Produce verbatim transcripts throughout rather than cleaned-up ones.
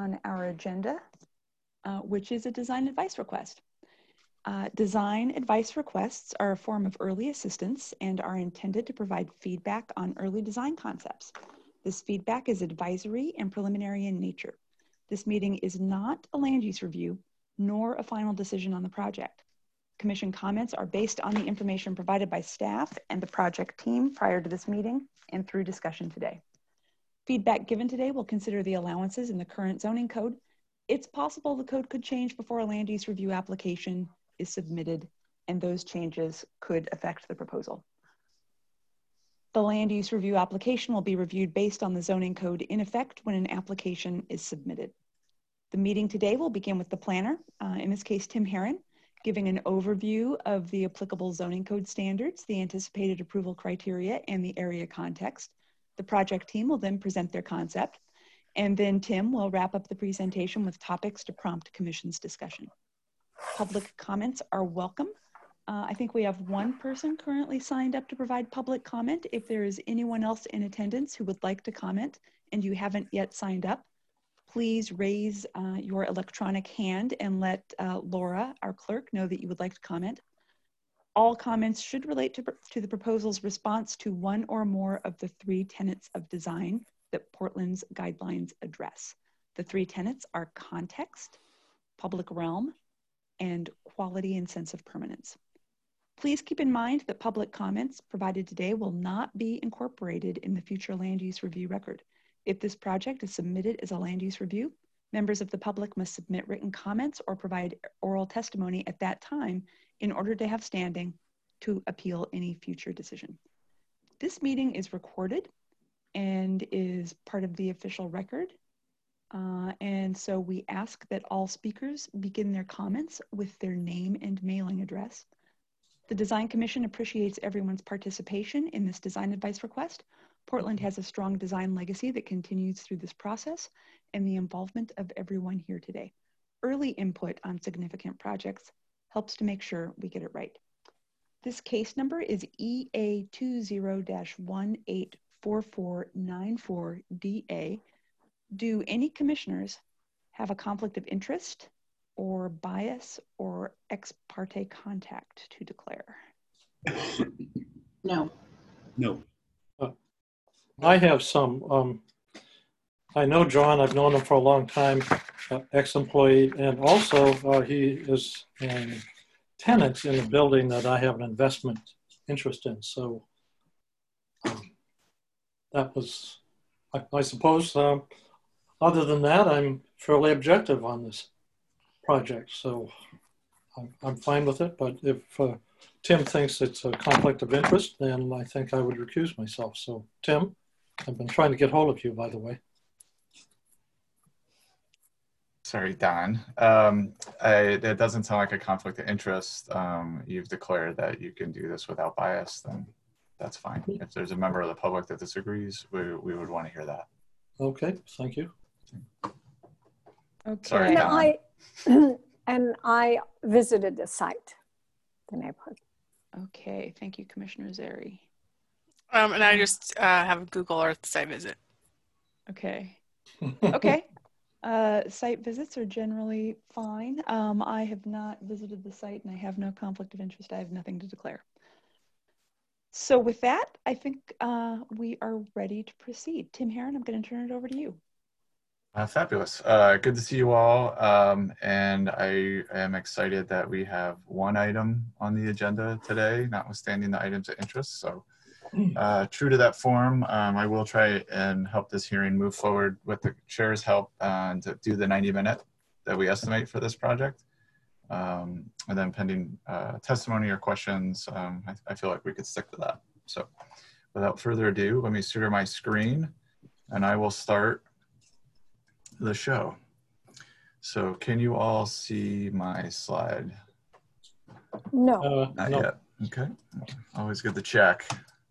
on our agenda, uh, which is a design advice request. Uh, design advice requests are a form of early assistance and are intended to provide feedback on early design concepts. This feedback is advisory and preliminary in nature. This meeting is not a land use review, nor a final decision on the project. Commission comments are based on the information provided by staff and the project team prior to this meeting and through discussion today. Feedback given today will consider the allowances in the current zoning code. It's possible the code could change before a land use review application is submitted, and those changes could affect the proposal. The land use review application will be reviewed based on the zoning code in effect when an application is submitted. The meeting today will begin with the planner, uh, in this case, Tim Herron, giving an overview of the applicable zoning code standards, the anticipated approval criteria, and the area context. The project team will then present their concept, and then Tim will wrap up the presentation with topics to prompt commission's discussion. Public comments are welcome. Uh, I think we have one person currently signed up to provide public comment. If there is anyone else in attendance who would like to comment and you haven't yet signed up, please raise uh, your electronic hand and let uh, Laura, our clerk, know that you would like to comment. All comments should relate to, to the proposal's response to one or more of the three tenets of design that Portland's guidelines address. The three tenets are context, public realm, and quality and sense of permanence. Please keep in mind that public comments provided today will not be incorporated in the future land use review record. If this project is submitted as a land use review, members of the public must submit written comments or provide oral testimony at that time in order to have standing to appeal any future decision. This meeting is recorded and is part of the official record. Uh, and so we ask that all speakers begin their comments with their name and mailing address. The Design Commission appreciates everyone's participation in this design advice request. Portland has a strong design legacy that continues through this process and the involvement of everyone here today. Early input on significant projects helps to make sure we get it right. This case number is E A two zero dash one eight four four nine four D A. Do any commissioners have a conflict of interest or bias or ex parte contact to declare? No. No. Uh, I have some. Um, I know John, I've known him for a long time, uh, ex-employee, and also uh, he is a tenant in a building that I have an investment interest in. So um, that was, I, I suppose, um, other than that, I'm fairly objective on this project. So I'm, I'm fine with it, but if uh, Tim thinks it's a conflict of interest, then I think I would recuse myself. So Tim, I've been trying to get hold of you, by the way. Sorry, Don. Um, I, it doesn't sound like a conflict of interest. Um, you've declared that you can do this without bias, then that's fine. If there's a member of the public that disagrees, we, we would want to hear that. Okay, thank you. Okay. Sorry, And Don. I, and I visited the site, the neighborhood. Okay, thank you, Commissioner Zeri. Um, and I just uh, have a Google Earth site visit. Okay. Okay. Uh, site visits are generally fine. Um, I have not visited the site and I have no conflict of interest. I have nothing to declare. So with that, I think uh, we are ready to proceed. Tim Herron, I'm going to turn it over to you. Uh, fabulous. Uh, good to see you all. Um, and I am excited that we have one item on the agenda today, notwithstanding the items of interest. So uh, true to that form, um, I will try and help this hearing move forward with the chair's help uh, to do the ninety minute that we estimate for this project. Um, and then pending uh, testimony or questions, um, I, I feel like we could stick to that. So without further ado, let me share my screen and I will start the show. So can you all see my slide? No. Uh, Not no. yet. Okay. Always good to check.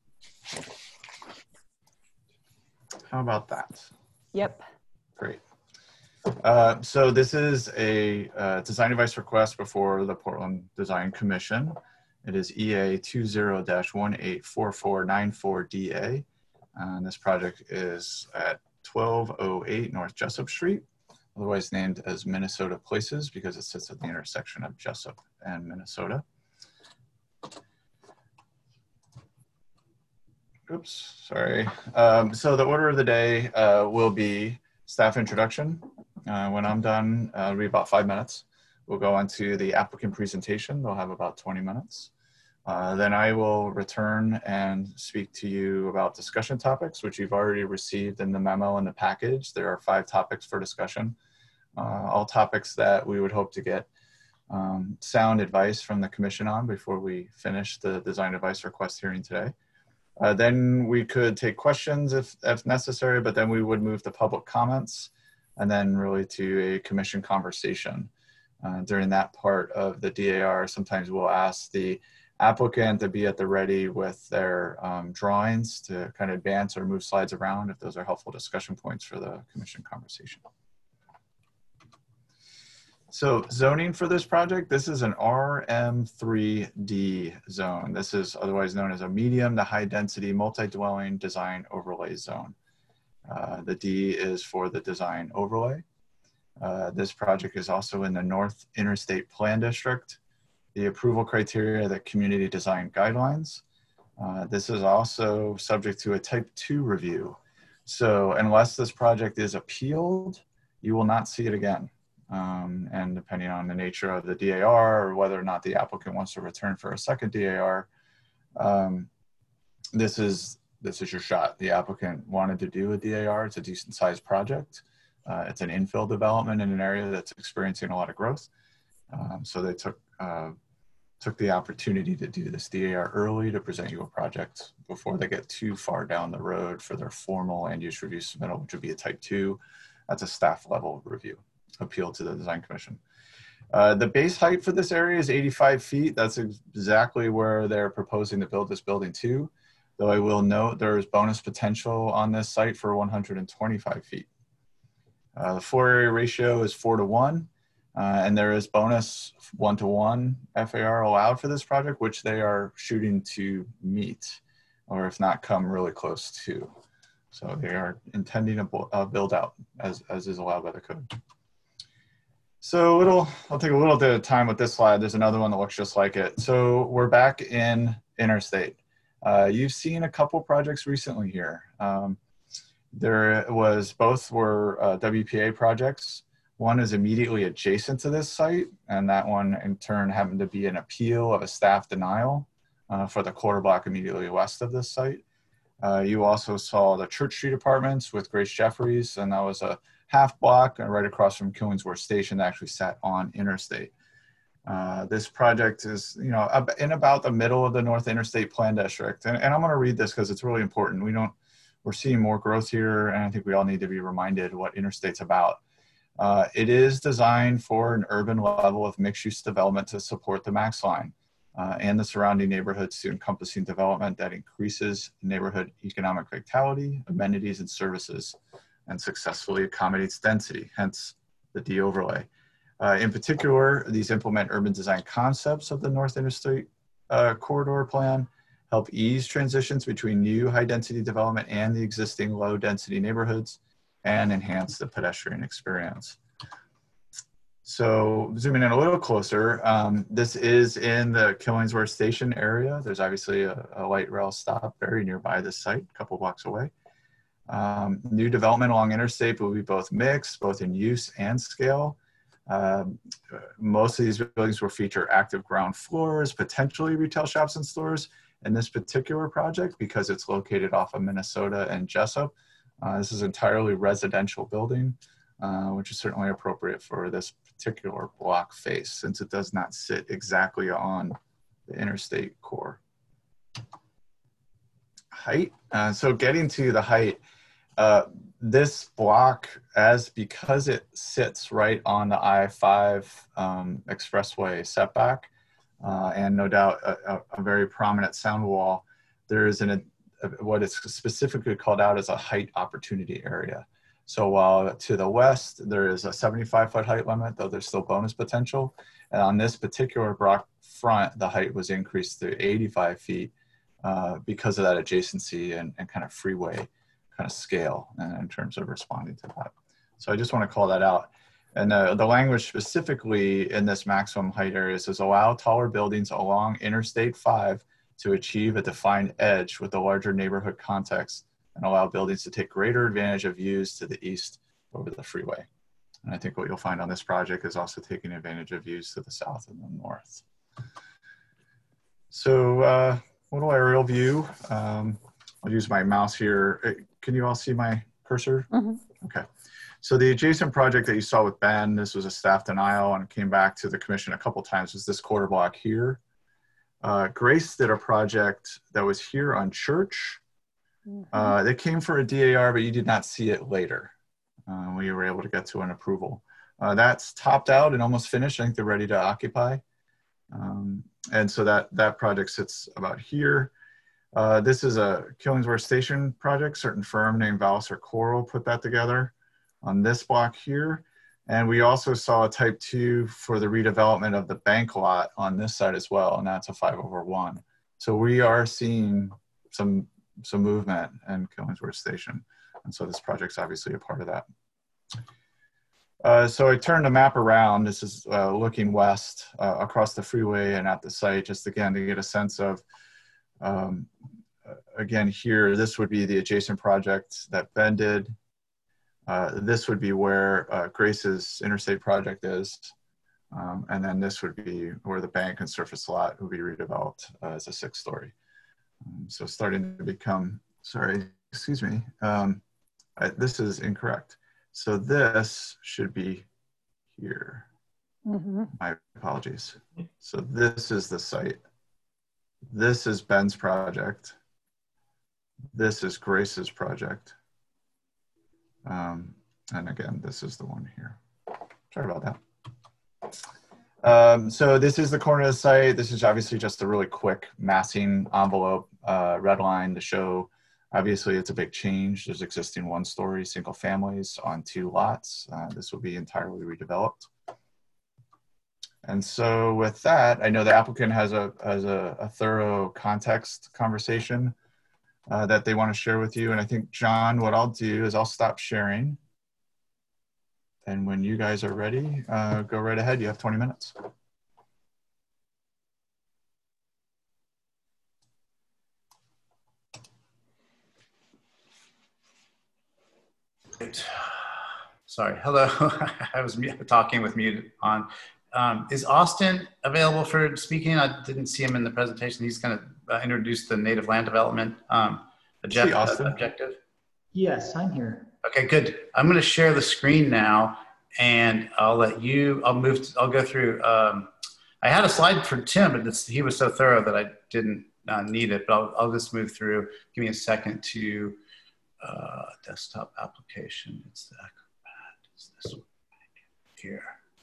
How about that? Yep. Great. Uh, so this is a uh, design advice request before the Portland Design Commission. It is E A two zero dash one eight four four nine four D A. And this project is at twelve oh eight North Jessup Street. otherwise named as Minnesota Places because it sits at the intersection of Jessup and Minnesota. Oops, sorry. Um, so the order of the day uh, will be staff introduction. Uh, when I'm done, uh, it'll be about five minutes. We'll go on to the applicant presentation. They'll have about twenty minutes. Uh, then I will return and speak to you about discussion topics, which you've already received in the memo and the package. There are five topics for discussion, uh, all topics that we would hope to get um, sound advice from the commission on before we finish the design advice request hearing today. Uh, then we could take questions if, if necessary, but then we would move to public comments and then really to a commission conversation. Uh, during that part of the D A R, sometimes we'll ask the applicant to be at the ready with their um, drawings to kind of advance or move slides around if those are helpful discussion points for the commission conversation. So zoning for this project, this is an R M three D zone. This is otherwise known as a medium to high density multi-dwelling design overlay zone. Uh, the D is for the design overlay. Uh, this project is also in the North Interstate Plan District. The approval criteria, the community design guidelines. Uh, this is also subject to a type two review. So unless this project is appealed, you will not see it again. Um, and depending on the nature of the D A R or whether or not the applicant wants to return for a second D A R, um, this is this is your shot. The applicant wanted to do a D A R. It's a decent sized project. Uh, it's an infill development in an area that's experiencing a lot of growth. Um, so they took uh, took the opportunity to do this D A R early to present you a project before they get too far down the road for their formal land use review submittal, which would be a type two. That's a staff level review, appeal to the design commission. Uh, the base height for this area is eighty-five feet. That's exactly where they're proposing to build this building to. Though I will note there is bonus potential on this site for one hundred twenty-five feet. Uh, the floor area ratio is four to one. Uh, and there is bonus one-to-one F A R allowed for this project, which they are shooting to meet, or if not, come really close to. So they are intending to uh, build out as, as is allowed by the code. So it'll, I'll take a little bit of time with this slide. There's another one that looks just like it. So we're back in Interstate. Uh, you've seen a couple projects recently here. Um, there was, both were uh, W P A projects. One is immediately adjacent to this site, and that one in turn happened to be an appeal of a staff denial uh, for the quarter block immediately west of this site. Uh, you also saw the Church Street Apartments with Grace Jeffries, and that was a half block right across from Killingsworth Station that actually sat on Interstate. Uh, this project is, you know, in about the middle of the North Interstate Plan District, and, and I'm going to read this because it's really important. We don't, we're seeing more growth here, and I think we all need to be reminded what Interstate's about. Uh, it is designed for an urban level of mixed-use development to support the MAX line uh, and the surrounding neighborhoods to encompassing development that increases neighborhood economic vitality, amenities, and services, and successfully accommodates density, hence the D overlay. Uh, in particular, these implement urban design concepts of the North Interstate uh, Corridor Plan, help ease transitions between new high-density development and the existing low-density neighborhoods, and enhance the pedestrian experience. So zooming in a little closer, um, this is in the Killingsworth Station area. There's obviously a, a light rail stop very nearby this site, a couple blocks away. Um, new development along Interstate will be both mixed, both in use and scale. Um, most of these buildings will feature active ground floors, potentially retail shops and stores. In this particular project, because it's located off of Minnesota and Jessup, Uh, this is entirely residential building, uh, which is certainly appropriate for this particular block face since it does not sit exactly on the interstate core. Height, uh, so getting to the height, uh, this block, as because it sits right on the I five um, expressway setback, uh, and no doubt a, a very prominent sound wall, there is an a, what is specifically called out as a height opportunity area. So while to the west, there is a seventy-five foot height limit, though there's still bonus potential. And on this particular block front, the height was increased to eighty-five feet uh, because of that adjacency and, and kind of freeway kind of scale and in terms of responding to that. So I just want to call that out. And the, the language specifically in this maximum height area says allow taller buildings along Interstate five to achieve a defined edge with a larger neighborhood context and allow buildings to take greater advantage of views to the east over the freeway. And I think what you'll find on this project is also taking advantage of views to the south and the north. So uh, little aerial view. Um, I'll use my mouse here. Can you all see my cursor? Mm-hmm. Okay. So the adjacent project that you saw with Ben, this was a staff denial and came back to the commission a couple times, was this quarter block here. Uh, Grace did a project that was here on Church. Mm-hmm. uh, they came for a D A R, but you did not see it later. Uh, we were able to get to an approval. Uh, that's topped out and almost finished. I think they're ready to occupy. Um, and so that, that project sits about here. Uh, this is a Killingsworth Station project. Certain firm named Valliser Coral put that together on this block here. And we also saw a type two for the redevelopment of the bank lot on this side as well. And that's a five over one. So we are seeing some, some movement in Killingsworth Station. And so this project's obviously a part of that. Uh, so I turned the map around. This is uh, looking west uh, across the freeway and at the site, just again to get a sense of, um, again here, this would be the adjacent project that Ben did. Uh, this would be where uh, Grace's interstate project is. Um, and then this would be where the bank and surface lot would be redeveloped uh, as a six story. Um, so starting to become, sorry, excuse me, um, I, this is incorrect. So this should be here. Mm-hmm. My apologies. So this is the site. This is Ben's project. This is Grace's project. Um, and again, this is the one here. Sorry about that. Um, so this is the corner of the site. This is obviously just a really quick massing envelope, uh, red line to show. Obviously, it's a big change. There's existing one-story single families on two lots. Uh, this will be entirely redeveloped. And so with that, I know the applicant has a, has a, a thorough context conversation uh, that they want to share with you. And I think, John, what I'll do is I'll stop sharing. And when you guys are ready, uh, go right ahead. You have twenty minutes. Sorry, hello. I was talking with mute on. Um, is Austin available for speaking? I didn't see him in the presentation. He's going to uh, introduce the native land development um, objective, uh, objective. Yes, I'm here. Okay, good. I'm going to share the screen now, and I'll let you. I'll move. To, I'll go through. Um, I had a slide for Tim, but this, he was so thorough that I didn't uh, need it. But I'll, I'll just move through. Give me a second to. Uh, desktop application. It's the Acrobat. It's this one here.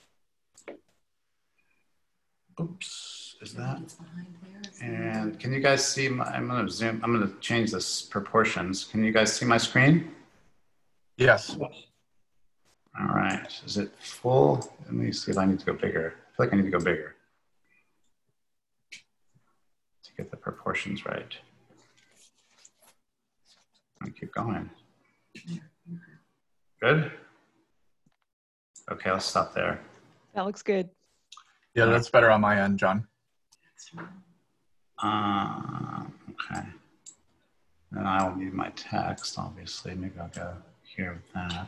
Oops, is that? And can you guys see my? I'm going to zoom. I'm going to change this proportions. Can you guys see my screen? Yes. All right. Is it full? Let me see if I need to go bigger. I feel like I need to go bigger to get the proportions right. I keep going. Good. Okay, I'll stop there. That looks good. Yeah, that's better on my end, John. Uh, okay. Then I will need my text, obviously. Maybe I'll go here with that.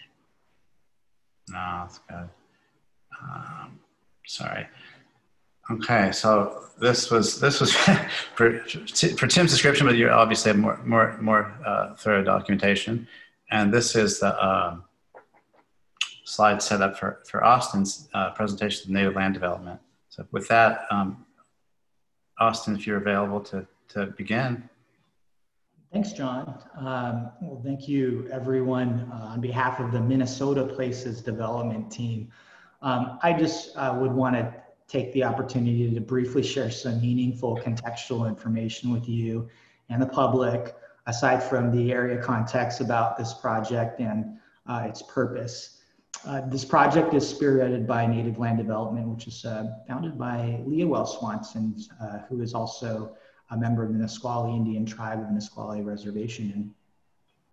No, that's good. Um, sorry. Okay, so this was this was for for Tim's description, but you obviously have more more more uh, thorough documentation, and this is the uh, slide set up for for Austin's uh, presentation of native land development. So with that, um, Austin, if you're available to to begin. Thanks, John. Um, well, thank you, everyone, uh, on behalf of the Minnesota Places Development team. Um, I just uh, would want to take the opportunity to briefly share some meaningful contextual information with you and the public, aside from the area context about this project and uh, its purpose. Uh, this project is spearheaded by Native Land Development, which is uh, founded by Leah Wells Swanson, uh, who is also a member of the Nisqually Indian tribe of the Nisqually Reservation. And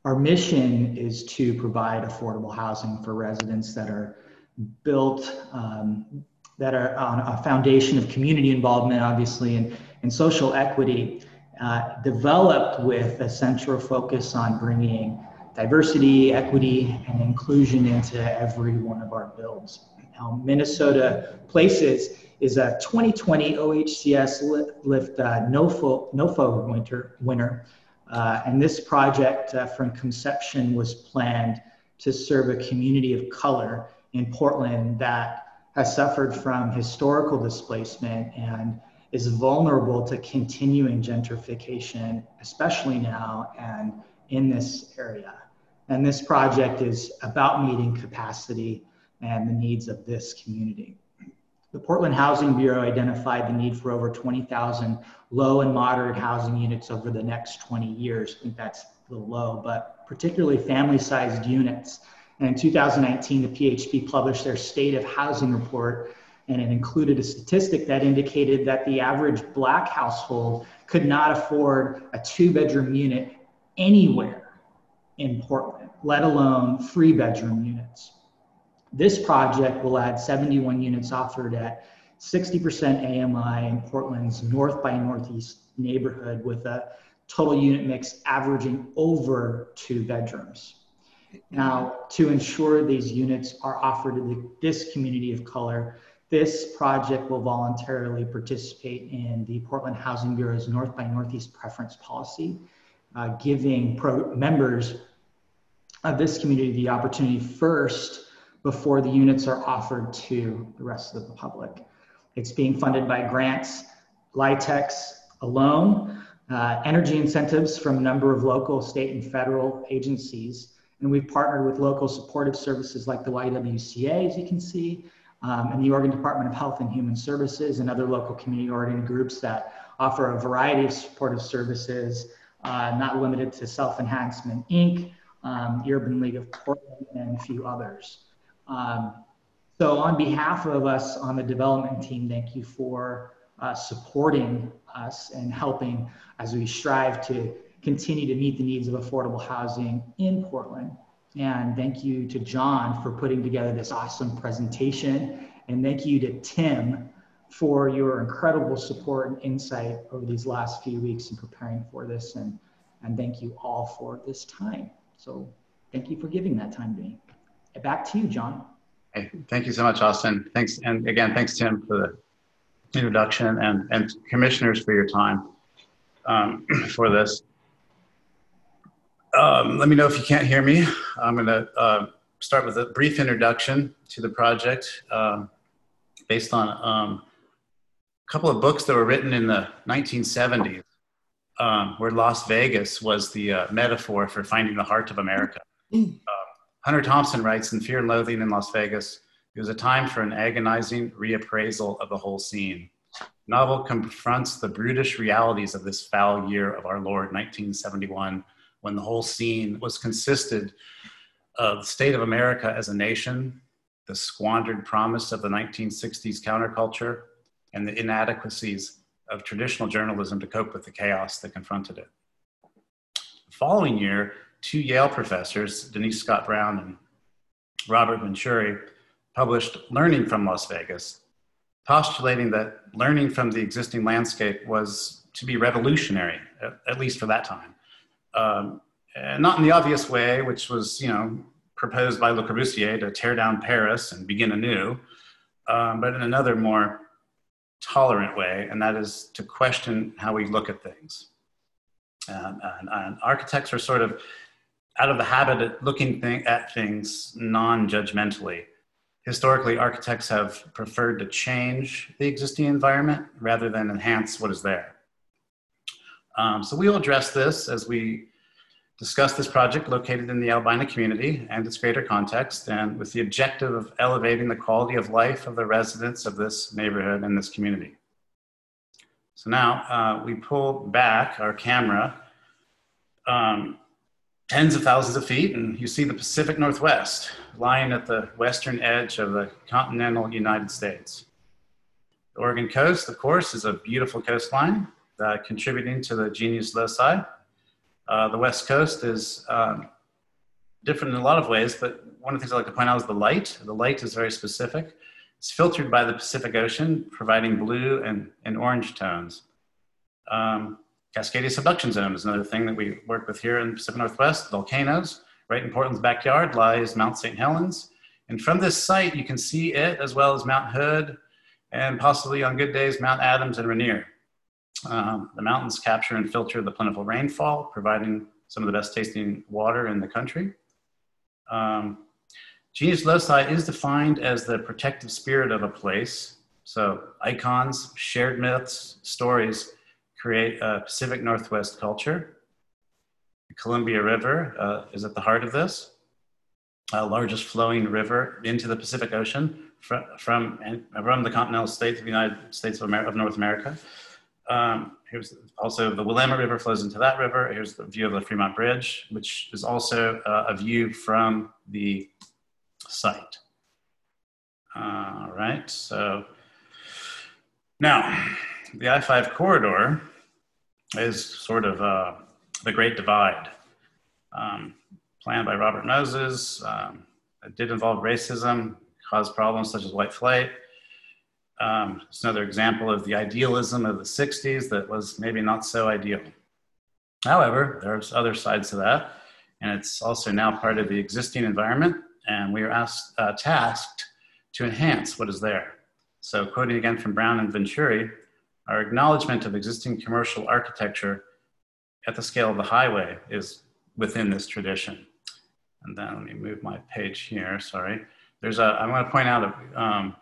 Our mission is to provide affordable housing for residents that are built, um, that are on a foundation of community involvement, obviously, and, and social equity, uh, developed with a central focus on bringing diversity, equity, and inclusion into every one of our builds. Now, Minnesota Places is a twenty twenty O H C S Lift uh, NOFO, NOFO winter, winner. Uh, and this project uh, from conception was planned to serve a community of color in Portland that has suffered from historical displacement and is vulnerable to continuing gentrification, especially now and in this area. And this project is about meeting capacity and the needs of this community. The Portland Housing Bureau identified the need for over twenty thousand low and moderate housing units over the next twenty years. I think that's a little low, but particularly family-sized units. And in two thousand nineteen, the P H B published their State of Housing report, and it included a statistic that indicated that the average Black household could not afford a two-bedroom unit anywhere in Portland, let alone three-bedroom units. This project will add seventy-one units offered at sixty percent A M I in Portland's North by Northeast neighborhood, with a total unit mix averaging over two bedrooms. Now, to ensure these units are offered to the, this community of color, this project will voluntarily participate in the Portland Housing Bureau's North by Northeast preference policy, uh, giving pro members of this community the opportunity first before the units are offered to the rest of the public. It's being funded by grants, LIHTC, a loan, uh, energy incentives from a number of local, state, and federal agencies. And we've partnered with local supportive services like the Y W C A, as you can see, um, and the Oregon Department of Health and Human Services, and other local community-oriented groups that offer a variety of supportive services, uh, not limited to Self-Enhancement, Incorporated, um, the Urban League of Portland, and a few others. Um, so on behalf of us on the development team, thank you for uh, supporting us and helping as we strive to continue to meet the needs of affordable housing in Portland. And thank you to John for putting together this awesome presentation. And thank you to Tim for your incredible support and insight over these last few weeks in preparing for this. And, and thank you all for this time. So thank you for giving that time to me. Back to you, John. Hey, thank you so much, Austin. Thanks. And again, thanks, Tim, for the introduction, and, and commissioners for your time um, for this. Um, let me know if you can't hear me. I'm going to uh, start with a brief introduction to the project um, based on um, a couple of books that were written in the nineteen seventies, um, where Las Vegas was the uh, metaphor for finding the heart of America. Um, Hunter Thompson writes in Fear and Loathing in Las Vegas, it was a time for an agonizing reappraisal of the whole scene. The novel confronts the brutish realities of this foul year of our Lord, nineteen seventy-one, when the whole scene was consisted of the state of America as a nation, the squandered promise of the nineteen sixties counterculture, and the inadequacies of traditional journalism to cope with the chaos that confronted it. The following year, two Yale professors, Denise Scott Brown and Robert Venturi, published Learning from Las Vegas, postulating that learning from the existing landscape was to be revolutionary, at, at least for that time. Um, and not in the obvious way, which was, you know, proposed by Le Corbusier to tear down Paris and begin anew, um, but in another more tolerant way, and that is to question how we look at things. And, and, and architects are sort of out of the habit of looking th- at things non-judgmentally. Historically, architects have preferred to change the existing environment rather than enhance what is there. Um, so we will address this as we discuss this project located in the Albina community and its greater context, and with the objective of elevating the quality of life of the residents of this neighborhood and this community. So now uh, we pull back our camera um, tens of thousands of feet, and you see the Pacific Northwest lying at the western edge of the continental United States. The Oregon coast, of course, is a beautiful coastline, uh, contributing to the genius loci. Uh, the West Coast is um, different in a lot of ways, but one of the things I like to point out is the light. The light is very specific. It's filtered by the Pacific Ocean, providing blue and, and orange tones. Um, Cascadia subduction zone is another thing that we work with here in the Pacific Northwest. Volcanoes. Right in Portland's backyard lies Mount Saint Helens. And from this site, you can see it as well as Mount Hood and possibly on good days, Mount Adams and Rainier. Um, the mountains capture and filter the plentiful rainfall, providing some of the best tasting water in the country. Um, Genius loci is defined as the protective spirit of a place. So icons, shared myths, stories create a Pacific Northwest culture. The Columbia River uh, is at the heart of this, uh, largest flowing river into the Pacific Ocean from, from, from the continental states of the United States of, America, of North America. Um, here's also the Willamette River flows into that river. Here's the view of the Fremont Bridge, which is also uh, a view from the site. All right, so now the I five corridor is sort of uh, the Great Divide, um, planned by Robert Moses. Um, it did involve racism, caused problems such as white flight. Um, it's another example of the idealism of the sixties that was maybe not so ideal. However, there's other sides to that, and it's also now part of the existing environment, and we are asked, uh, tasked to enhance what is there. So quoting again from Brown and Venturi, our acknowledgement of existing commercial architecture at the scale of the highway is within this tradition. And then let me move my page here, sorry. There's a, I want to point out, a, um,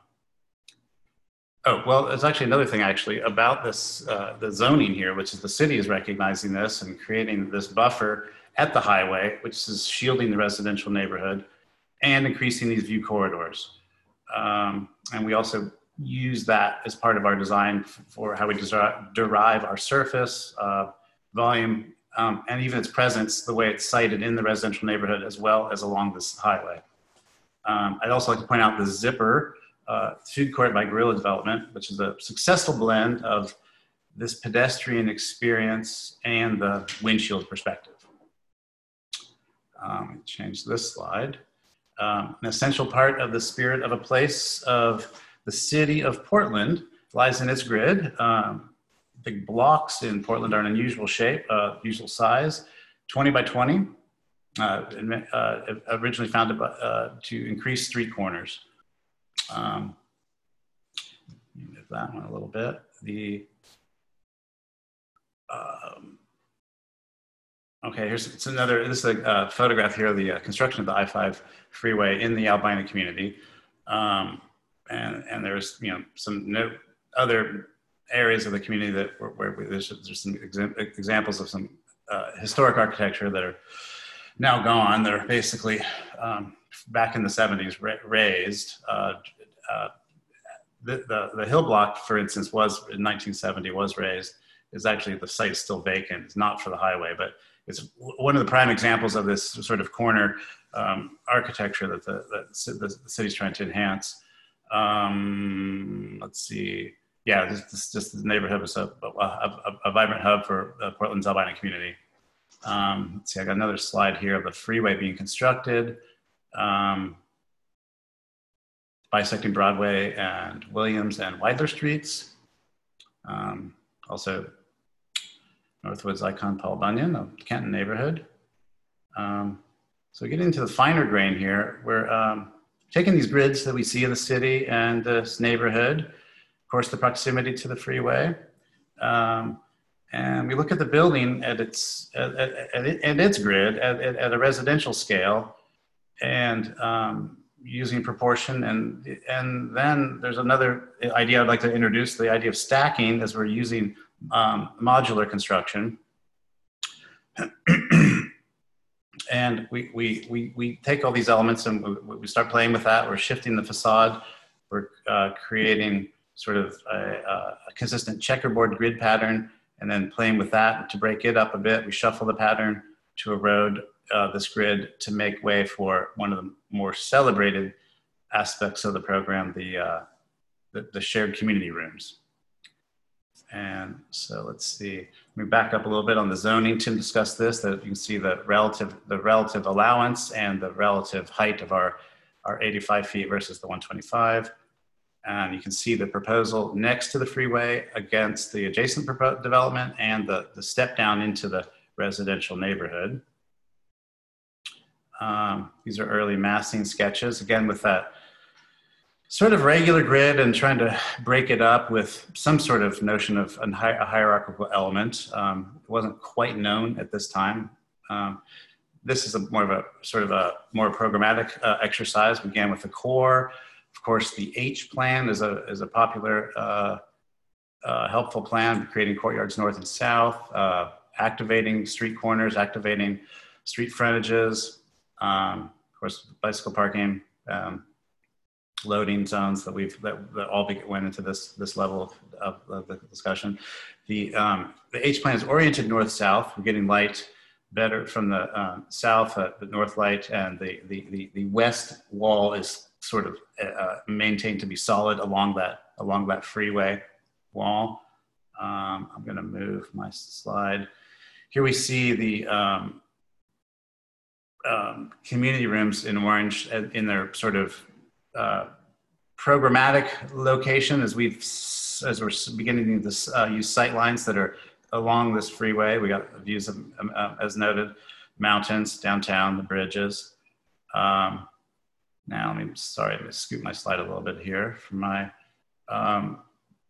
oh, well, there's actually another thing actually about this, uh, the zoning here, which is the city is recognizing this and creating this buffer at the highway, which is shielding the residential neighborhood and increasing these view corridors. Um, and we also use that as part of our design for how we derive our surface, uh, volume, um, and even its presence, the way it's sited in the residential neighborhood as well as along this highway. Um, I'd also like to point out the Zipper uh, food court by Guerrilla Development, which is a successful blend of this pedestrian experience and the windshield perspective. Um, let me change this slide. Um, an essential part of the spirit of a place of the city of Portland lies in its grid. Um, big blocks in Portland are an unusual shape, uh, usual size, twenty by twenty, uh, uh, originally founded by, uh, to increase street corners. Um, move that one a little bit. The um, okay, here's it's another. This is a uh, photograph here of the uh, construction of the I five freeway in the Albina community. Um, And, and there's, you know, some no other areas of the community that where, where there's, there's some exam, examples of some uh, historic architecture that are now gone. They're basically um, back in the seventies ra raised. Uh, uh, the, the, the hill block, for instance, was in nineteen seventy was raised. Is actually the site is still vacant. It's not for the highway, but it's one of the prime examples of this sort of corner um, architecture that the, that the city's trying to enhance. Um, let's see. Yeah, this, this just the neighborhood was a, a, a, a vibrant hub for uh, Portland's Albina community. Um, let's see, I got another slide here of the freeway being constructed, um, bisecting Broadway and Williams and Weidler Streets. Um, also, Northwood's icon Paul Bunyan of the Canton neighborhood. Um, so getting into the finer grain here, we're um, taking these grids that we see in the city and this neighborhood, of course, the proximity to the freeway, um, and we look at the building at its at, at, at its grid at, at a residential scale, and um, using proportion, and and then there's another idea I'd like to introduce: the idea of stacking, as we're using um, modular construction. And we, we, we, we take all these elements and we, we start playing with that. We're shifting the facade. We're uh, creating sort of a, a consistent checkerboard grid pattern, and then playing with that to break it up a bit. We shuffle the pattern to erode uh, this grid to make way for one of the more celebrated aspects of the program, the, uh, the, the shared community rooms. And so let's see, let me back up a little bit on the zoning. Tim discussed this, that you can see the relative, the relative allowance and the relative height of our, our eighty-five feet versus the one twenty-five. And you can see the proposal next to the freeway against the adjacent development and the, the step down into the residential neighborhood. Um, these are early massing sketches, again with that sort of regular grid and trying to break it up with some sort of notion of a hierarchical element. Um, it wasn't quite known at this time. Um, this is a more of a sort of a more programmatic uh, exercise. Began with the core. Of course, the H plan is a, is a popular, uh, uh, helpful plan, creating courtyards north and south, uh, activating street corners, activating street frontages, um, of course, bicycle parking, um, loading zones that we've, that, that all be, went into this, this level of, of, of the discussion. The, um, the H plan is oriented north-south. We're getting light better from the um, south, uh, the north light, and the, the, the, the west wall is sort of uh, maintained to be solid along that, along that freeway wall. Um, I'm gonna move my slide. Here we see the um, um, community rooms in orange in their sort of uh, programmatic location as we've, as we're beginning to uh, use sight lines that are along this freeway. We got views of, um, uh, as noted, mountains, downtown, the bridges. Um, now, let me, sorry, let me scoot my slide a little bit here for my, um,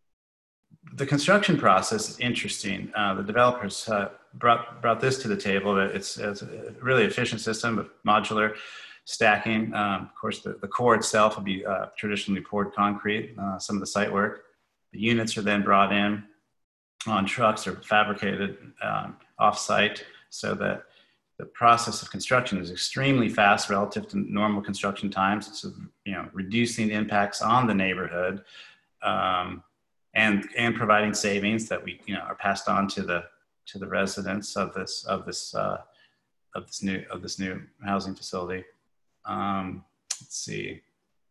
the construction process is interesting. Uh, the developers uh, brought, brought this to the table. It's, it's a really efficient system of modular stacking. Um, of course, the, the core itself will be uh, traditionally poured concrete, uh, some of the site work. The units are then brought in on trucks or fabricated um, off-site, so that the process of construction is extremely fast relative to normal construction times. It's, you know, reducing impacts on the neighborhood um, and and providing savings that we, you know, are passed on to the to the residents of this of this uh, of this new of this new housing facility. Um, let's see.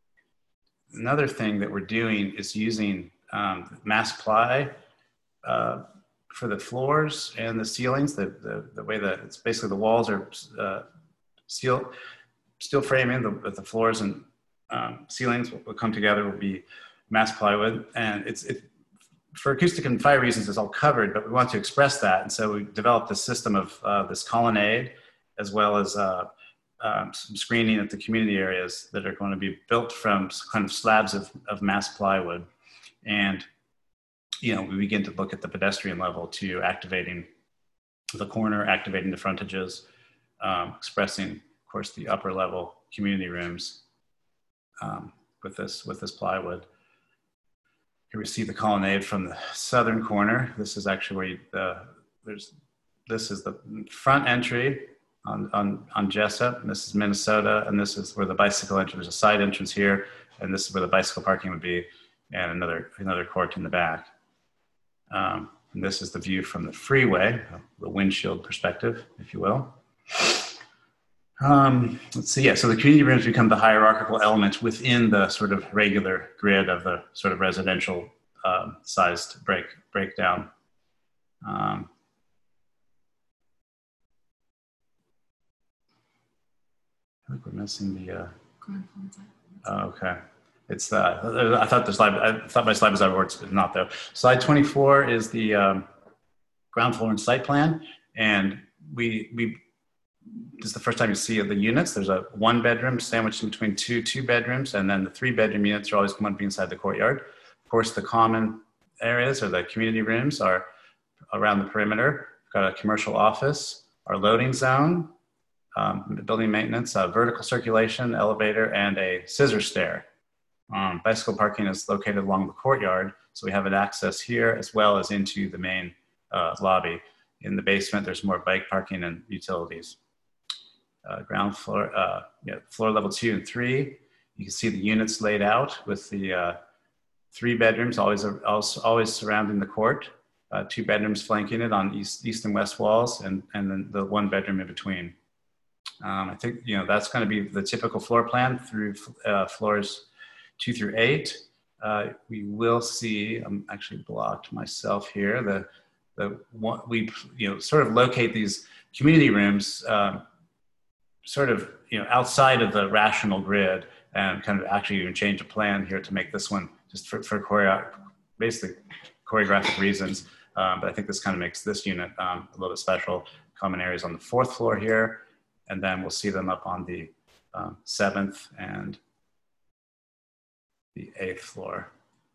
Another thing that we're doing is using um, mass ply uh, for the floors and the ceilings. The the, the way that it's basically the walls are uh, steel steel framing. The, the floors and um, ceilings will, will come together. Will be mass plywood, and it's it, for acoustic and fire reasons, it's all covered, but we want to express that. And so we developed a system of uh, this colonnade, as well as uh, um, some screening at the community areas that are going to be built from kind of slabs of, of mass plywood. And, you know, we begin to look at the pedestrian level to activating the corner, activating the frontages, um, expressing, of course, the upper level community rooms um, with this, with this plywood. Here we see the colonnade from the southern corner. This is actually where you, uh, there's, this is the front entry on, on, on Jessup, and this is Minnesota, and this is where the bicycle entrance, there's a side entrance here, and this is where the bicycle parking would be, and another, another court in the back. Um, and this is the view from the freeway, the windshield perspective, if you will. Um, let's see, yeah, so the community rooms become the hierarchical element within the sort of regular grid of the sort of residential um, sized break, breakdown. Um, I think we're missing the, uh, oh, okay. It's, uh, I thought the slide, I thought my slide was out of order, it's not though. Slide twenty-four is the um, ground floor and site plan. And we, we, this is the first time you see the units. There's a one bedroom sandwiched in between two two bedrooms, and then the three bedroom units are always going to be inside the courtyard. Of course, the common areas or the community rooms are around the perimeter. We've got a commercial office, our loading zone, um, building maintenance, uh, vertical circulation, elevator, and a scissor stair. Um, bicycle parking is located along the courtyard, so we have an access here as well as into the main uh, lobby. In the basement, there's more bike parking and utilities. Uh, ground floor, uh, yeah, floor level two and three. You can see the units laid out with the uh, three bedrooms always, always surrounding the court, uh, two bedrooms flanking it on east, east and west walls, and, and then the one bedroom in between. Um, I think, you know, that's going to be the typical floor plan through uh, floors two through eight. uh, we will see, I'm actually blocked myself here, the, the one, we you know, sort of locate these community rooms um, sort of you know, outside of the rational grid, and kind of actually even change the plan here to make this one just for, for choreo basically choreographic reasons. Um, but I think this kind of makes this unit um, a little bit special. Common areas on the fourth floor here, and then we'll see them up on the um, seventh and the eighth floor,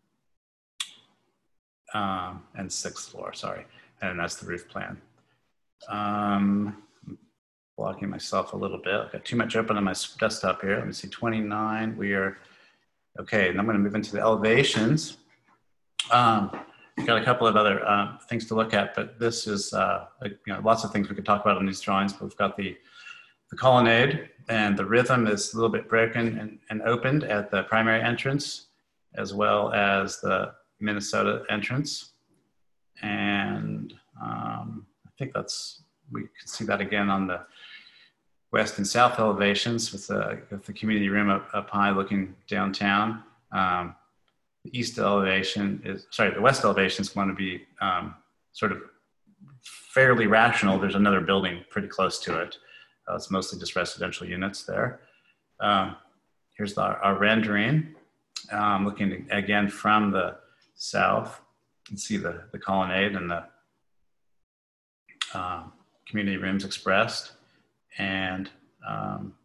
um, and sixth floor, sorry. And that's the roof plan. Um, blocking myself a little bit. I've got too much open on my desktop here. Let me see, twenty-nine, we are, okay, and I'm gonna move into the elevations. Um, we've got a couple of other uh, things to look at, but this is, uh, you know, lots of things we could talk about in these drawings, but we've got the, the colonnade, and the rhythm is a little bit broken and, and opened at the primary entrance, as well as the Minnesota entrance. And um, I think that's, we can see that again on the west and south elevations with the, with the community room up, up high looking downtown. Um, the east elevation is, sorry, the west elevation is going to be um, sort of fairly rational. There's another building pretty close to it. Uh, it's mostly just residential units there. Um, here's the, our rendering. Um, looking again from the south, you can see the, the colonnade and the uh, community rooms expressed. And um,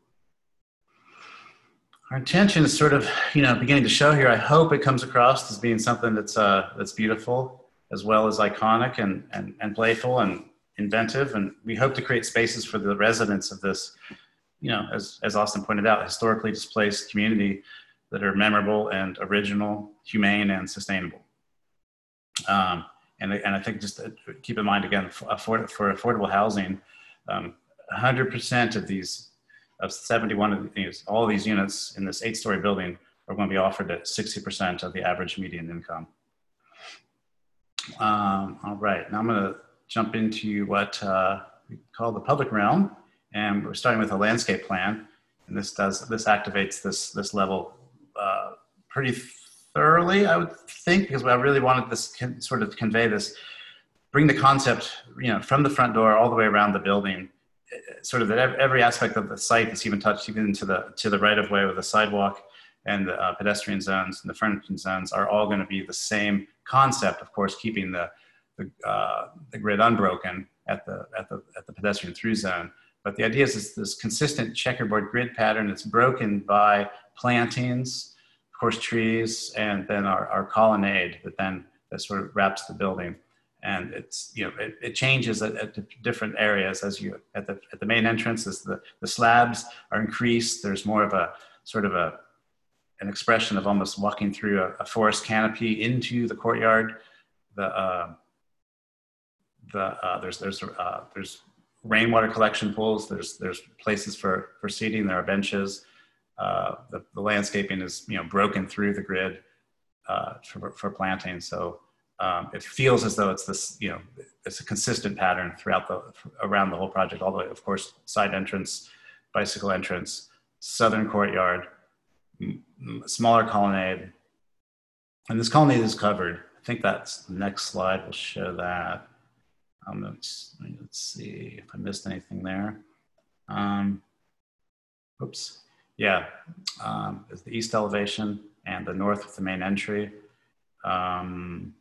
our intention is sort of, you know, beginning to show here. I hope it comes across as being something that's, uh, that's beautiful, as well as iconic and, and, and playful and inventive. And we hope to create spaces for the residents of this, you know, as, as Austin pointed out, historically displaced community that are memorable and original, humane, and sustainable. Um, and, and I think just to keep in mind, again, for, for affordable housing, um, one hundred percent of these, of seventy-one of these, all of these units in this eight-story building are going to be offered at sixty percent of the average median income. Um, all right, now I'm going to jump into what uh, we call the public realm, and we're starting with a landscape plan. And this does, this activates this, this level uh, pretty thoroughly, I would think, because I really wanted this con sort of convey this, bring the concept, you know, from the front door all the way around the building, sort of that every aspect of the site is even touched, even to the to the right of way with the sidewalk and the uh, pedestrian zones and the frontage zones are all going to be the same concept. Of course, keeping the the, uh, the grid unbroken at the at the at the pedestrian through zone. But the idea is this, this consistent checkerboard grid pattern that's broken by plantings, of course, trees, and then our, our colonnade that then that sort of wraps the building. And it's, you know, it, it changes at, at different areas as you, at the, at the main entrance, as the, the slabs are increased, there's more of a sort of a, an expression of almost walking through a, a forest canopy into the courtyard. The, uh, the, uh, there's, there's, uh, there's rainwater collection pools, there's, there's places for, for seating, there are benches. Uh, the, the landscaping is, you know, broken through the grid uh, for, for planting. So Um, it feels as though it's this, you know, it's a consistent pattern throughout the, around the whole project, all the way, of course, side entrance, bicycle entrance, southern courtyard, smaller colonnade. And this colonnade is covered. I think that's the next slide will show that. Um, let's, let's see if I missed anything there. Um, oops. Yeah, um, it's the east elevation and the north with the main entry. Um,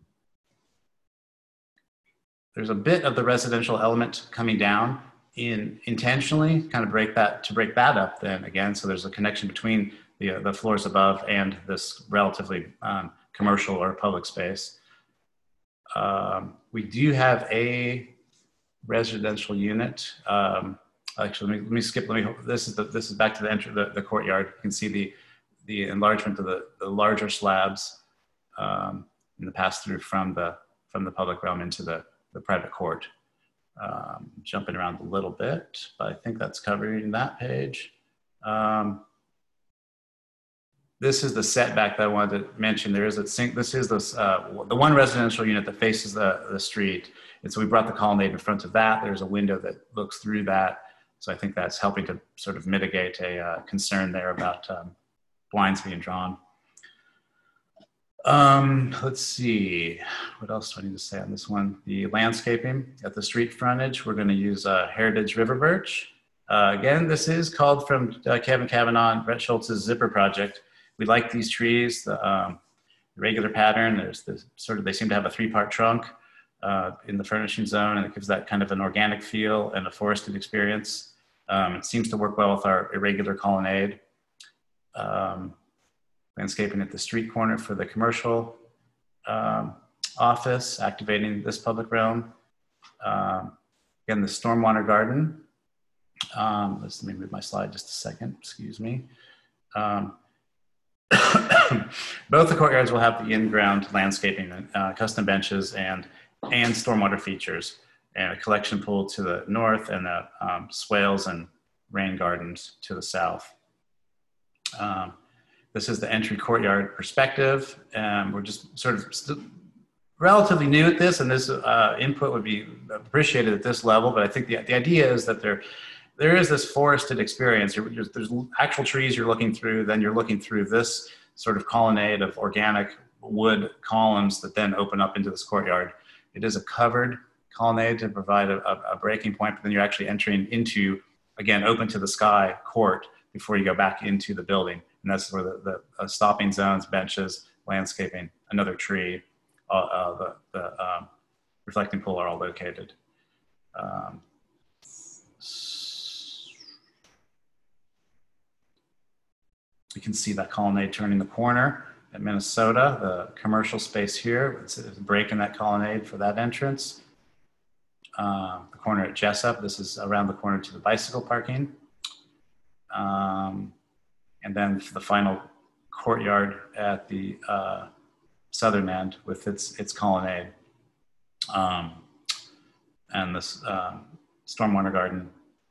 There's a bit of the residential element coming down in intentionally, kind of break that, to break that up then again. So there's a connection between the, uh, the floors above and this relatively um, commercial or public space. Um, we do have a residential unit. Um, actually, let me, let me skip, let me, this is, the, this is back to the, entry, the, the courtyard. You can see the, the enlargement of the, the larger slabs um, in the pass through from the, from the public realm into the, the private court. Um, jumping around a little bit, but I think that's covering that page. Um, this is the setback that I wanted to mention. There is a sink, this is this, uh, the one residential unit that faces the, the street. And so we brought the colonnade in front of that. There's a window that looks through that. So I think that's helping to sort of mitigate a uh, concern there about um, blinds being drawn. Um, let's see, what else do I need to say on this one? The landscaping at the street frontage, we're going to use uh, Heritage River Birch. Uh, again, this is called from uh, Kevin Kavanaugh and Brett Schultz's Zipper project. We like these trees, the um, regular pattern. There's this sort of, they seem to have a three-part trunk uh, in the furnishing zone, and it gives that kind of an organic feel and a forested experience. Um, it seems to work well with our irregular colonnade. Um, landscaping at the street corner for the commercial um, office, activating this public realm. Um, again, the stormwater garden. Um, let's, let me move my slide just a second, excuse me. Um, both the courtyards will have the in-ground landscaping, uh, custom benches, and, and stormwater features, and a collection pool to the north, and the um, swales and rain gardens to the south. Um, This is the entry courtyard perspective. Um, we're just sort of st relatively new at this, and this uh, input would be appreciated at this level. But I think the, the idea is that there, there is this forested experience. You're, there's, there's actual trees you're looking through, then you're looking through this sort of colonnade of organic wood columns that then open up into this courtyard. It is a covered colonnade to provide a, a, a breaking point, but then you're actually entering into, again, open to the sky court before you go back into the building. And that's where the, the uh, stopping zones, benches, landscaping, another tree, uh, uh, the, the um, reflecting pool are all located. Um, you can see that colonnade turning the corner at Minnesota, the commercial space here. It's a break in that colonnade for that entrance. Uh, the corner at Jessup, this is around the corner to the bicycle parking. Um, And then for the final courtyard at the uh, southern end with its, its colonnade. Um, and this um, stormwater garden.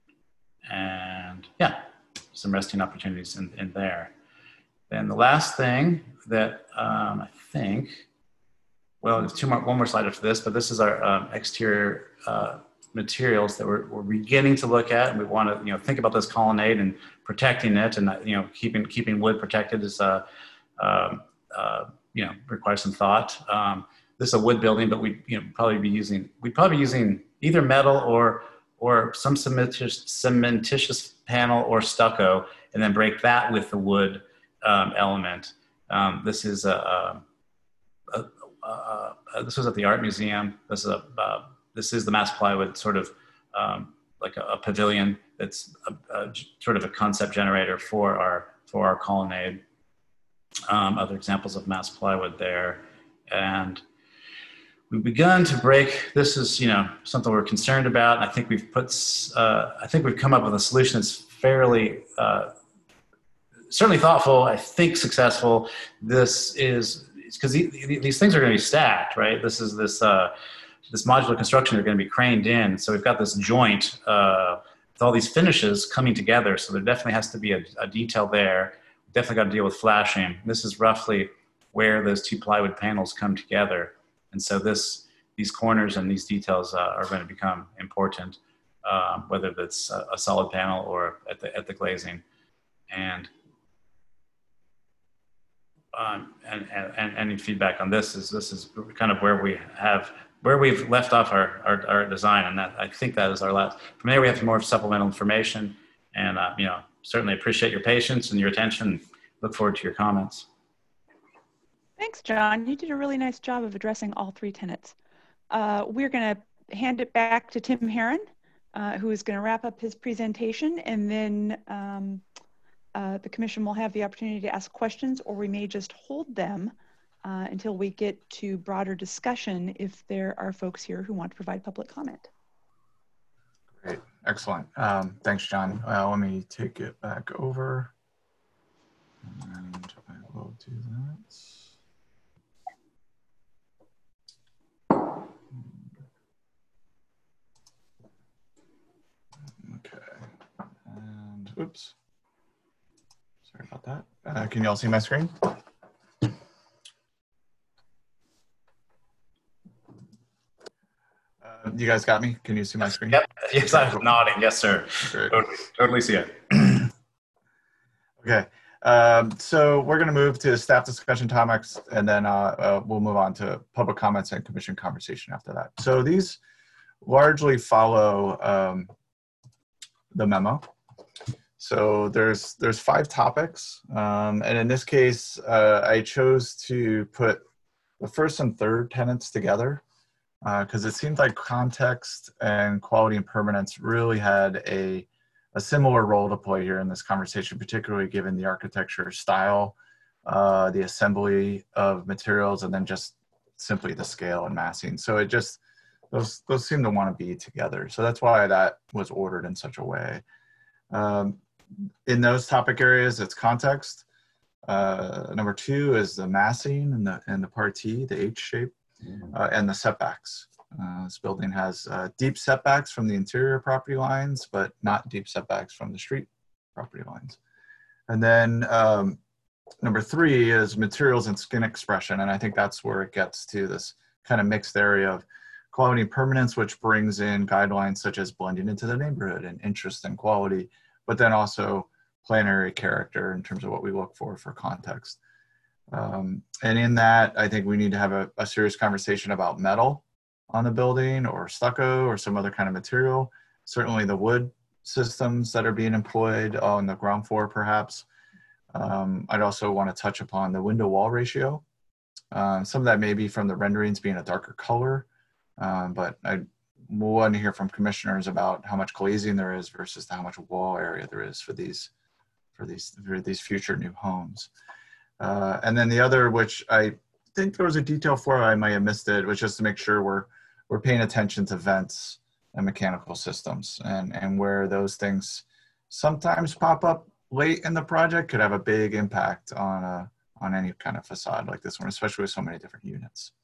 And yeah, some resting opportunities in, in there. Then the last thing that um, I think, well, there's two more, one more slide after this, but this is our um, exterior uh, materials that we're, we're beginning to look at, and we want to, you know, think about this colonnade and protecting it, and you know, keeping keeping wood protected is, uh, uh, uh, you know, requires some thought. Um, this is a wood building, but we, you know, probably be using we'd probably be using either metal or or some cementitious, cementitious panel or stucco, and then break that with the wood um, element. Um, this is a, a, a, a, a this was at the Art Museum. This is a uh, This is the mass plywood sort of um, like a, a pavilion that's a, a, sort of a concept generator for our, for our colonnade. Um, other examples of mass plywood there. And we've begun to break, this is, you know, something we're concerned about. And I think we've put, uh, I think we've come up with a solution that's fairly, uh, certainly thoughtful, I think successful. This is, because these things are going to be stacked, right? This is this, uh, this modular construction are going to be craned in. So we've got this joint uh, with all these finishes coming together. So there definitely has to be a, a detail there. We've definitely got to deal with flashing. This is roughly where those two plywood panels come together. And so this, these corners and these details uh, are going to become important, um, whether that's a, a solid panel or at the, at the glazing. And, um, and, and, and any feedback on this is, this is kind of where we have where we've left off our, our, our design, and that I think that is our last. From there, we have some more supplemental information, and uh, you know, certainly appreciate your patience and your attention. Look forward to your comments. Thanks, John. You did a really nice job of addressing all three tenets. Uh, we're going to hand it back to Tim Herron, uh, who is going to wrap up his presentation, and then um, uh, the commission will have the opportunity to ask questions, or we may just hold them Uh, until we get to broader discussion if there are folks here who want to provide public comment. Great, excellent. Um, thanks, John. Uh, let me take it back over, and I will do that. Okay, and oops, sorry about that. Uh, can you all see my screen? You guys got me? Can you see my screen? Yep. Yes, I was nodding. Yes, sir. Great. Totally, totally see it. Okay. Um, so we're going to move to staff discussion topics, and then uh, uh, we'll move on to public comments and commission conversation after that. So these largely follow um, the memo. So there's there's five topics, um, and in this case, uh, I chose to put the first and third tenets together because uh, it seemed like context and quality and permanence really had a a similar role to play here in this conversation, particularly given the architecture style, uh, the assembly of materials, and then just simply the scale and massing. So it just, those, those seem to want to be together. So that's why that was ordered in such a way. Um, in those topic areas, it's context. Uh, number two is the massing and the, and the partie, the H shape, uh, and the setbacks. Uh, this building has uh, deep setbacks from the interior property lines, but not deep setbacks from the street property lines. And then um, number three is materials and skin expression. And I think that's where it gets to this kind of mixed area of quality and permanence, which brings in guidelines such as blending into the neighborhood and interest and quality, but then also planary character in terms of what we look for for context. Um, and in that, I think we need to have a, a serious conversation about metal on the building, or stucco, or some other kind of material. Certainly the wood systems that are being employed on the ground floor, perhaps. Um, I'd also want to touch upon the window wall ratio. Um, some of that may be from the renderings being a darker color, um, but I want to hear from commissioners about how much glazing there is versus how much wall area there is for these, for these, for these future new homes. Uh, and then the other, which I think there was a detail for, I might have missed it, was just to make sure we're we're paying attention to vents and mechanical systems, and and where those things sometimes pop up late in the project could have a big impact on a on any kind of facade like this one, especially with so many different units.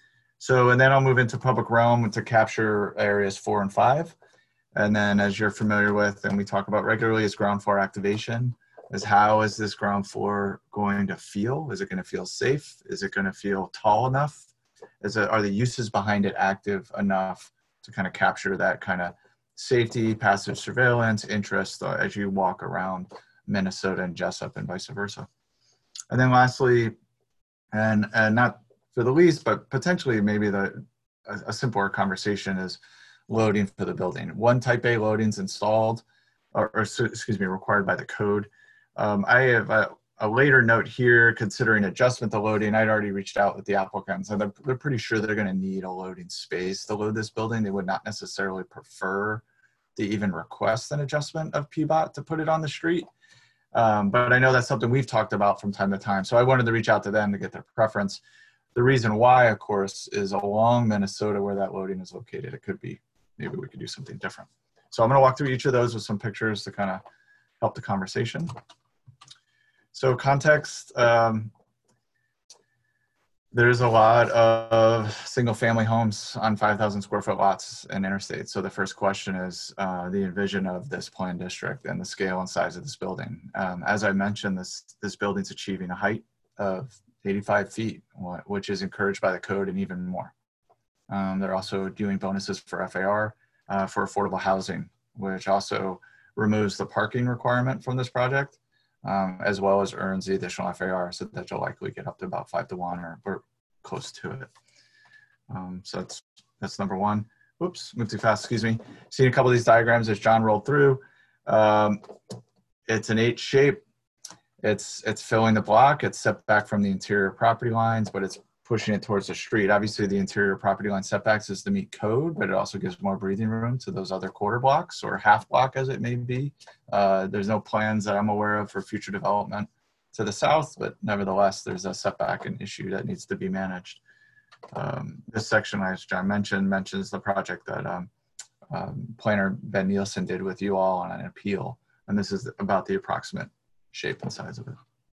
So, and then I'll move into public realm to capture areas four and five, and then as you're familiar with and we talk about regularly is ground floor activation. Is how is this ground floor going to feel? Is it going to feel safe? Is it going to feel tall enough? Is it, are the uses behind it active enough to kind of capture that kind of safety, passive surveillance, interest uh, as you walk around Minnesota and Jessup and vice versa? And then lastly, and, and not for the least, but potentially maybe the a, a simpler conversation is loading for the building. One type A loadings installed, or, or excuse me, required by the code. Um, I have a, a later note here considering adjustment to loading. I'd already reached out with the applicants, and they're, they're pretty sure they're going to need a loading space to load this building. They would not necessarily prefer to even request an adjustment of P B O T to put it on the street. Um, but I know that's something we've talked about from time to time. So I wanted to reach out to them to get their preference. The reason why, of course, is along Minnesota where that loading is located. It could be, maybe we could do something different. So I'm going to walk through each of those with some pictures to kind of help the conversation. So context, um, there's a lot of single family homes on five thousand square foot lots in interstate. So the first question is uh, the envision of this planned district and the scale and size of this building. Um, as I mentioned, this, this building's achieving a height of eighty-five feet, which is encouraged by the code and even more. Um, they're also doing bonuses for F A R uh, for affordable housing, which also removes the parking requirement from this project. Um, as well as earns the additional F A R, so that you'll likely get up to about five to one or, or close to it. Um, so that's that's number one. Whoops, moved too fast, excuse me. Seeing a couple of these diagrams as John rolled through. Um, it's an H shape. It's, it's filling the block. It's set back from the interior property lines, but it's pushing it towards the street. Obviously, the interior property line setbacks is to meet code, but it also gives more breathing room to those other quarter blocks or half block as it may be. Uh, there's no plans that I'm aware of for future development to the south, but nevertheless, there's a setback and issue that needs to be managed. Um, this section, as John mentioned, mentions the project that um, um, planner Ben Nielsen did with you all on an appeal. And this is about the approximate shape and size of it.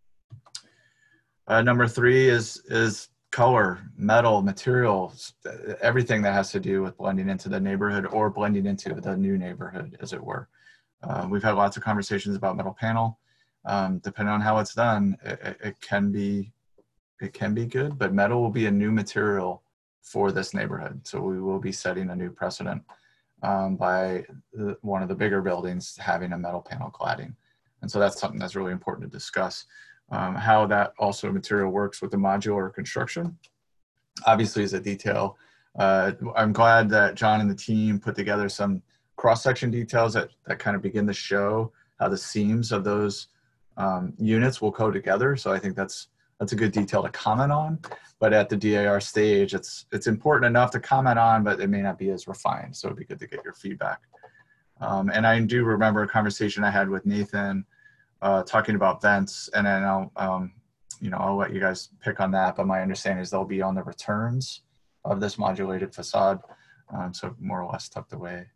Uh, number three is, is color, metal, materials, everything that has to do with blending into the neighborhood or blending into the new neighborhood, as it were. Uh, we've had lots of conversations about metal panel. Um, depending on how it's done, it, it can be it can be good, but metal will be a new material for this neighborhood. So we will be setting a new precedent um, by the, one of the bigger buildings having a metal panel cladding. And so that's something that's really important to discuss. Um, how that also material works with the modular construction, obviously is a detail. Uh, I'm glad that John and the team put together some cross-section details that, that kind of begin to show how the seams of those um, units will go together. So I think that's that's a good detail to comment on. But at the D A R stage, it's it's important enough to comment on, but it may not be as refined. So it'd be good to get your feedback. Um, and I do remember a conversation I had with Nathan uh, talking about vents, and then I'll um, you know I'll let you guys pick on that. But my understanding is they'll be on the returns of this modulated facade, um, so more or less tucked away.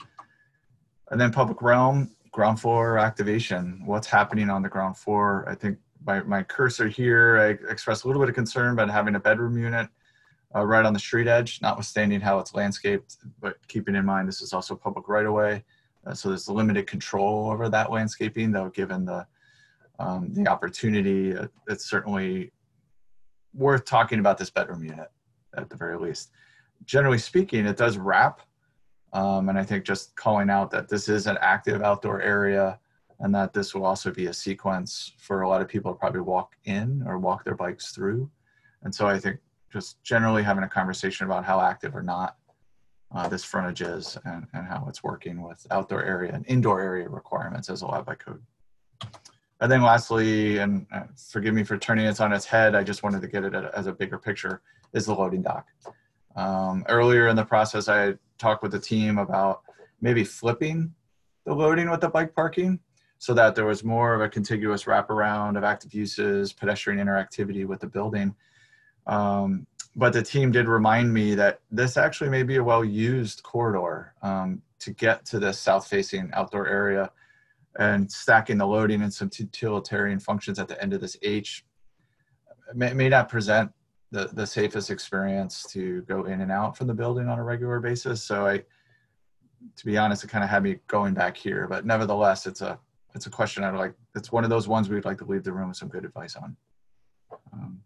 And then public realm, ground floor activation. What's happening on the ground floor? I think my, my cursor here, I expressed a little bit of concern about having a bedroom unit uh, right on the street edge, notwithstanding how it's landscaped, but keeping in mind this is also public right of way. Uh, so there's limited control over that landscaping, though given the, um, the opportunity, uh, it's certainly worth talking about this bedroom unit at the very least. Generally speaking, it does wrap. Um, and I think just calling out that this is an active outdoor area and that this will also be a sequence for a lot of people to probably walk in or walk their bikes through. And so I think just generally having a conversation about how active or not uh, this frontage is and, and how it's working with outdoor area and indoor area requirements as allowed by code. And then lastly, and uh, forgive me for turning this on its head, I just wanted to get it as a bigger picture, is the loading dock. Um, earlier in the process, I talked with the team about maybe flipping the loading with the bike parking so that there was more of a contiguous wraparound of active uses, pedestrian interactivity with the building. Um, but the team did remind me that this actually may be a well-used corridor um, to get to this south-facing outdoor area, and stacking the loading and some utilitarian functions at the end of this H may, may not present the, the safest experience to go in and out from the building on a regular basis. So I, to be honest, it kind of had me going back here, but nevertheless, it's a, it's a question I'd like, it's one of those ones we'd like to leave the room with some good advice on. Um,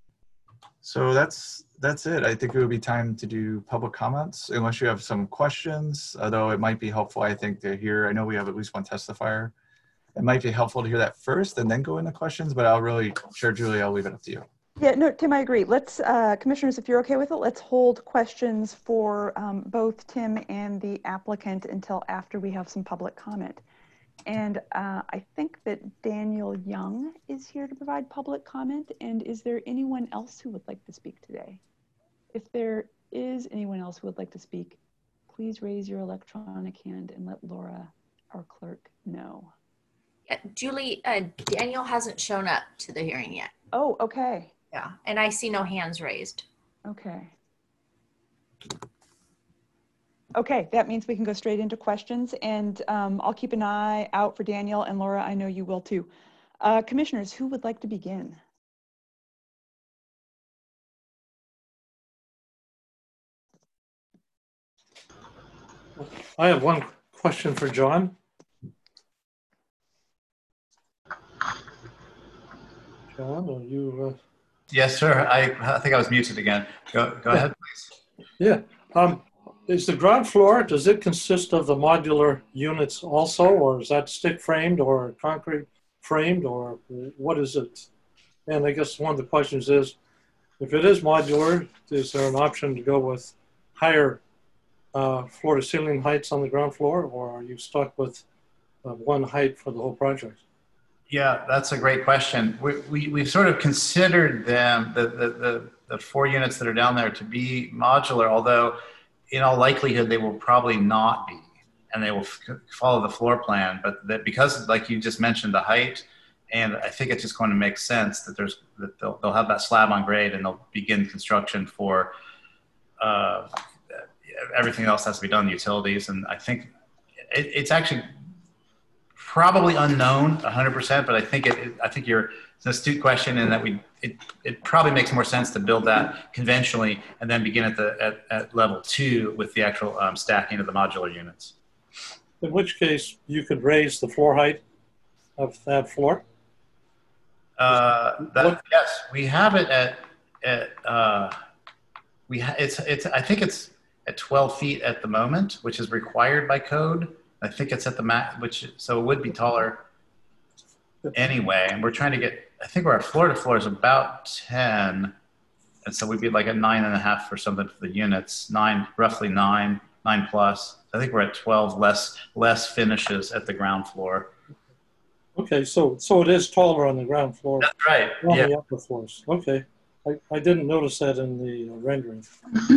so that's, that's it. I think it would be time to do public comments unless you have some questions, although it might be helpful, I think, to hear, I know we have at least one testifier. It might be helpful to hear that first and then go into questions, but I'll really, sure, Julie, I'll leave it up to you. Yeah, no, Tim, I agree. Let's, uh, commissioners, if you're okay with it, let's hold questions for um, both Tim and the applicant until after we have some public comment. And uh, I think that Daniel Young is here to provide public comment. And is there anyone else who would like to speak today? If there is anyone else who would like to speak, please raise your electronic hand and let Laura, our clerk, know. Yeah, Julie, uh, Daniel hasn't shown up to the hearing yet. Oh, okay. Yeah, and I see no hands raised. Okay. Okay, that means we can go straight into questions, and um, I'll keep an eye out for Daniel, and Laura, I know you will too. Uh, commissioners, who would like to begin? I have one question for John. John, are you? Uh... Yes, sir. I, I think I was muted again. Go, go yeah. ahead, please. Yeah. Um, is the ground floor, does it consist of the modular units also, or is that stick framed or concrete framed, or what is it? And I guess one of the questions is, if it is modular, is there an option to go with higher uh, floor to ceiling heights on the ground floor, or are you stuck with uh, one height for the whole project? Yeah, that's a great question. We, we, we've sort of considered them, the, the, the, the four units that are down there, to be modular, although in all likelihood they will probably not be, and they will f follow the floor plan. But that because, like you just mentioned, the height, and I think it's just going to make sense that there's that they'll, they'll have that slab on grade, and they'll begin construction for uh, everything else has to be done, utilities, and I think it, it's actually probably unknown one hundred percent, but I think it, it I think you're it's an astute question, and that we it, it probably makes more sense to build that conventionally and then begin at the at, at level two with the actual um, stacking of the modular units. In which case you could raise the floor height of that floor? Uh, that, yes, we have it at at uh, we ha it's it's I think it's at twelve feet at the moment, which is required by code. I think it's at the mat, which so it would be taller. anyway, and we're trying to get, I think our floor to floor is about ten. And so we'd be like at nine and a half or something for the units, nine, roughly nine, nine plus. I think we're at twelve less, less finishes at the ground floor. Okay, so so it is taller on the ground floor. That's right. On Yeah. the upper floors. Okay, I, I didn't notice that in the uh, rendering.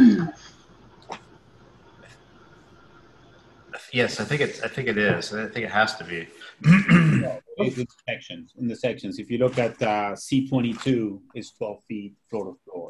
Yes, I think it's, I think it is. I think it has to be. In the sections, in the sections, if you look at uh, C twenty-two, it's twelve feet floor to floor.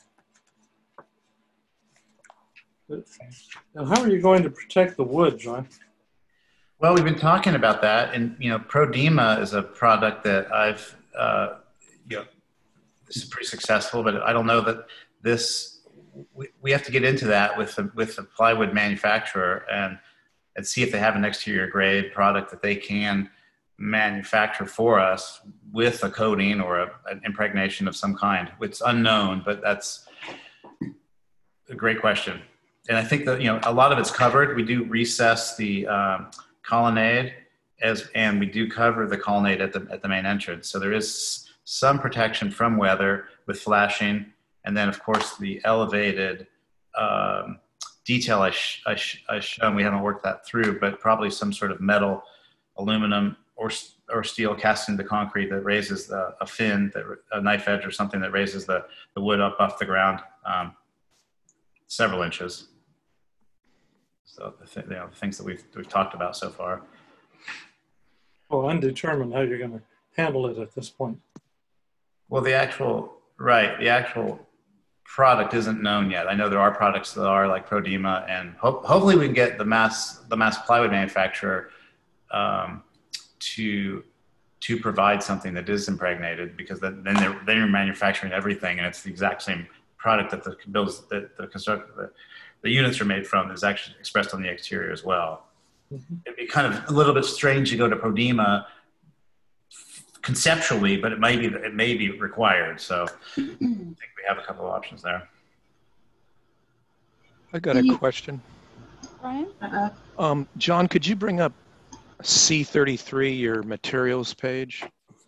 Now, how are you going to protect the wood, John? Well, we've been talking about that, and you know, Prodema is a product that I've, uh, you know, this is pretty successful, but I don't know that this. We, we have to get into that with the, with the plywood manufacturer and and see if they have an exterior grade product that they can manufacture for us with a coating or a, an impregnation of some kind. It's unknown, but that's a great question. And I think that, you know, a lot of it's covered. We do recess the um, colonnade as, and we do cover the colonnade at the, at the main entrance. So there is some protection from weather with flashing. And then of course the elevated um, detail I, sh I, sh I shown, we haven't worked that through, but probably some sort of metal, aluminum, or, or steel cast into concrete that raises the, a fin, that, a knife edge or something that raises the, the wood up off the ground um, several inches. So the, th you know, the things that we've, we've talked about so far. Well, undetermined how you're going to handle it at this point. Well, the actual, right, the actual product isn't known yet. I know there are products that are like Prodema, and ho hopefully we can get the mass, the mass plywood manufacturer um, to to provide something that is impregnated, because then then they're, they're manufacturing everything, and it's the exact same product that the builds that the construct the, the units are made from is actually expressed on the exterior as well. Mm-hmm. It'd be kind of a little bit strange to go to Prodema conceptually, but it may be it may be required. So I think we have a couple of options there. I got a question. Brian? Uh, Um, John, could you bring up C thirty-three, your materials page?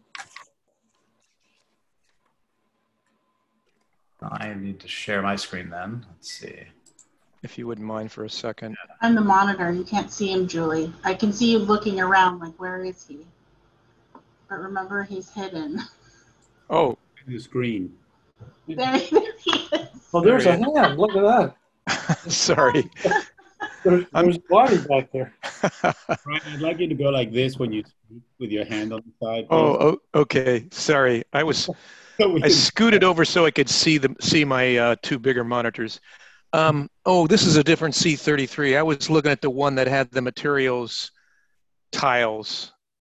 I need to share my screen then. Let's see. If you wouldn't mind for a second. on the monitor, you can't see him, Julie. I can see you looking around like, where is he? But remember, he's hidden. Oh. The screen. There, there he is. Oh, there's a hand. Look at that. Sorry. There's, there's body back there. Brian, I'd like you to go like this when you speak with your hand on the side. Oh, oh, okay. Sorry. I was, I scooted over so I could see the see my uh, two bigger monitors. Um, oh, this is a different C thirty-three. I was looking at the one that had the materials tiles.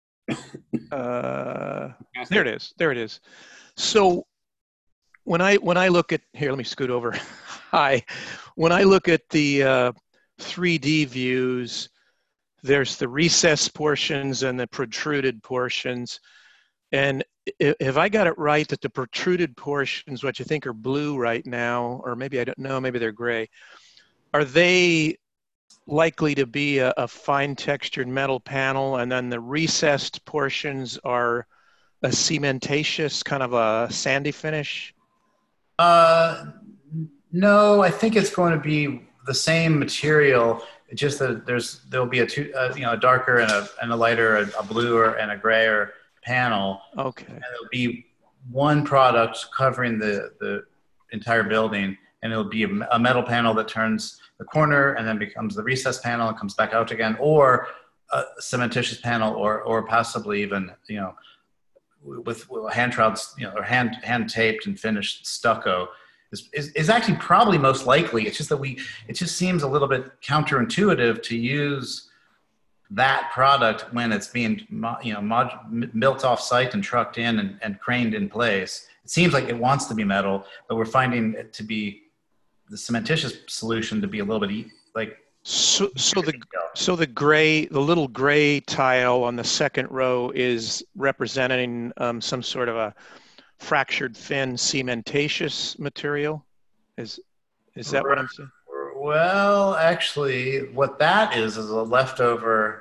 Uh, there it is. There it is. So when I when I look at here, let me scoot over. Hi. When I look at the uh, three D views, there's the recessed portions and the protruded portions. And have I got it right that the protruded portions, which I think are blue right now, or maybe I don't know, maybe they're gray, are they likely to be a, a fine textured metal panel, and then the recessed portions are a cementatious, kind of a sandy finish? Uh, no, I think it's going to be the same material. It's just that there's there'll be a two, uh, you know, a darker and a and a lighter, a, a bluer and a grayer panel. Okay. And it'll be one product covering the the entire building, and it'll be a, a metal panel that turns the corner and then becomes the recessed panel and comes back out again, or a cementitious panel, or or possibly even, you know, with, with hand troweled, you know, or hand hand taped and finished stucco is, is is actually probably most likely. It's just that we it just seems a little bit counterintuitive to use that product when it's being, you know, mod, built off site and trucked in and, and craned in place. It seems like it wants to be metal, but we're finding it to be the cementitious solution to be a little bit like. So, so the so the gray, the little gray tile on the second row is representing um, some sort of a fractured thin cementatious material. Is is that what I'm saying? Well, actually, what that is is a leftover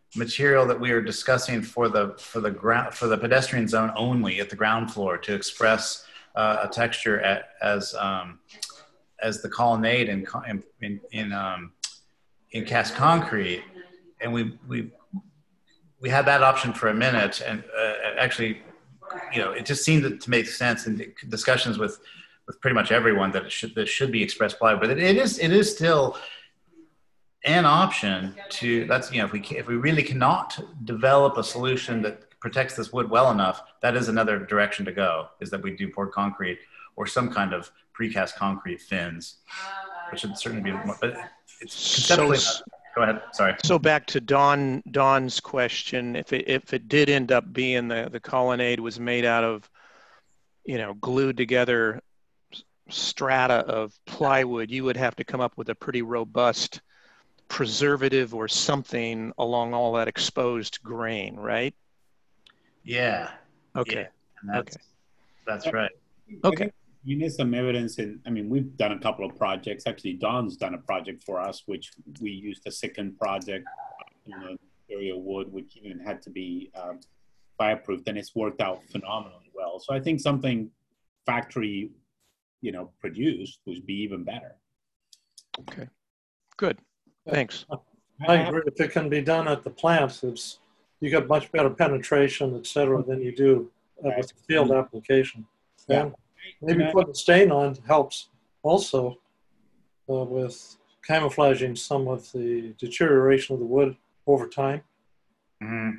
material that we are discussing for the for the ground for the pedestrian zone only at the ground floor to express uh, a texture at, as um, as the colonnade in in in, um, in cast concrete, and we we we had that option for a minute, and uh, actually, you know, it just seemed to make sense in discussions with with pretty much everyone that it should that should be express plywood, but it, it is it is still an option to, that's, you know, if we, if we really cannot develop a solution that protects this wood well enough, that is another direction to go, is that we do poured concrete or some kind of precast concrete fins, which would certainly be, but it's conceptually, So, go ahead, sorry. So back to Don, Don's question, if it, if it did end up being the, the colonnade was made out of, you know, glued together strata of plywood, you would have to come up with a pretty robust preservative or something along all that exposed grain, right? Yeah. Okay. Yeah. And that's, okay. That's right. Okay. You need some evidence in, I mean, we've done a couple of projects. Actually, Don's done a project for us, which we used a second project in the area wood, which even had to be um, fireproofed, and it's worked out phenomenally well. So I think something factory, you know, produced would be even better. Okay. Good. Thanks. I agree. If it can be done at the plants, it's you get much better penetration, et cetera, than you do uh, with the field application. Yeah. And maybe putting stain on helps also uh, with camouflaging some of the deterioration of the wood over time. Mm-hmm.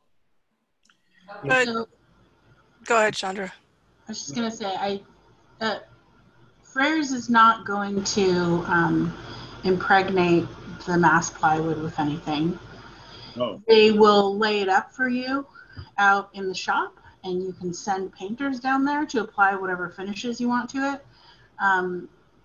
But, So, go ahead, Chandra. I was just gonna say, I uh, Freres is not going to um, impregnate the mass plywood with anything. Oh. They will lay it up for you out in the shop, and you can send painters down there to apply whatever finishes you want to it. Um,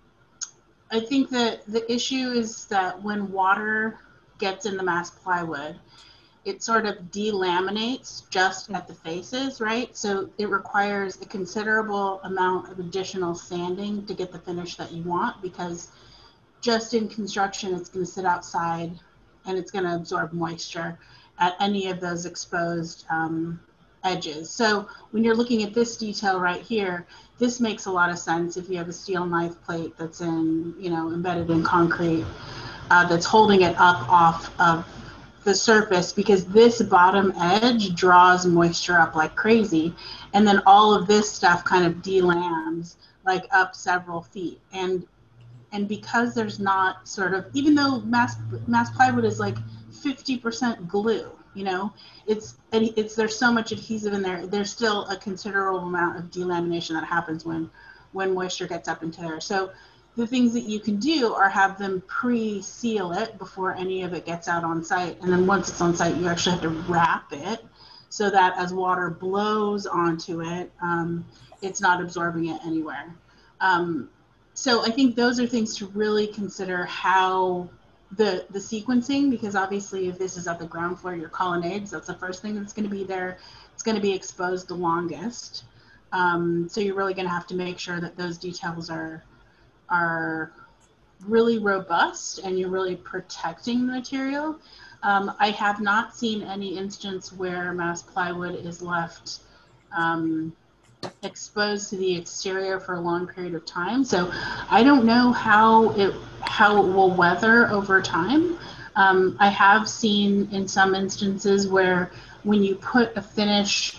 I think that the issue is that when water gets in the mass plywood, it sort of delaminates just at the faces, right? So it requires a considerable amount of additional sanding to get the finish that you want, because just in construction, it's going to sit outside and it's going to absorb moisture at any of those exposed um, edges. So when you're looking at this detail right here, this makes a lot of sense if you have a steel knife plate that's in, you know, embedded in concrete, uh, that's holding it up off of the surface, because this bottom edge draws moisture up like crazy. And then all of this stuff kind of delams like up several feet. And And because there's not sort of, even though mass mass plywood is like fifty percent glue, you know, it's it's there's so much adhesive in there. There's still a considerable amount of delamination that happens when when moisture gets up into there. So the things that you can do are have them pre-seal it before any of it gets out on site, and then once it's on site, you actually have to wrap it so that as water blows onto it, um, it's not absorbing it anywhere. Um, So I think those are things to really consider, how the the sequencing, because obviously if this is at the ground floor, your colonnades, that's the first thing that's going to be there. It's going to be exposed the longest. Um, so you're really going to have to make sure that those details are are really robust and you're really protecting the material. Um, I have not seen any instance where mass plywood is left um, exposed to the exterior for a long period of time. So I don't know how it how it will weather over time. Um, I have seen in some instances where when you put a finish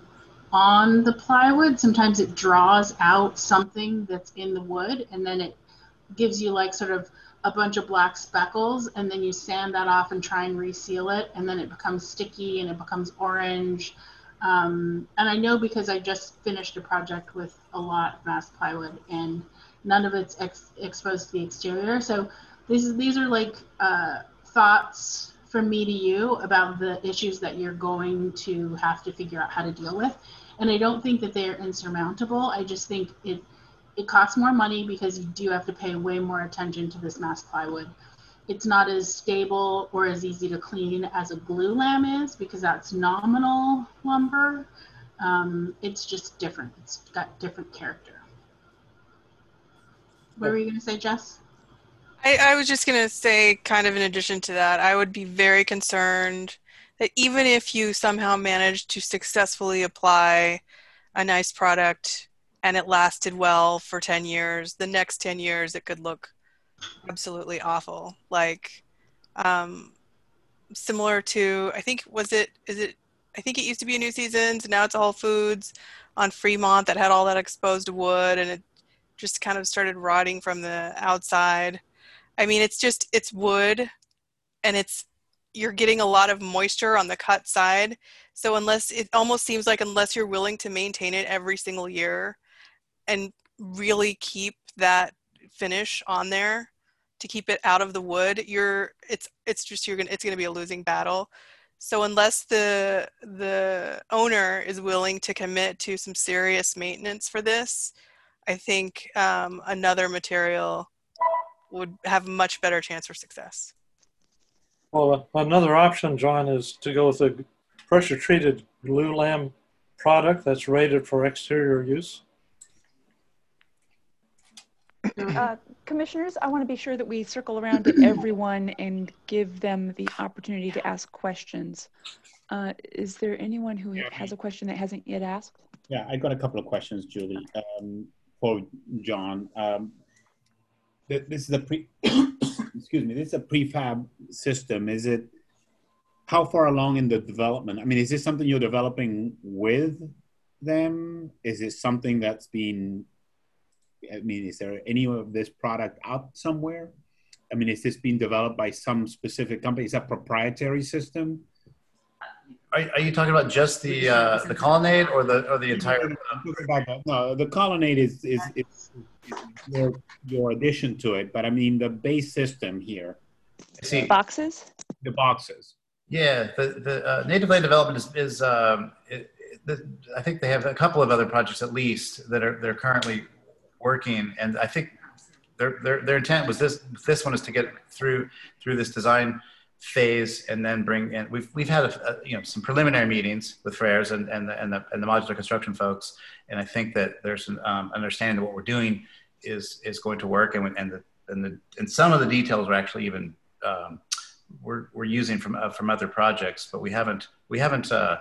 on the plywood, sometimes it draws out something that's in the wood, and then it gives you like sort of a bunch of black speckles, and then you sand that off and try and reseal it, and then it becomes sticky and it becomes orange. Um, and I know because I just finished a project with a lot of mass plywood, and none of it's ex exposed to the exterior. So these, these are like uh, thoughts from me to you about the issues that you're going to have to figure out how to deal with. And I don't think that they are insurmountable. I just think it, it costs more money because you do have to pay way more attention to this mass plywood. It's not as stable or as easy to clean as a glue lam is, because that's nominal lumber. Um, it's just different. It's got different character. What were you going to say, Jess? I, I was just going to say, kind of in addition to that, I would be very concerned that even if you somehow managed to successfully apply a nice product and it lasted well for ten years, the next ten years it could look absolutely awful. Like, um, similar to, I think, was it, is it, I think it used to be a New Seasons, and now it's a Whole Foods on Fremont that had all that exposed wood, and it just kind of started rotting from the outside. I mean, it's just, it's wood, and it's, you're getting a lot of moisture on the cut side. So unless, it almost seems like unless you're willing to maintain it every single year and really keep that finish on there to keep it out of the wood, you're, it's, it's just, you're gonna, it's gonna be a losing battle. So unless the, the owner is willing to commit to some serious maintenance for this, I think um, another material would have a much better chance for success. Well, another option, John, is to go with a pressure-treated glulam product that's rated for exterior use. Uh, commissioners, I want to be sure that we circle around to everyone and give them the opportunity to ask questions. Uh, is there anyone who has a question that hasn't yet asked? Yeah, I got a couple of questions, Julie, um, for John. Um, th this is a pre, excuse me, this is a prefab system. Is it, how far along in the development? I mean, is this something you're developing with them? Is it something that's been, I mean, is there any of this product out somewhere? I mean, is this being developed by some specific company? Is that a proprietary system? Are, are you talking about just the uh, the colonnade or the or the entire? No, the colonnade is is, is, is your, your addition to it, but I mean the base system here. See, boxes. The boxes. Yeah, the the uh, native land development is is um, it, it, the, I think they have a couple of other projects at least that are they're currently working, and I think their their their intent was this this one is to get through through this design phase and then bring in, we've we've had a, a, you know some preliminary meetings with Freyrs and and the, and the and the modular construction folks, and I think that there's an um, understanding that what we're doing is is going to work, and and the and the and some of the details are actually even um, we're we're using from uh, from other projects, but we haven't we haven't. Uh,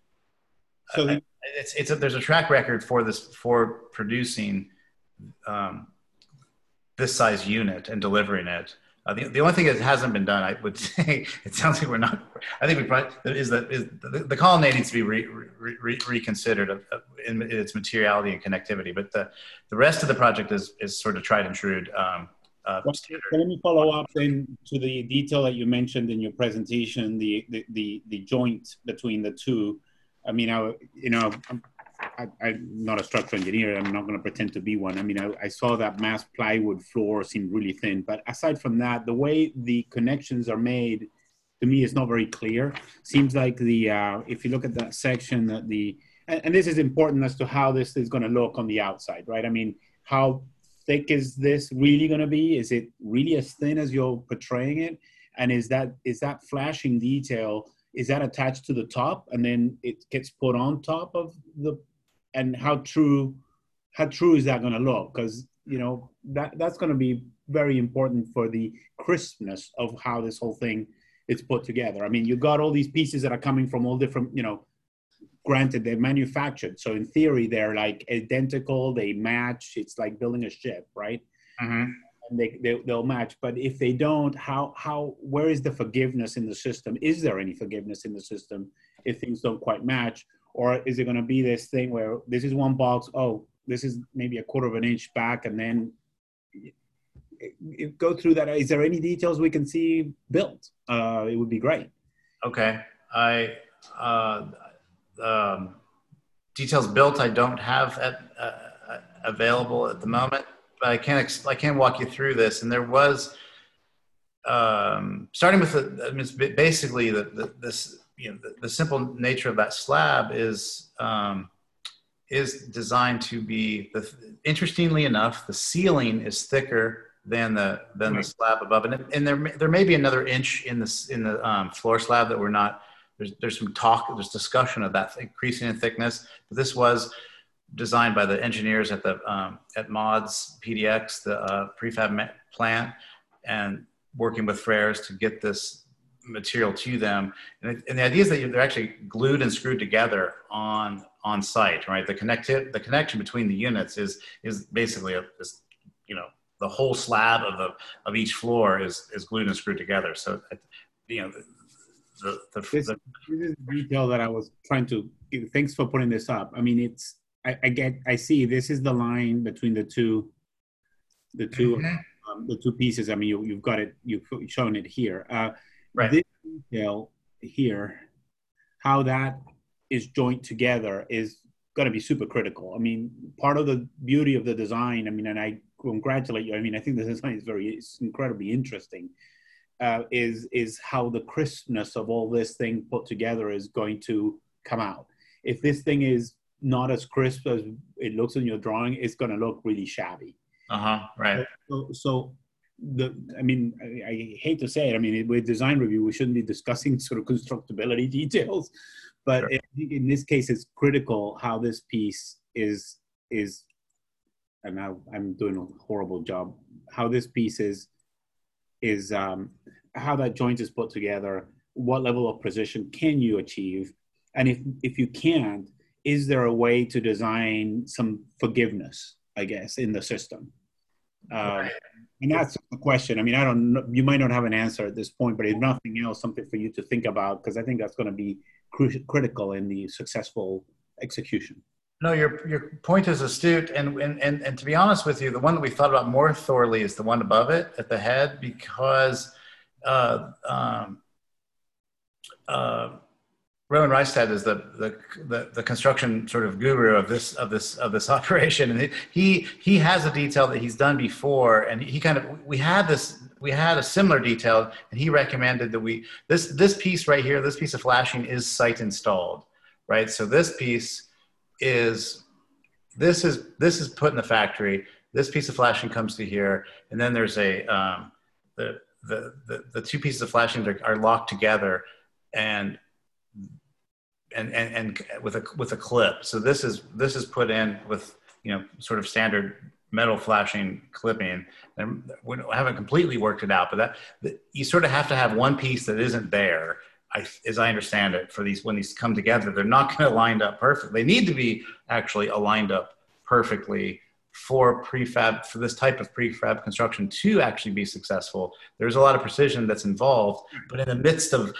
so uh, it's it's a, there's a track record for this for producing um, this size unit and delivering it. Uh, the, the only thing that hasn't been done, I would say, it sounds like we're not, I think we probably, is that is the, the colonnade needs to be re, re, re, reconsidered of, of, in its materiality and connectivity, but the, the rest of the project is, is sort of tried and true. Um, uh, well, let me follow up then to the detail that you mentioned in your presentation, the, the, the, the joint between the two. I mean, I, you know, I'm, I, I'm not a structural engineer. I'm not going to pretend to be one. I mean, I, I saw that mass plywood floor seemed really thin. But aside from that, the way the connections are made, to me, is not very clear. Seems like the, uh, if you look at that section, that the, and, and this is important as to how this is going to look on the outside, right? I mean, how thick is this really going to be? Is it really as thin as you're portraying it? And is that is that flashing detail, is that attached to the top and then it gets put on top of the, and how true, how true is that going to look? Because, you know, that, that's going to be very important for the crispness of how this whole thing is put together. I mean, you got all these pieces that are coming from all different, you know, granted they're manufactured. So in theory, they're like identical, they match. It's like building a ship, right? Mm-hmm. And they, they, they'll match. But if they don't, how, how, where is the forgiveness in the system? Is there any forgiveness in the system if things don't quite match? Or is it going to be this thing where this is one box, oh, this is maybe a quarter of an inch back, and then it, it, go through that. Is there any details we can see built? Uh, it would be great. Okay. I, uh, um, details built I don't have at, uh, available at the moment, but I can, ex I can walk you through this. And there was, um, starting with the, I mean, it's basically the, the, this, you know, the, the simple nature of that slab is um, is designed to be, the, interestingly enough, the ceiling is thicker than the than right. the slab above, and and there there may be another inch in the in the um, floor slab that we're not. There's there's some talk, there's discussion of that increasing in thickness, but this was designed by the engineers at the um, at Mods P D X, the uh, prefab plant, and working with Freyrs to get this material to them. And, it, and the idea is that they're actually glued and screwed together on on site, right? The connecti- the connection between the units is is basically a, is, you know, the whole slab of the of each floor is is glued and screwed together. So, you know, the the, this, the this is the detail that I was trying to. Thanks for putting this up. I mean, it's I, I get I see this is the line between the two, the two mm-hmm. um, the two pieces. I mean, you you've got it. You've shown it here. Uh, right. This detail here, how that is joined together is going to be super critical. I mean, part of the beauty of the design. I mean, and I congratulate you. I mean, I think the design is very it's incredibly interesting. Uh, is is how the crispness of all this thing put together is going to come out. If this thing is not as crisp as it looks in your drawing, it's going to look really shabby. Uh-huh, right. So, so the, I mean, I, I hate to say it, I mean, with design review, we shouldn't be discussing sort of constructability details, but sure. I think in this case, it's critical how this piece is, is, and now I'm doing a horrible job, how this piece is, is um, how that joint is put together, what level of precision can you achieve, and if, if you can't, is there a way to design some forgiveness, I guess, in the system? Um, right. And that's the question. I mean, I don't know, you might not have an answer at this point, but if nothing else, something for you to think about, because I think that's going to be cru- critical in the successful execution. No, your your point is astute, and, and and and to be honest with you, the one that we thought about more thoroughly is the one above it at the head, because uh, um, uh, Rowan Reistad is the, the the the construction sort of guru of this of this of this operation, and he he has a detail that he's done before, and he kind of we had this we had a similar detail, and he recommended that we this this piece right here, this piece of flashing is site installed, right? So this piece is this is this is put in the factory. This piece of flashing comes to here, and then there's a um, the, the the the two pieces of flashing are, are locked together, and and and and with a with a clip. So this is this is put in with, you know, sort of standard metal flashing clipping. And we haven't completely worked it out, but that, that you sort of have to have one piece that isn't there. I, as I understand it, for these, when these come together, they're not going to line up perfectly. They need to be actually aligned up perfectly for prefab, for this type of prefab construction to actually be successful. There's a lot of precision that's involved, but in the midst of,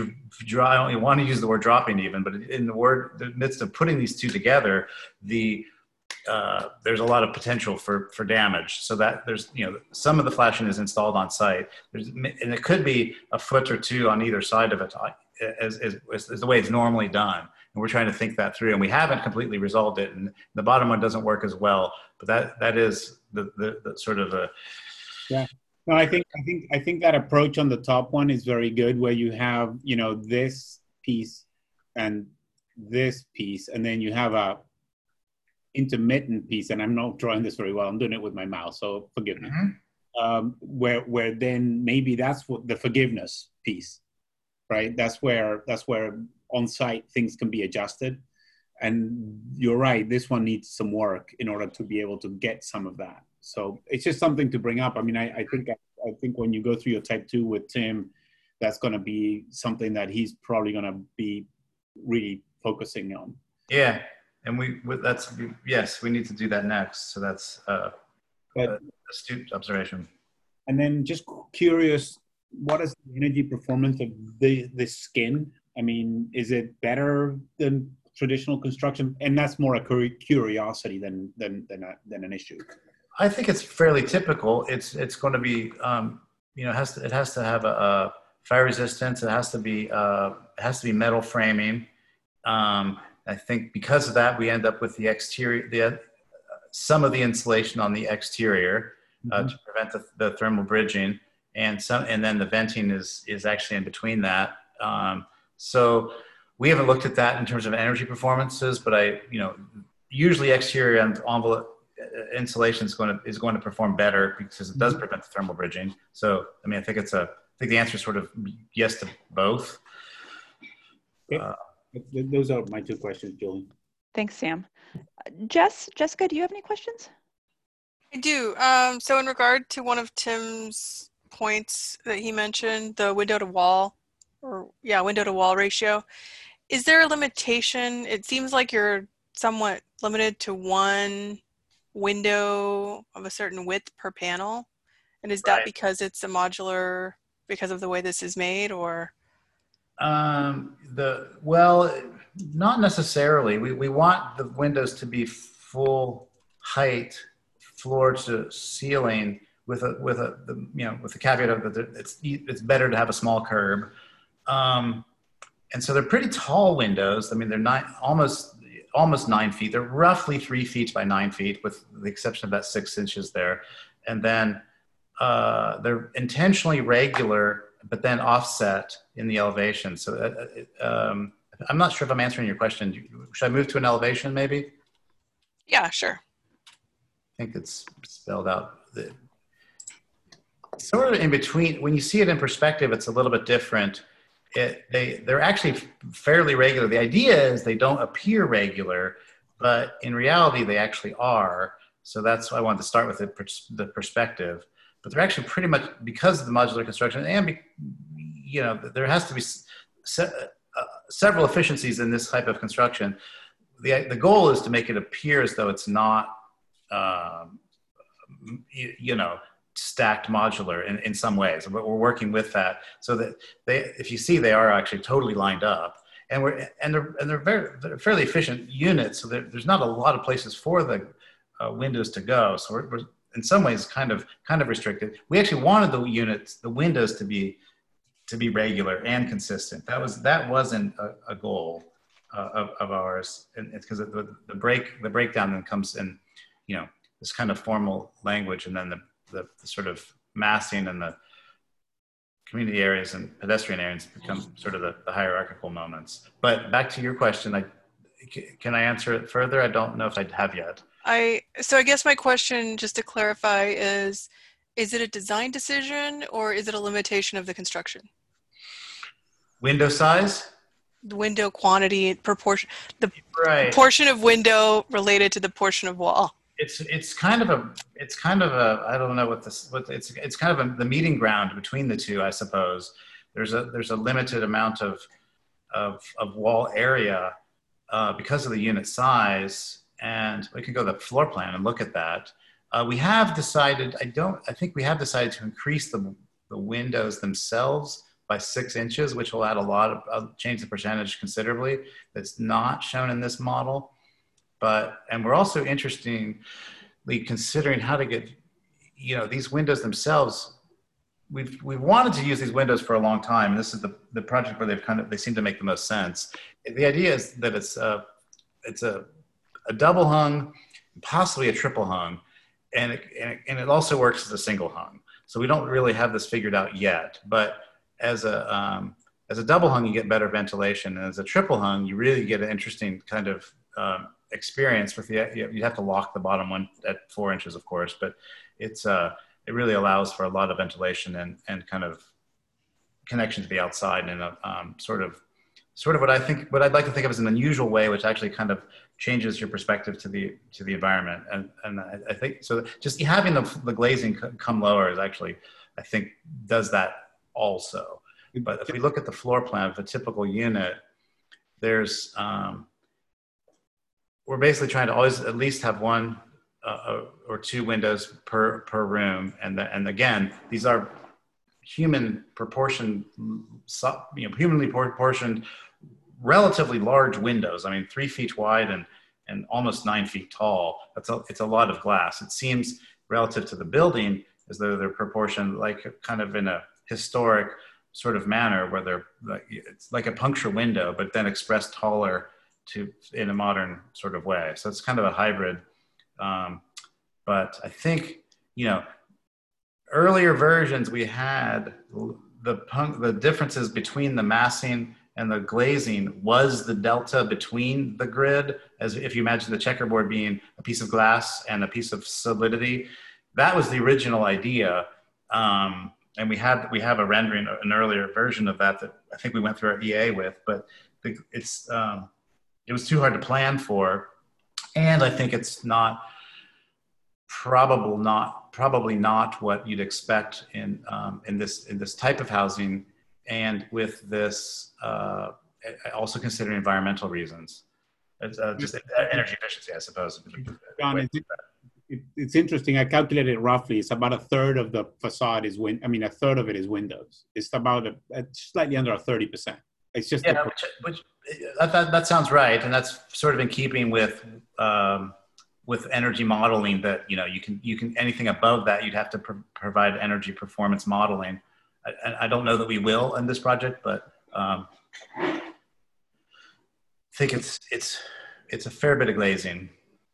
I don't want to use the word dropping even, but in the word, the midst of putting these two together, the uh, there's a lot of potential for for damage. So that there's, you know, some of the flashing is installed on site. There's, and it could be a foot or two on either side of it, as, as, as the way it's normally done. And we're trying to think that through, and we haven't completely resolved it. And the bottom one doesn't work as well, but that that is the the, the sort of a yeah. No, I think I think I think that approach on the top one is very good, where you have, you know, this piece and this piece, and then you have a intermittent piece, and I'm not drawing this very well. I'm doing it with my mouse, so forgive me. Mm-hmm. Um, where where then maybe that's what the forgiveness piece, right? That's where that's where on-site things can be adjusted. And you're right, this one needs some work in order to be able to get some of that. So it's just something to bring up. I mean, I, I think I, I think when you go through your type two with Tim, that's going to be something that he's probably going to be really focusing on. Yeah. And we, that's, yes, we need to do that next. So that's uh, but, uh, astute observation. And then just curious, what is the energy performance of the, the skin? I mean, is it better than traditional construction? And that's more a curiosity than, than, than, a, than an issue. I think it's fairly typical. It's, it's going to be, um, you know, it has to, it has to have a, a fire resistance. It has to be, uh, it has to be metal framing. Um, I think because of that, we end up with the exterior, the, uh, some of the insulation on the exterior uh, mm-hmm. to prevent the, the thermal bridging, and some, and then the venting is is actually in between that. Um, so we haven't looked at that in terms of energy performances, but I, you know, usually exterior envelope insulation is going to is going to perform better because it does mm-hmm. prevent the thermal bridging. So I mean, I think it's a, I think the answer is sort of yes to both. Okay. Uh, Those are my two questions, Julie. Thanks, Sam. Jess, Jessica, do you have any questions? I do. Um, so in regard to one of Tim's points that he mentioned, the window to wall or yeah, window to wall ratio. Is there a limitation? It seems like you're somewhat limited to one window of a certain width per panel. And is that Right. because it's a modular, because of the way this is made, or? Um, the, well, not necessarily. We, we want the windows to be full height, floor to ceiling, with a, with a, the, you know, with the caveat of that it's, it's better to have a small curb. Um, and so they're pretty tall windows. I mean, they're nine, almost, almost nine feet. They're roughly three feet by nine feet, with the exception of that six inches there. And then uh, they're intentionally regular, but then offset in the elevation. So uh, um, I'm not sure if I'm answering your question. Should I move to an elevation maybe? Yeah, sure. I think it's spelled out. The, sort of in between, when you see it in perspective, it's a little bit different. It, they, they're actually fairly regular. The idea is they don't appear regular, but in reality, they actually are. So that's why I wanted to start with the, the perspective. But they're actually pretty much, because of the modular construction, and be, you know, there has to be se uh, several efficiencies in this type of construction. The, the goal is to make it appear as though it's not, um, you, you know, stacked modular in, in some ways, but we're working with that so that they, if you see, they are actually totally lined up, and we're and they're and they're very they're fairly efficient units. So there, there's not a lot of places for the uh, windows to go. So we're, we're in some ways kind of kind of restricted. We actually wanted the units, the windows, to be to be regular and consistent. That was that wasn't a, a goal uh, of, of ours, and it's because the the break the breakdown then comes in, you know, this kind of formal language, and then the The, the sort of massing and the community areas and pedestrian areas become sort of the, the hierarchical moments. But back to your question, I, can I answer it further? I don't know if I have yet. I, so I guess my question, just to clarify, is, is it a design decision or is it a limitation of the construction? Window size? The window quantity, proportion, the right. portion of window related to the portion of wall. It's it's kind of a it's kind of a I don't know what this what it's it's kind of a, the meeting ground between the two, I suppose. There's a there's a limited amount of of, of wall area uh, because of the unit size, and we can go to the floor plan and look at that. Uh, we have decided I don't I think we have decided to increase the the windows themselves by six inches, which will add a lot of uh, change the percentage considerably. That's not shown in this model. But, and we're also interestingly considering how to get, you know, these windows themselves. We've, we've wanted to use these windows for a long time. And this is the, the project where they've kind of, they seem to make the most sense. The idea is that it's a, it's a, a double hung, possibly a triple hung. And it, and it, and it also works as a single hung. So we don't really have this figured out yet, but as a, um, as a double hung, you get better ventilation. And as a triple hung, you really get an interesting kind of, um, experience with the, you have to lock the bottom one at four inches, of course, but it's, uh, it really allows for a lot of ventilation and, and kind of connection to the outside in a um, sort of, sort of what I think, what I'd like to think of as an unusual way, which actually kind of changes your perspective to the, to the environment. And, and I, I think, so just having the, the glazing come lower is actually, I think, does that also. But if we look at the floor plan of a typical unit, there's, um, we're basically trying to always at least have one uh, or two windows per per room, and the, and again, these are human proportioned, you know, humanly proportioned, relatively large windows. I mean, three feet wide and and almost nine feet tall. That's a, it's a lot of glass. It seems relative to the building as though they're proportioned like kind of in a historic sort of manner, where they're like, it's like a puncture window, but then expressed taller to in a modern sort of way. So it's kind of a hybrid. Um, but I think, you know, earlier versions we had the punk, the differences between the massing and the glazing was the delta between the grid, as if you imagine the checkerboard being a piece of glass and a piece of solidity. That was the original idea. Um, and we had, we have a rendering, an earlier version of that that I think we went through our E A with, but it's, um, it was too hard to plan for. And I think it's not probable, not probably not what you'd expect in, um, in this, in this type of housing and with this, uh, also considering environmental reasons. It's uh, just energy efficiency, I suppose. John, it, it, it's interesting. I calculated it roughly. It's about a third of the facade is win. I mean, a third of it is windows. It's about a, a slightly under a thirty percent. It's just yeah, the, which, which that, that that sounds right, and that's sort of in keeping with um, with energy modeling. That you know, you can you can anything above that, you'd have to pro provide energy performance modeling. I, I don't know that we will in this project, but. Um, I think it's it's it's a fair bit of glazing.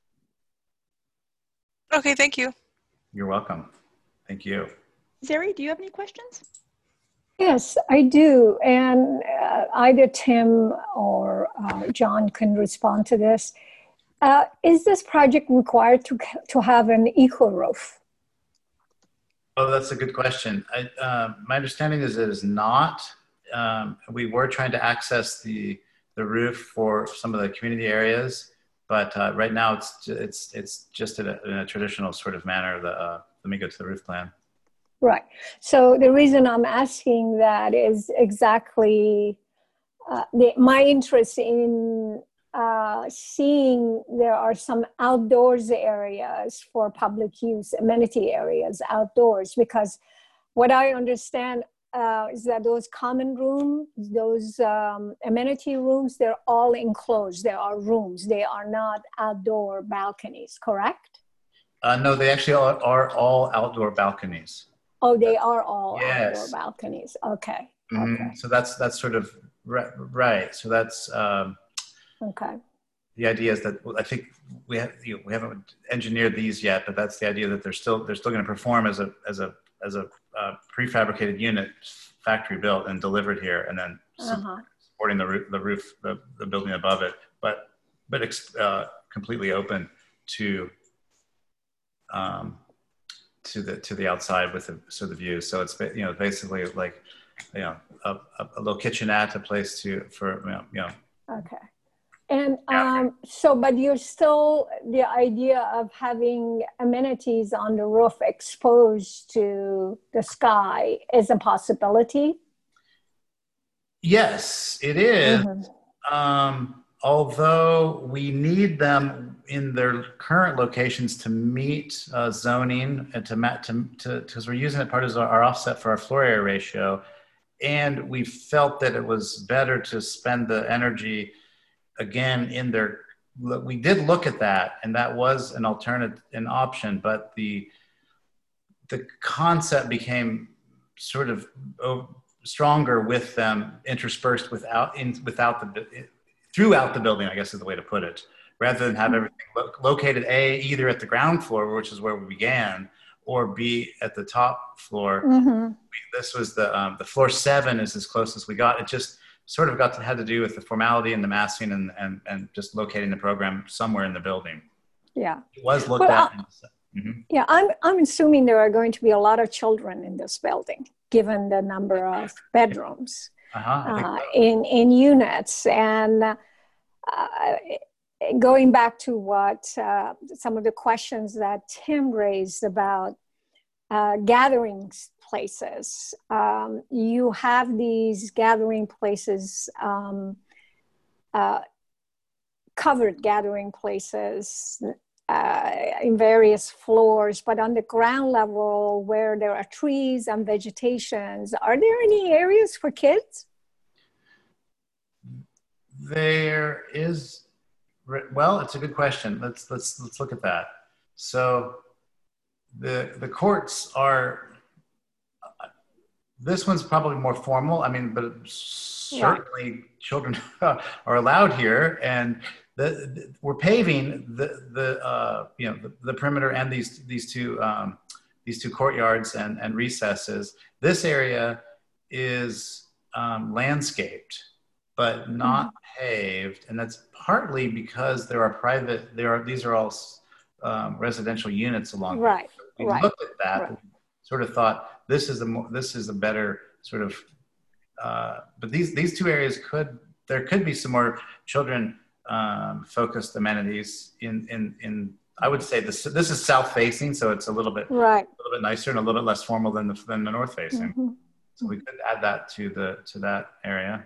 Okay, thank you. You're welcome. Thank you. Zeri, do you have any questions? Yes, I do. And uh, either Tim or uh, John can respond to this. Uh, is this project required to to have an eco roof? Oh, that's a good question. I, uh, my understanding is it is not. Um, we were trying to access the the roof for some of the community areas, but uh, right now it's it's it's just in a, in a traditional sort of manner. The uh, let me go to the roof plan. Right. So the reason I'm asking that is exactly uh, the, my interest in uh, seeing there are some outdoors areas for public use, amenity areas outdoors, because what I understand Uh, is that those common rooms, those um, amenity rooms, they're all enclosed. There are rooms. They are not outdoor balconies, correct? Uh, no, they actually are, are all outdoor balconies. Oh, they are all yes. outdoor balconies. Okay. Mm-hmm. Okay. So that's that's sort of right. right. So that's um, okay. The idea is that well, I think we have you know, we haven't engineered these yet, but that's the idea that they're still they're still going to perform as a as a as a uh, prefabricated unit, factory built and delivered here, and then uh-huh. supporting the roof, the roof, the, the building above it, but but uh, completely open to um, to the to the outside with the so the views. So it's you know basically like you know a, a, a little kitchenette, a place to for you know. You know okay. And um, so, but you're still, the idea of having amenities on the roof exposed to the sky is a possibility? Yes, it is. Mm-hmm. Um, although we need them in their current locations to meet uh, zoning and to match, to, to, because we're using it part as our, our offset for our floor area ratio. And we felt that it was better to spend the energy again in their, we did look at that, and that was an alternative, an option, but the the concept became sort of stronger with them interspersed without in without the throughout the building, I guess is the way to put it, rather than have everything lo located a either at the ground floor, which is where we began, or b at the top floor. Mm-hmm. we, this was the um, the floor seven is as close as we got. It just sort of got to had to do with the formality and the massing and, and, and just locating the program somewhere in the building. Yeah. It was looked well, at. Mm-hmm. Yeah, I'm, I'm assuming there are going to be a lot of children in this building, given the number of bedrooms uh-huh, uh, so. in, in units. And uh, going back to what uh, some of the questions that Tim raised about uh, gatherings places. Um, you have these gathering places, um, uh, covered gathering places uh, in various floors, but on the ground level where there are trees and vegetations, are there any areas for kids? There is, well, it's a good question. Let's, let's, let's look at that. So the, the courts are, this one's probably more formal. I mean, but certainly yeah. children are allowed here, and the, the, we're paving the the uh, you know the, the perimeter and these these two um, these two courtyards and and recesses. This area is um, landscaped, but not mm-hmm. paved, and that's partly because there are private. There are these are all um, residential units along. Right. We right. looked at that. Right. Sort of thought this is a more, this is a better sort of, uh, but these these two areas could there could be some more children um, focused amenities in in in. I would say this this is south facing, so it's a little bit right, a little bit nicer and a little bit less formal than the than the north facing. Mm-hmm. So we could add that to the to that area.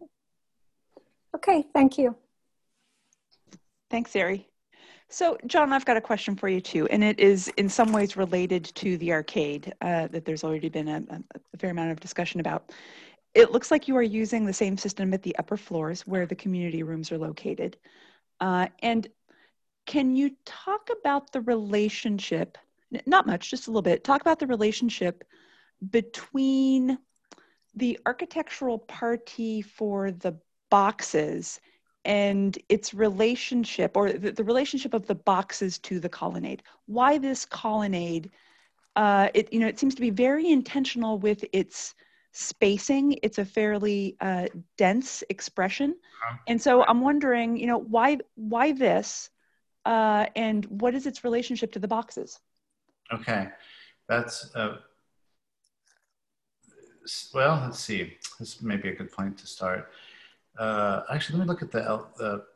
Okay, thank you. Thanks, Ari. So, John, I've got a question for you too, and it is in some ways related to the arcade uh, that there's already been a, a fair amount of discussion about. It looks like you are using the same system at the upper floors where the community rooms are located. Uh, and can you talk about the relationship, not much, just a little bit, talk about the relationship between the architectural party for the boxes and its relationship, or the, the relationship of the boxes to the colonnade. Why this colonnade? Uh, it you know it seems to be very intentional with its spacing. It's a fairly uh, dense expression, and so I'm wondering, you know, why why this, uh, and what is its relationship to the boxes? Okay, that's uh, well. Let's see. This may be a good point to start. Uh, actually, let me look at the, the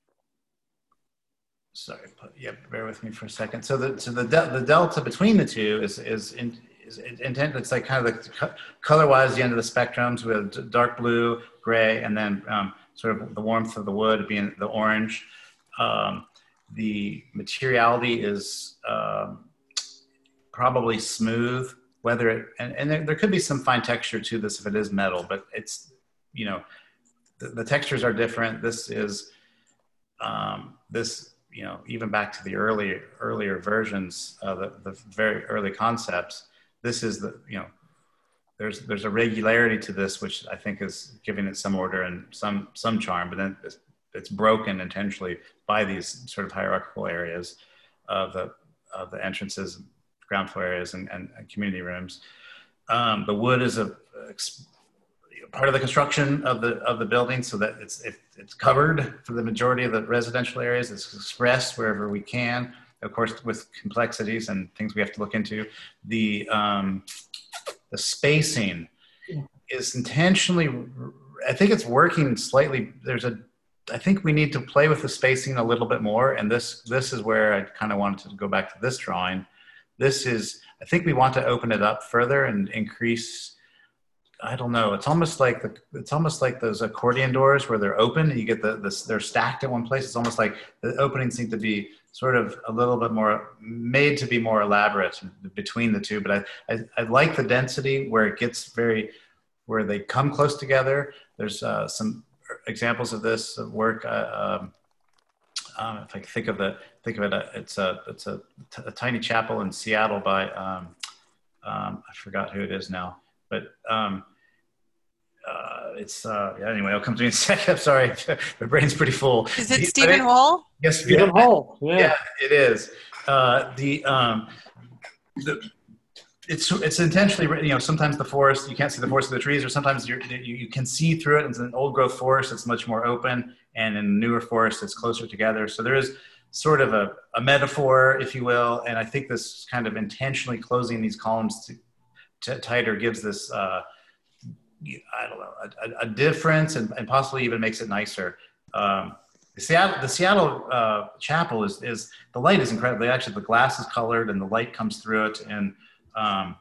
sorry, yeah, bear with me for a second. So the, so the, de the delta between the two is, is, in, is intent, it's like kind of the color-wise, the end of the spectrum. So we have dark blue, gray, and then um, sort of the warmth of the wood being the orange. Um, the materiality is um, probably smooth, whether it, and, and there, there could be some fine texture to this if it is metal, but it's, you know, The, the textures are different. This is, um, this, you know, even back to the early, earlier versions, uh, the, the very early concepts, this is the, you know, there's, there's a regularity to this, which I think is giving it some order and some, some charm, but then it's, it's broken intentionally by these sort of hierarchical areas of the, of the entrances, ground floor areas and, and, and community rooms. Um, the wood is a, part of the construction of the of the building, so that it's it, it's covered for the majority of the residential areas. It's expressed wherever we can, of course, with complexities and things we have to look into. The um, the spacing is intentionally. I think it's working slightly. There's a. I think we need to play with the spacing a little bit more, and this this is where I kind of wanted to go back to this drawing. This is. I think we want to open it up further and increase. I don't know. It's almost like the, it's almost like those accordion doors where they're open and you get the, the they're stacked in one place. It's almost like the openings seem to be sort of a little bit more made to be more elaborate between the two. But I, I, I like the density where it gets very, where they come close together. There's uh, some examples of this work. Uh, um, um, if I think of the, think of it, uh, it's a, it's a, a tiny chapel in Seattle by, um, um, I forgot who it is now. But um, uh, it's, uh, yeah, anyway, it'll come to me in a second. I'm sorry, my brain's pretty full. Is it Stephen Hall? Yes, Stephen yeah, Hall. Yeah. yeah, it is. Uh, the, um, the, it's, it's intentionally, you know, sometimes the forest, you can't see the forest of the trees, or sometimes you're, you, you can see through it. It's an old growth forest, it's much more open, and in newer forests, it's closer together. So there is sort of a, a metaphor, if you will, and I think this kind of intentionally closing these columns to, tighter gives this, uh, I don't know, a, a difference and, and possibly even makes it nicer. Um, the Seattle, the Seattle uh, chapel is, is, the light is incredible. Actually, the glass is colored and the light comes through it. And um,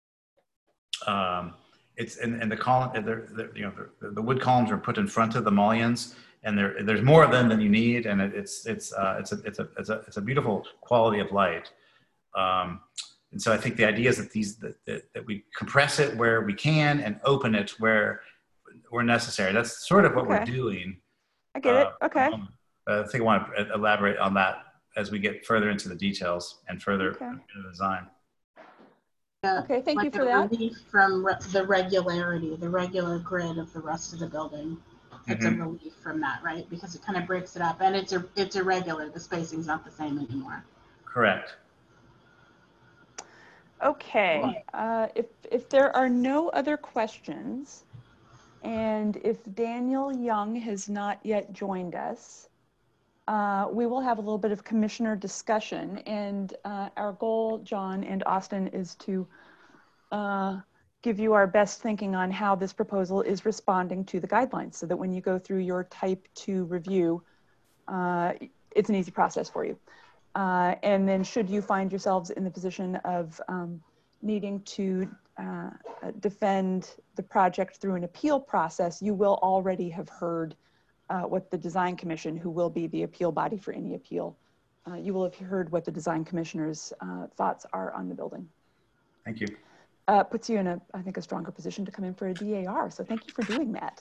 um, it's, and, and the column, they're, they're, you know, the, the wood columns are put in front of the mullions, and there, there's more of them than you need. And it, it's, it's, uh, it's, a, it's, a, it's, a, it's a beautiful quality of light. Um, And so I think the idea is that these that, that, that we compress it where we can and open it where where necessary. That's sort of what okay. we're doing. I get it. Uh, okay. Um, I think I want to elaborate on that as we get further into the details and further okay. into the design. Yeah, okay, thank like you for that. Relief from re the regularity, the regular grid of the rest of the building. It's mm-hmm. a relief from that, right? Because it kind of breaks it up, and it's a it's irregular. The spacing's not the same anymore. Correct. Okay, uh, if, if there are no other questions, and if Daniel Young has not yet joined us, uh, we will have a little bit of commissioner discussion. And uh, our goal, John and Austin, is to uh, give you our best thinking on how this proposal is responding to the guidelines, so that when you go through your type two review, uh, it's an easy process for you. Uh, and then should you find yourselves in the position of um, needing to uh, defend the project through an appeal process, you will already have heard uh, what the Design Commission, who will be the appeal body for any appeal, uh, you will have heard what the Design Commissioner's uh, thoughts are on the building. Thank you. Uh, puts you in a, I think, a stronger position to come in for a D A R. So thank you for doing that.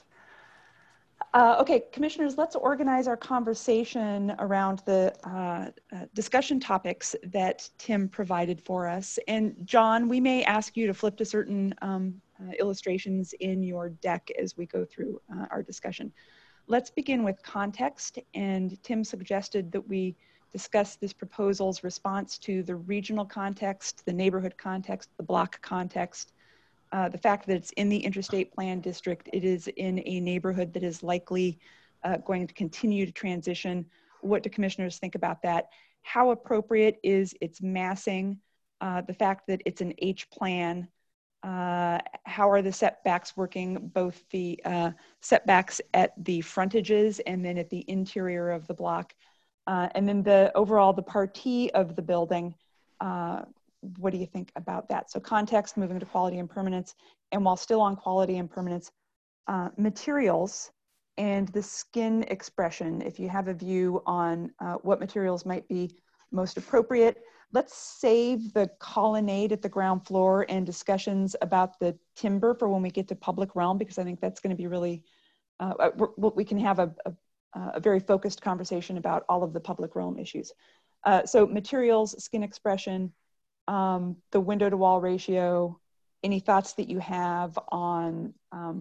Uh, okay, commissioners, let's organize our conversation around the uh, uh, discussion topics that Tim provided for us. And John, we may ask you to flip to certain um, uh, illustrations in your deck as we go through uh, our discussion. Let's begin with context. And Tim suggested that we discuss this proposal's response to the regional context, the neighborhood context, the block context, Uh, the fact that it's in the interstate plan district, it is in a neighborhood that is likely uh, going to continue to transition. What do commissioners think about that? How appropriate is its massing? Uh, the fact that it's an H plan. Uh, how are the setbacks working? Both the uh, setbacks at the frontages and then at the interior of the block. Uh, and then the overall, the partie of the building. Uh, What do you think about that? So context, moving to quality and permanence, and while still on quality and permanence, uh, materials and the skin expression, if you have a view on uh, what materials might be most appropriate. Let's save the colonnade at the ground floor and discussions about the timber for when we get to public realm, because I think that's going to be really, uh, we can have a, a, a very focused conversation about all of the public realm issues. Uh, so materials, skin expression, Um, the window to wall ratio, any thoughts that you have on um,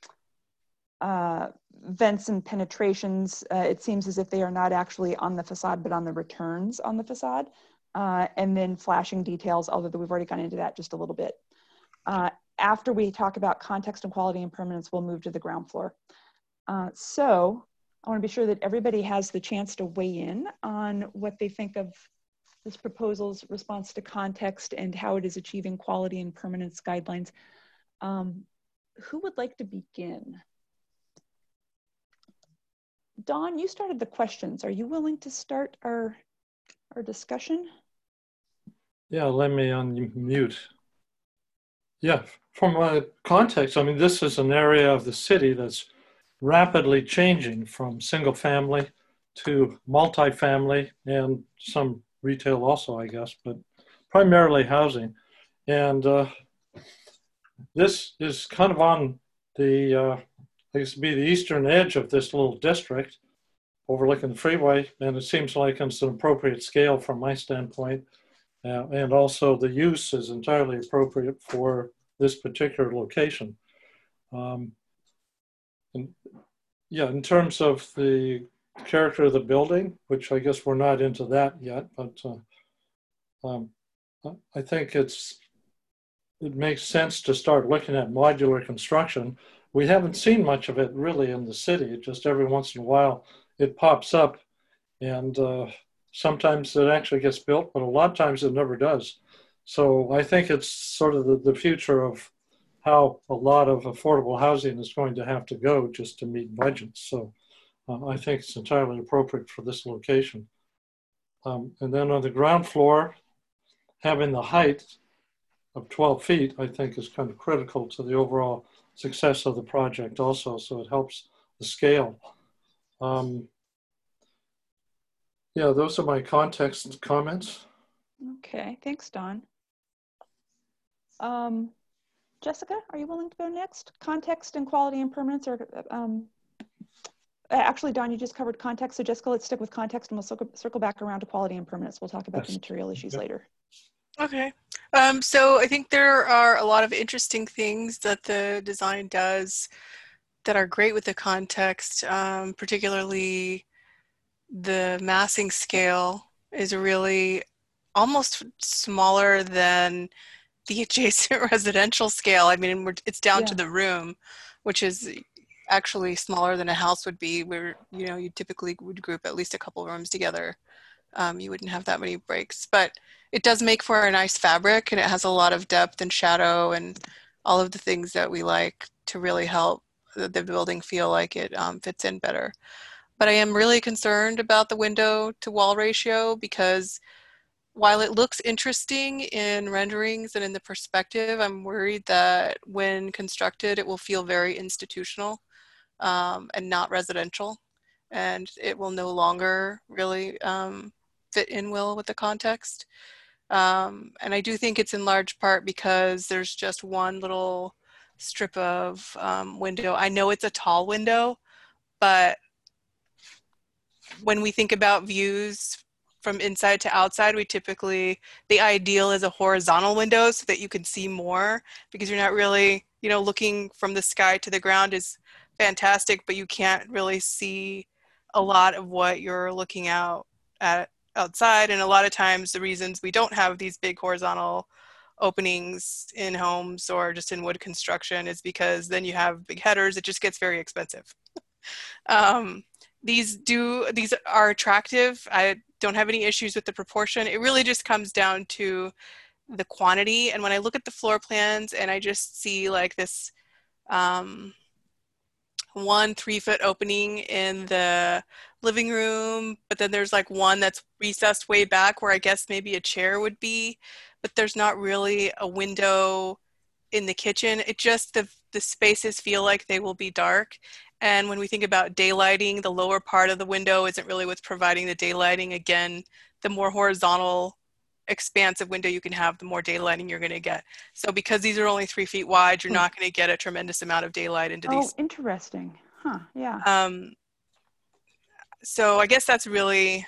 uh, vents and penetrations. Uh, it seems as if they are not actually on the facade, but on the returns on the facade. Uh, and then flashing details, although we've already gone into that just a little bit. Uh, after we talk about context and quality and permanence, we'll move to the ground floor. Uh, so I want to be sure that everybody has the chance to weigh in on what they think of this proposal's response to context and how it is achieving quality and permanence guidelines. Um, who would like to begin? Dawn, you started the questions. Are you willing to start our, our discussion? Yeah, let me unmute. Yeah, from a context, I mean, this is an area of the city that's rapidly changing from single family to multifamily and some retail also, I guess, but primarily housing. And uh, this is kind of on the, uh, I guess to be the eastern edge of this little district overlooking the freeway. And it seems like it's an appropriate scale from my standpoint. Uh, and also the use is entirely appropriate for this particular location. Um, and yeah, in terms of the character of the building, which I guess we're not into that yet, but uh, um, I think it's it makes sense to start looking at modular construction. We haven't seen much of it really in the city. Just every once in a while it pops up, and uh, sometimes it actually gets built, but a lot of times it never does. So I think it's sort of the, the future of how a lot of affordable housing is going to have to go just to meet budgets. So uh, I think it's entirely appropriate for this location. Um, and then on the ground floor, having the height of twelve feet, I think is kind of critical to the overall success of the project also. So it helps the scale. Um, yeah, those are my context comments. Okay, thanks, Don. Um, Jessica, are you willing to go next? Context and quality and permanence, or um, actually, Don, you just covered context. So Jessica, let's stick with context and we'll circle, circle back around to quality and permanence. We'll talk about yes. the material issues yep. later. Okay. Um, so I think there are a lot of interesting things that the design does that are great with the context, um, particularly the massing scale is really almost smaller than the adjacent residential scale. I mean, we're, it's down yeah. to the room, which is actually smaller than a house would be, where, you know, you typically would group at least a couple rooms together. Um, you wouldn't have that many breaks, but it does make for a nice fabric, and it has a lot of depth and shadow and all of the things that we like to really help the, the building feel like it um, fits in better. But I am really concerned about the window to wall ratio, because while it looks interesting in renderings and in the perspective, I'm worried that when constructed, it will feel very institutional um, and not residential. And it will no longer really um, fit in well with the context. Um, and I do think it's in large part because there's just one little strip of um, window. I know it's a tall window, but when we think about views from inside to outside, we typically, the ideal is a horizontal window so that you can see more, because you're not really, you know, looking from the sky to the ground is fantastic, but you can't really see a lot of what you're looking out at outside. And a lot of times the reasons we don't have these big horizontal openings in homes or just in wood construction is because then you have big headers. It just gets very expensive. um, these do, these are attractive. I don't have any issues with the proportion. It really just comes down to the quantity. And when I look at the floor plans and I just see like this um, one three foot opening in the living room, but then there's like one that's recessed way back where I guess maybe a chair would be, but there's not really a window in the kitchen. It just, the, the spaces feel like they will be dark. And when we think about daylighting, the lower part of the window isn't really what's providing the daylighting. Again, the more horizontal, expansive window you can have, the more daylighting you're going to get. So because these are only three feet wide, you're not going to get a tremendous amount of daylight into these. Oh, interesting. Huh, yeah. Um, so I guess that's really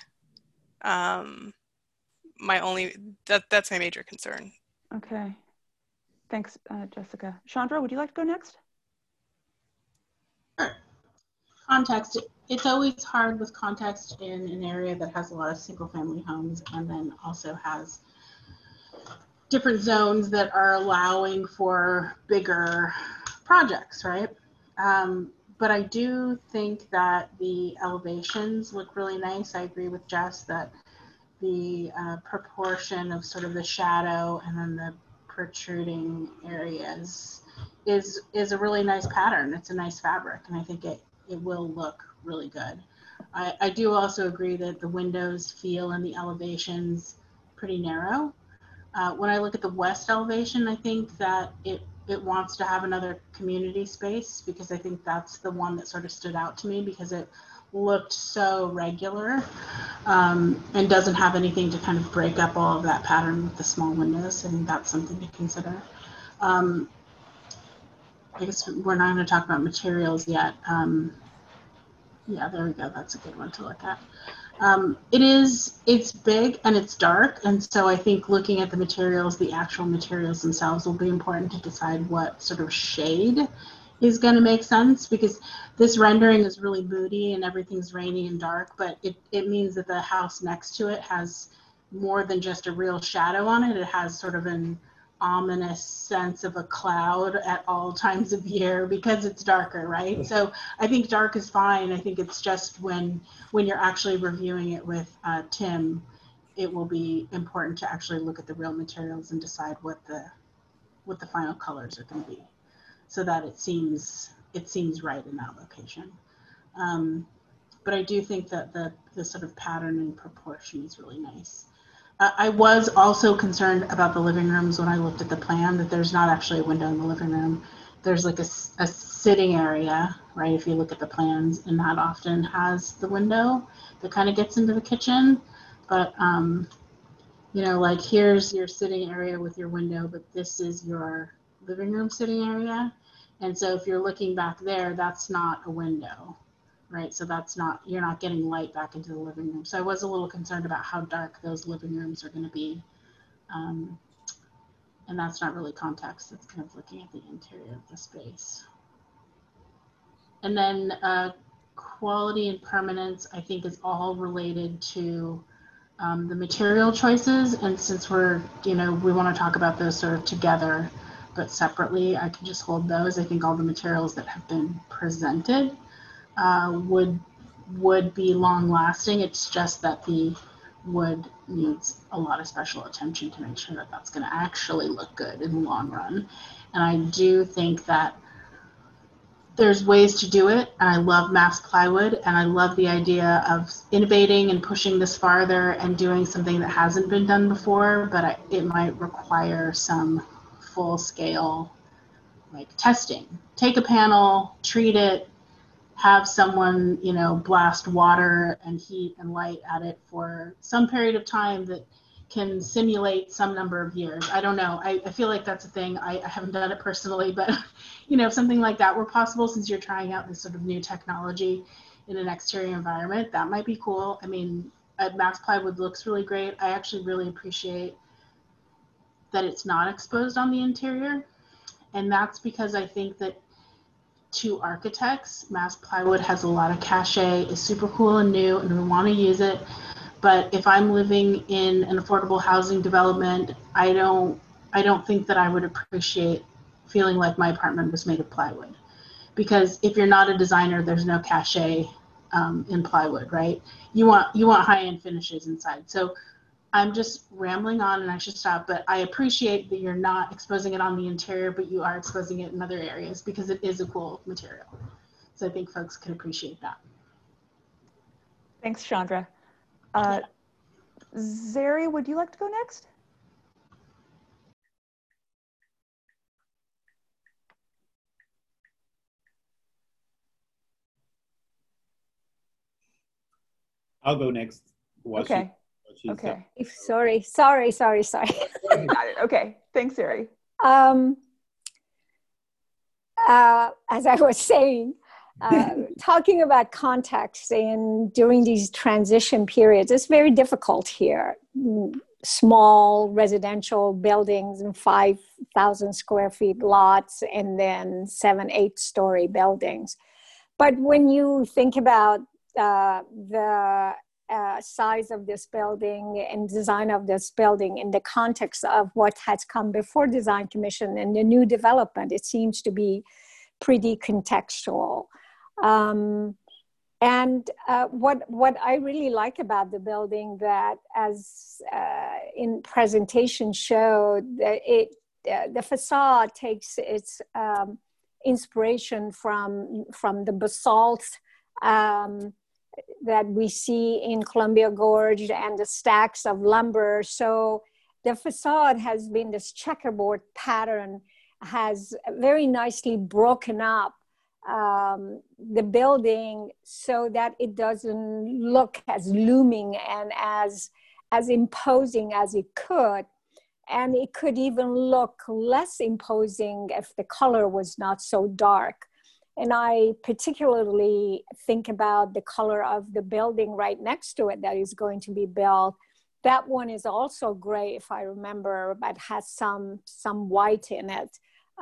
um, my only, that, that's my major concern. Okay. Thanks, uh, Jessica. Chandra, would you like to go next? Sure. Context. It's always hard with context in an area that has a lot of single family homes and then also has different zones that are allowing for bigger projects, right? Um, but I do think that the elevations look really nice. I agree with Jess that the uh, proportion of sort of the shadow and then the protruding areas is is a really nice pattern. It's a nice fabric, and I think it it will look really good. I, I do also agree that the windows feel and the elevations pretty narrow. Uh, when I look at the west elevation, I think that it it wants to have another community space, because I think that's the one that sort of stood out to me because it looked so regular um, and doesn't have anything to kind of break up all of that pattern with the small windows. I think that's something to consider. Um, I guess we're not going to talk about materials yet. Um, yeah, there we go. That's a good one to look at. Um, it is, it's big and it's dark. And so I think looking at the materials, the actual materials themselves will be important to decide what sort of shade is going to make sense, because this rendering is really moody and everything's rainy and dark, but it, it means that the house next to it has more than just a real shadow on it. It has sort of an ominous sense of a cloud at all times of year because it's darker, right? So I think dark is fine. I think it's just when when you're actually reviewing it with uh, Tim, it will be important to actually look at the real materials and decide what the what the final colors are going to be, so that it seems it seems right in that location. Um, but I do think that the the sort of pattern and proportion is really nice. Uh, I was also concerned about the living rooms when I looked at the plan, that there's not actually a window in the living room. There's like a, a sitting area, right? If you look at the plans, and that often has the window that kind of gets into the kitchen. But, um, you know, like here's your sitting area with your window, but this is your living room sitting area. And so if you're looking back there, that's not a window. Right, so that's not, you're not getting light back into the living room. So I was a little concerned about how dark those living rooms are going to be. Um, and that's not really context, it's kind of looking at the interior of the space. And then uh, quality and permanence, I think, is all related to um, the material choices. And since we're, you know, we want to talk about those sort of together, but separately, I can just hold those. I think all the materials that have been presented Uh, would would be long lasting. It's just that the wood needs a lot of special attention to make sure that that's going to actually look good in the long run. And I do think that there's ways to do it, and I love mass plywood, and I love the idea of innovating and pushing this farther and doing something that hasn't been done before, but I, it might require some full-scale like testing. Take a panel, treat it, have someone, you know, blast water and heat and light at it for some period of time that can simulate some number of years. I don't know. I, I feel like that's a thing. I, I haven't done it personally, but you know, if something like that were possible, since you're trying out this sort of new technology in an exterior environment, that might be cool. I mean, uh, mass plywood looks really great. I actually really appreciate that it's not exposed on the interior. And that's because I think that to architects, mass plywood has a lot of cachet, is super cool and new, and we want to use it. But if I'm living in an affordable housing development, I don't, I don't think that I would appreciate feeling like my apartment was made of plywood. Because if you're not a designer, there's no cachet um, in plywood, right? You want, you want high-end finishes inside. So I'm just rambling on and I should stop, but I appreciate that you're not exposing it on the interior, but you are exposing it in other areas because it is a cool material. So I think folks could appreciate that. Thanks, Chandra. Uh, Zeri, would you like to go next? I'll go next. While Okay. She, while okay. If, sorry, sorry, sorry, sorry. Got it. Okay. Thanks, Zeri. Um, uh, as I was saying, uh, talking about context and during these transition periods, it's very difficult here. Small residential buildings and five thousand square feet lots and then seven, eight story buildings. But when you think about uh, the uh, size of this building and design of this building in the context of what has come before Design Commission and the new development, it seems to be pretty contextual. Um, and uh, what, what I really like about the building that as uh, in presentation showed, that it, uh, the facade takes its um, inspiration from, from the basalt um, that we see in Columbia Gorge and the stacks of lumber. So the facade has been this checkerboard pattern, has very nicely broken up um, the building so that it doesn't look as looming and as, as imposing as it could. And it could even look less imposing if the color was not so dark. And I particularly think about the color of the building right next to it that is going to be built. That one is also gray, if I remember, but has some, some white in it,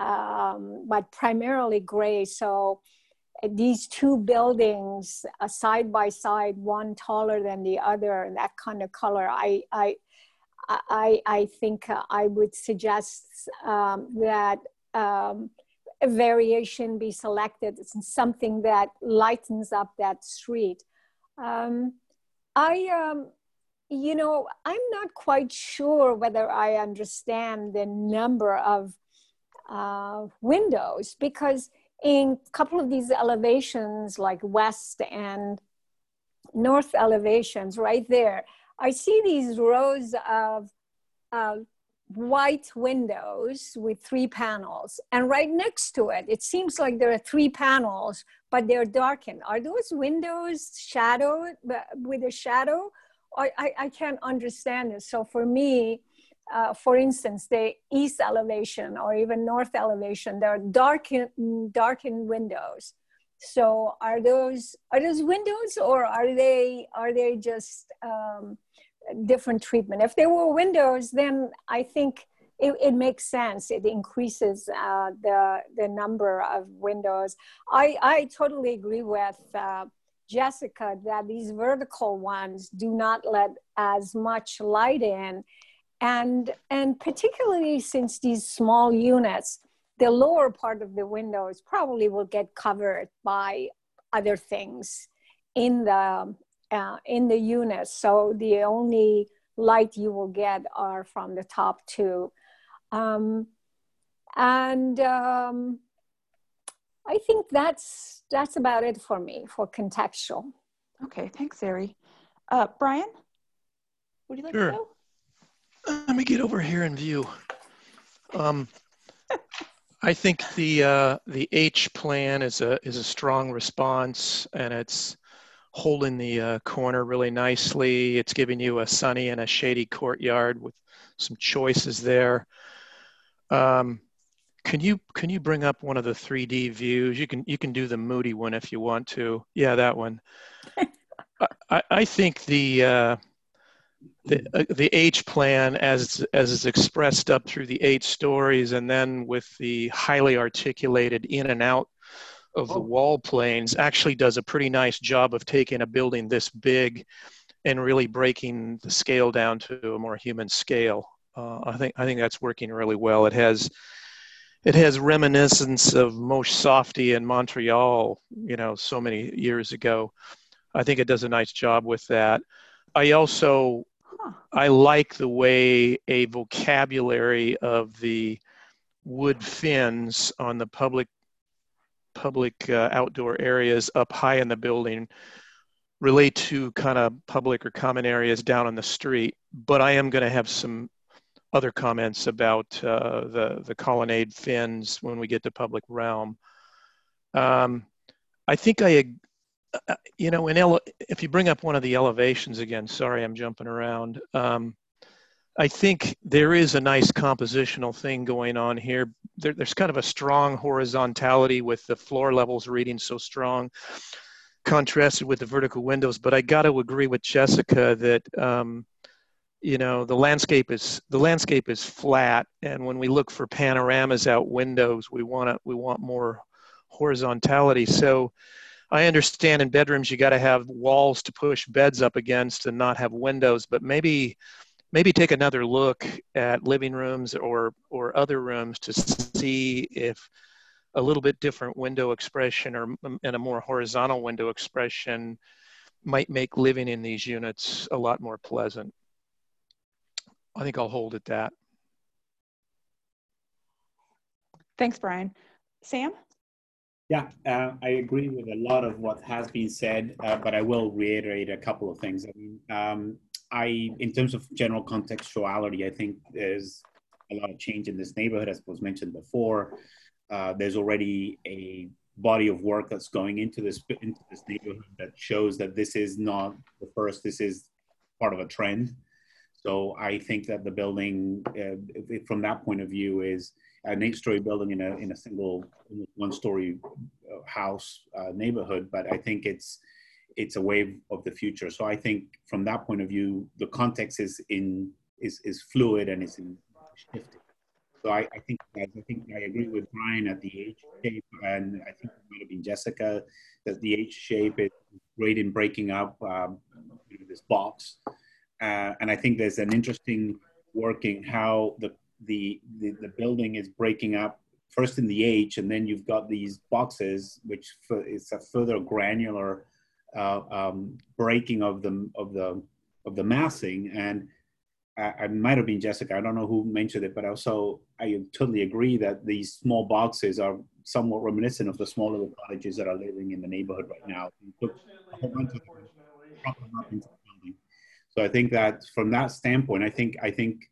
um, but primarily gray. So these two buildings, uh, side by side, one taller than the other, and that kind of color, I, I, I, I think uh, I would suggest um, that um, a variation be selected. It's something that lightens up that street. Um, I, um, you know, I'm not quite sure whether I understand the number of uh, windows, because in a couple of these elevations, like west and north elevations right there, I see these rows of uh, white windows with three panels, and right next to it, it seems like there are three panels, but they're darkened. Are those windows shadowed with a shadow? Or I, I can't understand this. So for me, uh, for instance, the east elevation or even north elevation, there are darkened, darkened windows. So are those are those windows, or are they are they just um, different treatment? If they were windows, then I think it, it makes sense. It increases uh, the the number of windows. I I totally agree with uh, Jessica that these vertical ones do not let as much light in, and and particularly since these small units, the lower part of the windows probably will get covered by other things in the uh, in the unit. So the only light you will get are from the top two. Um, and um, I think that's that's about it for me for contextual. Okay, thanks, Ari. Uh, Brian, would you like Sure. to go? Let me get over here and view. Um, I think the uh, the H plan is a is a strong response, and it's holding the uh, corner really nicely. It's giving you a sunny and a shady courtyard with some choices there. Um, can you can you bring up one of the three D views? You can you can do the Moody one if you want to. Yeah, that one. I, I think the uh, the uh, the H plan as it's, as it's expressed up through the eight stories, and then with the highly articulated in and out of the wall planes, actually does a pretty nice job of taking a building this big and really breaking the scale down to a more human scale. Uh, I think I think that's working really well. It has it has reminiscence of Moshe Softy in Montreal, you know, so many years ago. I think it does a nice job with that. I also Huh. I like the way a vocabulary of the wood fins on the public public uh, outdoor areas up high in the building relate to kind of public or common areas down on the street. But I am going to have some other comments about uh, the, the colonnade fins when we get to public realm. Um, I think I, uh, you know, in ele- if you bring up one of the elevations again, sorry, I'm jumping around. Um, I think there is a nice compositional thing going on here. There, there's kind of a strong horizontality with the floor levels reading so strong, contrasted with the vertical windows. But I got to agree with Jessica that um, you know the landscape is the landscape is flat, and when we look for panoramas out windows, we want to we want more horizontality. So I understand in bedrooms you got to have walls to push beds up against and not have windows, but maybe. Maybe take another look at living rooms or or other rooms to see if a little bit different window expression or and a more horizontal window expression might make living in these units a lot more pleasant. I think I'll hold at that. Thanks, Brian. Sam? Yeah, uh, I agree with a lot of what has been said, uh, but I will reiterate a couple of things. I mean, um, I, in terms of general contextuality, I think there's a lot of change in this neighborhood, as was mentioned before. Uh, there's already a body of work that's going into this into this neighborhood that shows that this is not the first. This is part of a trend. So I think that the building, uh, from that point of view, is an eight-story building in a in a single one-story house uh, neighborhood. But I think it's it's a wave of the future. So I think from that point of view, the context is in is is fluid and is in shifting. So I, I think I think I agree with Brian at the H shape, and I think it might have been Jessica that the H shape is great in breaking up um, you know, this box. Uh, and I think there's an interesting working how the, the the the building is breaking up first in the H, and then you've got these boxes, which is a further granular Uh, um, breaking of the of the of the massing. And I, I might have been Jessica, I don't know who mentioned it, but also I totally agree that these small boxes are somewhat reminiscent of the small little cottages that are living in the neighborhood right now. You put a whole bunch of them, prop them up into the building. So I think that from that standpoint, I think I think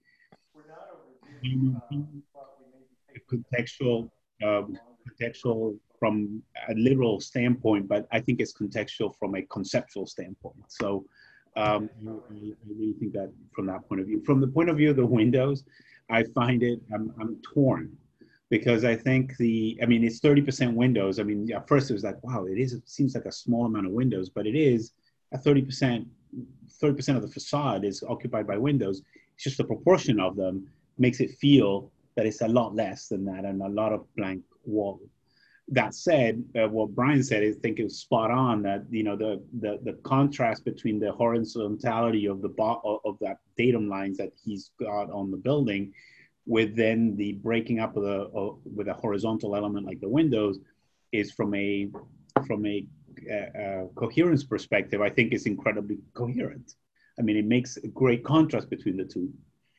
contextual um, contextual from a literal standpoint, but I think it's contextual from a conceptual standpoint. So um, I, I really think that from that point of view. From the point of view of the windows, I find it, I'm, I'm torn because I think the, I mean, it's thirty percent windows. I mean, at first it was like, wow, it is, it seems like a small amount of windows, but it is a thirty percent, thirty percent of the facade is occupied by windows. It's just the proportion of them makes it feel that it's a lot less than that and a lot of blank wall. That said, uh, what Brian said, I think it was spot on. That you know the the, the contrast between the horizontality of the bo- of that datum lines that he's got on the building, with then the breaking up of the uh, with a horizontal element like the windows, is from a from a uh, uh, coherence perspective. I think it's incredibly coherent. I mean, it makes a great contrast between the two.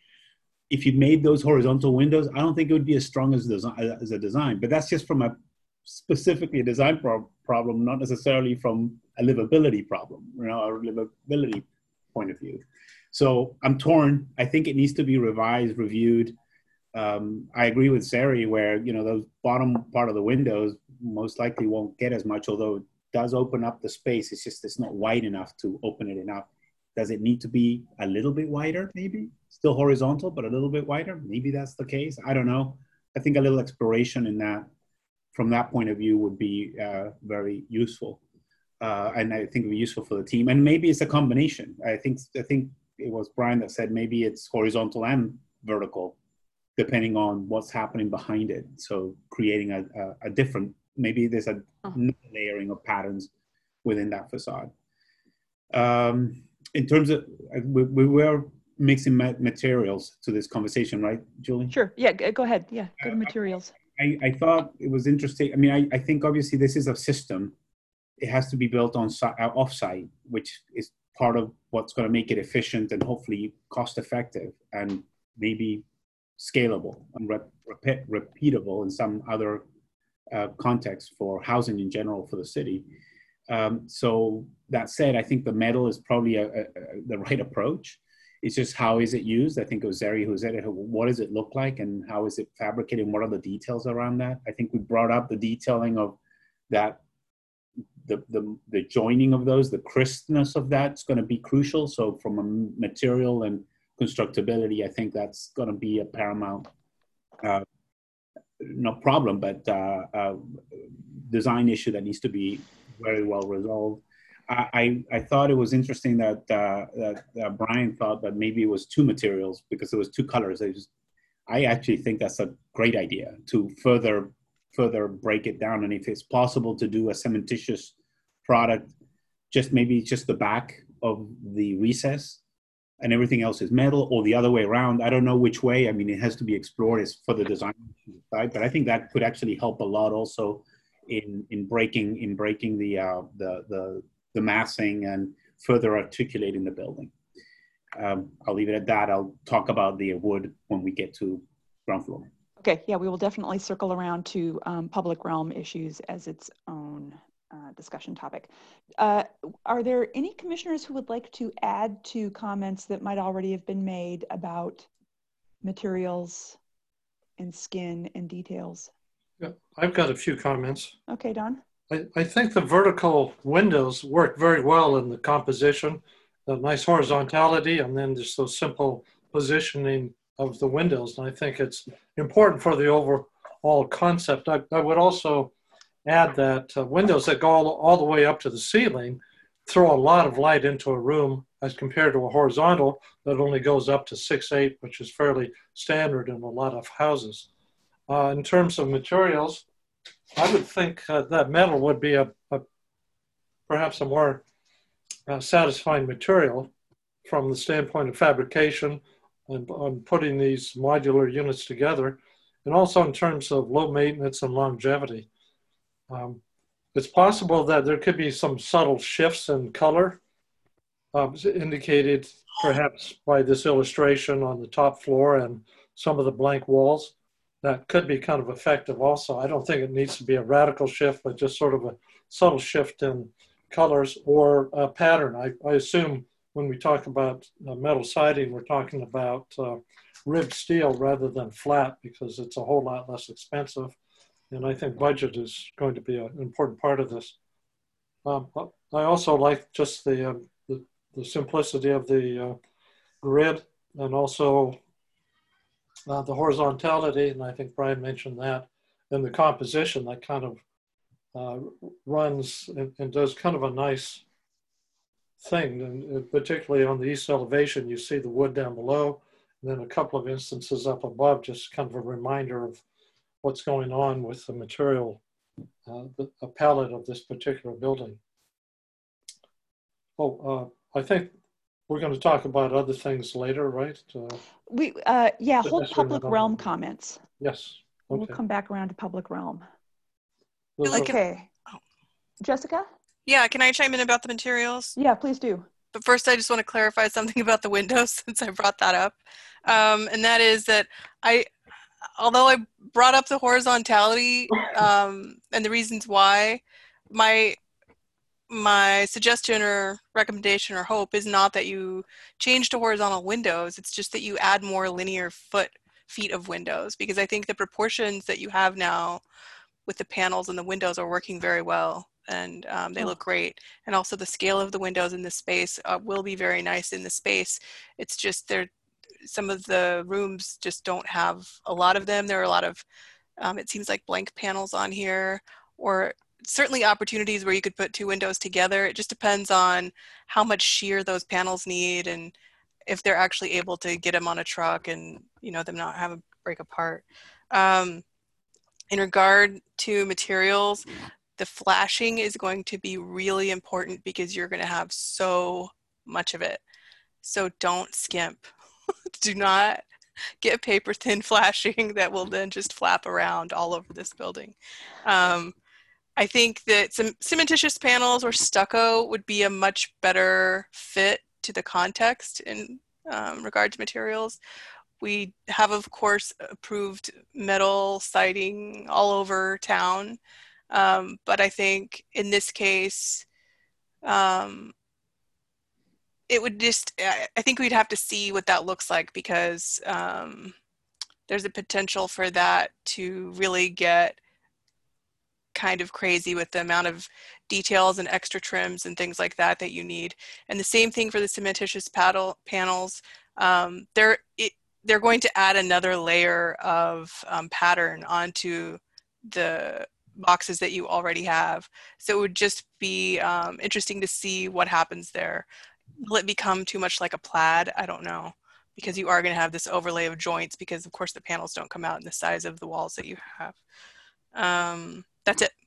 If you made those horizontal windows, I don't think it would be as strong as, design, as a design, but that's just from a specifically a design pro problem, not necessarily from a livability problem, you know, or livability point of view. So I'm torn. I think it needs to be revised, reviewed. Um, I agree with Sari where, you know, those bottom part of the windows most likely won't get as much, although it does open up the space. It's just, it's not wide enough to open it enough. Does it need to be a little bit wider, maybe? Still horizontal, but a little bit wider? Maybe that's the case. I don't know. I think a little exploration in that, from that point of view, would be uh, very useful. Uh, and I think it would be useful for the team. And maybe it's a combination. I think, I think it was Brian that said maybe it's horizontal and vertical, depending on what's happening behind it. So creating a, a, a different, maybe there's a layering of patterns within that facade. Um, in terms of, we, we were mixing ma materials to this conversation, right, Julie? Sure, yeah, go ahead, yeah, go to materials. I, I thought it was interesting. I mean, I, I think obviously this is a system. It has to be built on off-site, which is part of what's going to make it efficient and hopefully cost-effective and maybe scalable and rep repeat repeatable in some other uh, context for housing in general for the city. Um, so that said, I think the metal is probably a, a, a, the right approach. It's just how is it used? I think it was Zeri who said it. What does it look like and how is it fabricated and what are the details around that? I think we brought up the detailing of that, the, the, the joining of those, the crispness of that's going to be crucial. So from a material and constructability, I think that's going to be a paramount, uh, no problem, but uh, uh, design issue that needs to be very well resolved. I, I, I thought it was interesting that, uh, that uh, Brian thought that maybe it was two materials because there was two colors. I, just, I actually think that's a great idea to further, further break it down. And if it's possible to do a cementitious product, just maybe just the back of the recess and everything else is metal, or the other way around. I don't know which way. I mean, it has to be explored as for the design side, but I think that could actually help a lot also in in breaking in breaking the uh, the the the massing and further articulating the building. Um, I'll leave it at that. I'll talk about the wood when we get to ground floor. Okay, yeah, we will definitely circle around to um, public realm issues as its own uh, discussion topic. Uh, are there any commissioners who would like to add to comments that might already have been made about materials and skin and details? Yeah, I've got a few comments. Okay, Don. I, I think the vertical windows work very well in the composition, the nice horizontality, and then just those simple positioning of the windows. And I think it's important for the overall concept. I, I would also add that uh, windows that go all, all the way up to the ceiling throw a lot of light into a room as compared to a horizontal that only goes up to six eight, which is fairly standard in a lot of houses. Uh, in terms of materials, I would think uh, that metal would be a, a perhaps a more uh, satisfying material from the standpoint of fabrication and on putting these modular units together, and also in terms of low maintenance and longevity. Um, it's possible that there could be some subtle shifts in color, uh, indicated perhaps by this illustration on the top floor and some of the blank walls. That could be kind of effective also. I don't think it needs to be a radical shift, but just sort of a subtle shift in colors or a pattern. I, I assume when we talk about uh, metal siding, we're talking about uh, ribbed steel rather than flat because it's a whole lot less expensive. And I think budget is going to be an important part of this. Um, I also like just the, uh, the, the simplicity of the uh, grid and also Uh, the horizontality, and I think Brian mentioned that, and the composition that kind of uh, runs and, and does kind of a nice thing. And uh, particularly on the east elevation, you see the wood down below, and then a couple of instances up above, just kind of a reminder of what's going on with the material, uh, the, the palette of this particular building. Oh, uh, I think we're going to talk about other things later, right? Uh, we, uh, yeah, hold public realm comments. Yes. Okay. We'll come back around to public realm. Like okay. oh. Jessica? Yeah, can I chime in about the materials? Yeah, please do. But first, I just want to clarify something about the windows since I brought that up. Um, and that is that I, although I brought up the horizontality um, and the reasons why. My my suggestion or recommendation or hope is not that you change to horizontal windows. It's just that you add more linear foot feet of windows, because I think the proportions that you have now with the panels and the windows are working very well, and um, they Oh. look great. And also the scale of the windows in this space uh, will be very nice in the space. It's just there, some of the rooms just don't have a lot of them. There are a lot of, um, it seems like blank panels on here, or certainly opportunities where you could put two windows together. It just depends on how much shear those panels need and if they're actually able to get them on a truck and, you know, them not have them break apart. Um, in regard to materials, the flashing is going to be really important because you're going to have so much of it. So don't skimp. Do not get paper thin flashing that will then just flap around all over this building. Um, I think that some cementitious panels or stucco would be a much better fit to the context in um, regard to materials. We have, of course, approved metal siding all over town. Um, but I think in this case, um, it would just, I think we'd have to see what that looks like, because um, there's a potential for that to really get kind of crazy with the amount of details and extra trims and things like that that you need. And the same thing for the cementitious paddle panels. Um, they're, it, they're going to add another layer of um, pattern onto the boxes that you already have. So it would just be um, interesting to see what happens there. Will it become too much like a plaid? I don't know, because you are going to have this overlay of joints, because of course the panels don't come out in the size of the walls that you have. Um, that's it.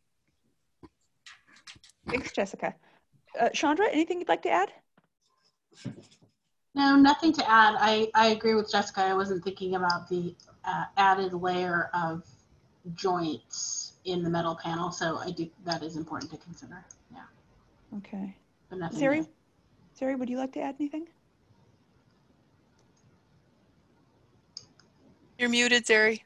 Thanks, Jessica. Uh, Chandra, anything you'd like to add? No, nothing to add. I, I agree with Jessica. I wasn't thinking about the uh, added layer of joints in the metal panel, so I do, that is important to consider. Yeah. Okay. But nothing Sari, new. Sari, would you like to add anything? You're muted, Zeri.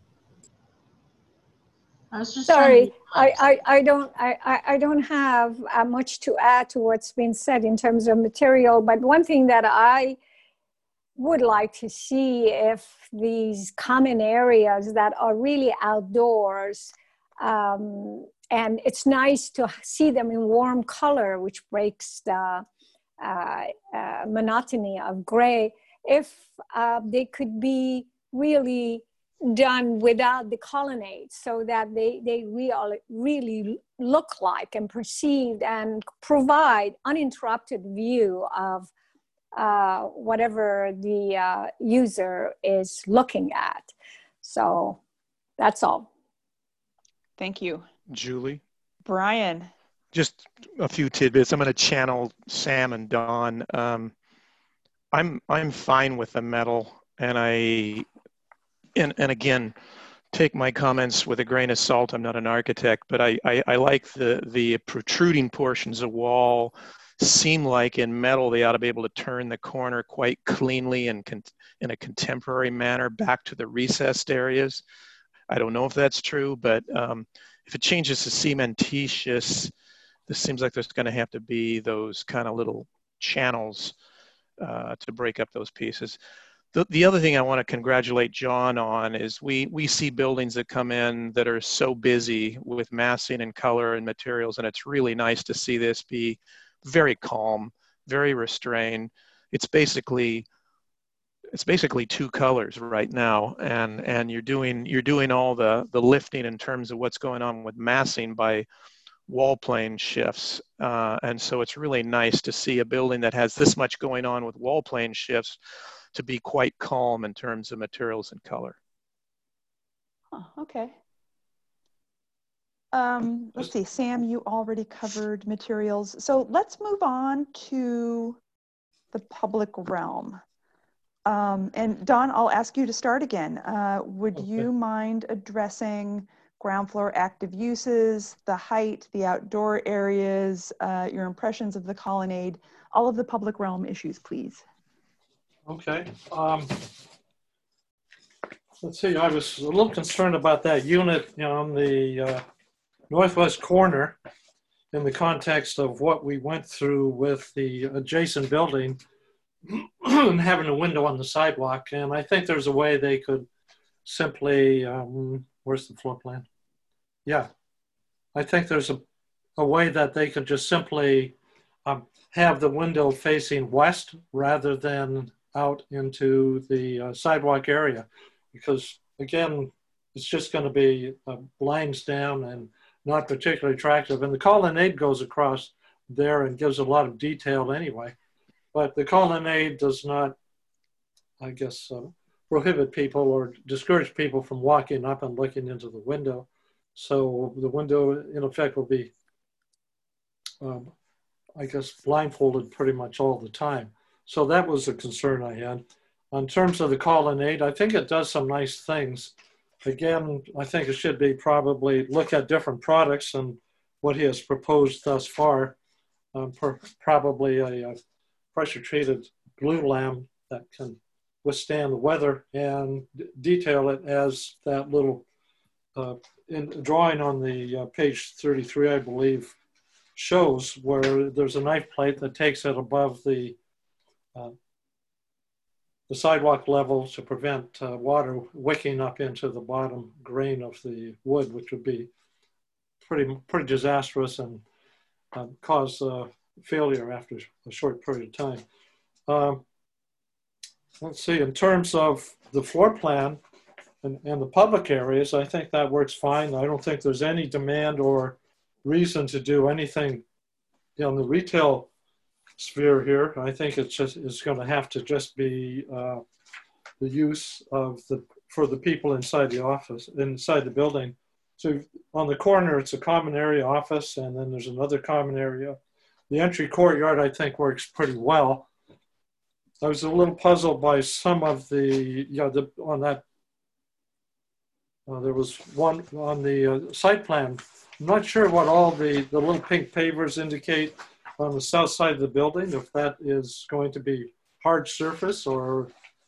I was just Sorry, I, I, I don't I, I- I don't have uh, much to add to what's been said in terms of material, but one thing that I would like to see, if these common areas that are really outdoors, um, and it's nice to see them in warm color, which breaks the uh, uh, monotony of gray, if uh, they could be really done without the colonnade, so that they, they real, really look like and perceived and provide uninterrupted view of uh, whatever the uh, user is looking at. So that's all. Thank you. Julie? Brian. Just a few tidbits. I'm going to channel Sam and Don. Um, I'm I'm fine with the metal, and I and and again, take my comments with a grain of salt. I'm not an architect, but I I, I like the the protruding portions of wall. Seem like in metal they ought to be able to turn the corner quite cleanly and con in a contemporary manner back to the recessed areas. I don't know if that's true, but um, if it changes to cementitious, this seems like there's going to have to be those kind of little channels uh, to break up those pieces. The, the other thing I want to congratulate John on is we, we see buildings that come in that are so busy with massing and color and materials, and it's really nice to see this be very calm, very restrained. It's basically it's basically two colors right now, and and you're doing you're doing all the the lifting in terms of what's going on with massing by wall plane shifts, uh, and so it's really nice to see a building that has this much going on with wall plane shifts to be quite calm in terms of materials and color. Oh, okay. Um, let's see, Sam, you already covered materials. So let's move on to the public realm. Um, and Don, I'll ask you to start again. Uh, would Okay. you mind addressing ground floor active uses, the height, the outdoor areas, uh, your impressions of the colonnade, all of the public realm issues, please? Okay. Um, let's see, I was a little concerned about that unit on the uh, northwest corner in the context of what we went through with the adjacent building and having a window on the sidewalk. And I think there's a way they could simply, um, where's the floor plan? Yeah, I think there's a, a way that they could just simply um, have the window facing west rather than out into the uh, sidewalk area. Because again, it's just going to be uh, blinds down and not particularly attractive. And the colonnade goes across there and gives a lot of detail anyway. But the colonnade does not, I guess, uh, prohibit people or discourage people from walking up and looking into the window. So the window, in effect, will be, um, I guess, blindfolded pretty much all the time. So that was a concern I had. In terms of the colonnade, I think it does some nice things. Again, I think it should be probably look at different products and what he has proposed thus far. Um, for probably a, a pressure-treated glulam that can withstand the weather, and detail it as that little uh, in, drawing on the uh, page thirty-three, I believe, shows, where there's a knife plate that takes it above the uh, the sidewalk level to prevent uh, water wicking up into the bottom grain of the wood, which would be pretty pretty disastrous and uh, cause uh, failure after a short period of time. Um, let's see, in terms of the floor plan and, and the public areas, I think that works fine. I don't think there's any demand or reason to do anything in the retail sphere here. I think it's just it's going to have to just be uh, the use of the for the people inside the office, inside the building. So on the corner, it's a common area office, and then there's another common area. The entry courtyard, I think, works pretty well. I was a little puzzled by some of the, yeah, the, on that, uh, there was one on the uh, site plan. I'm not sure what all the, the little pink pavers indicate on the south side of the building, if that is going to be hard surface or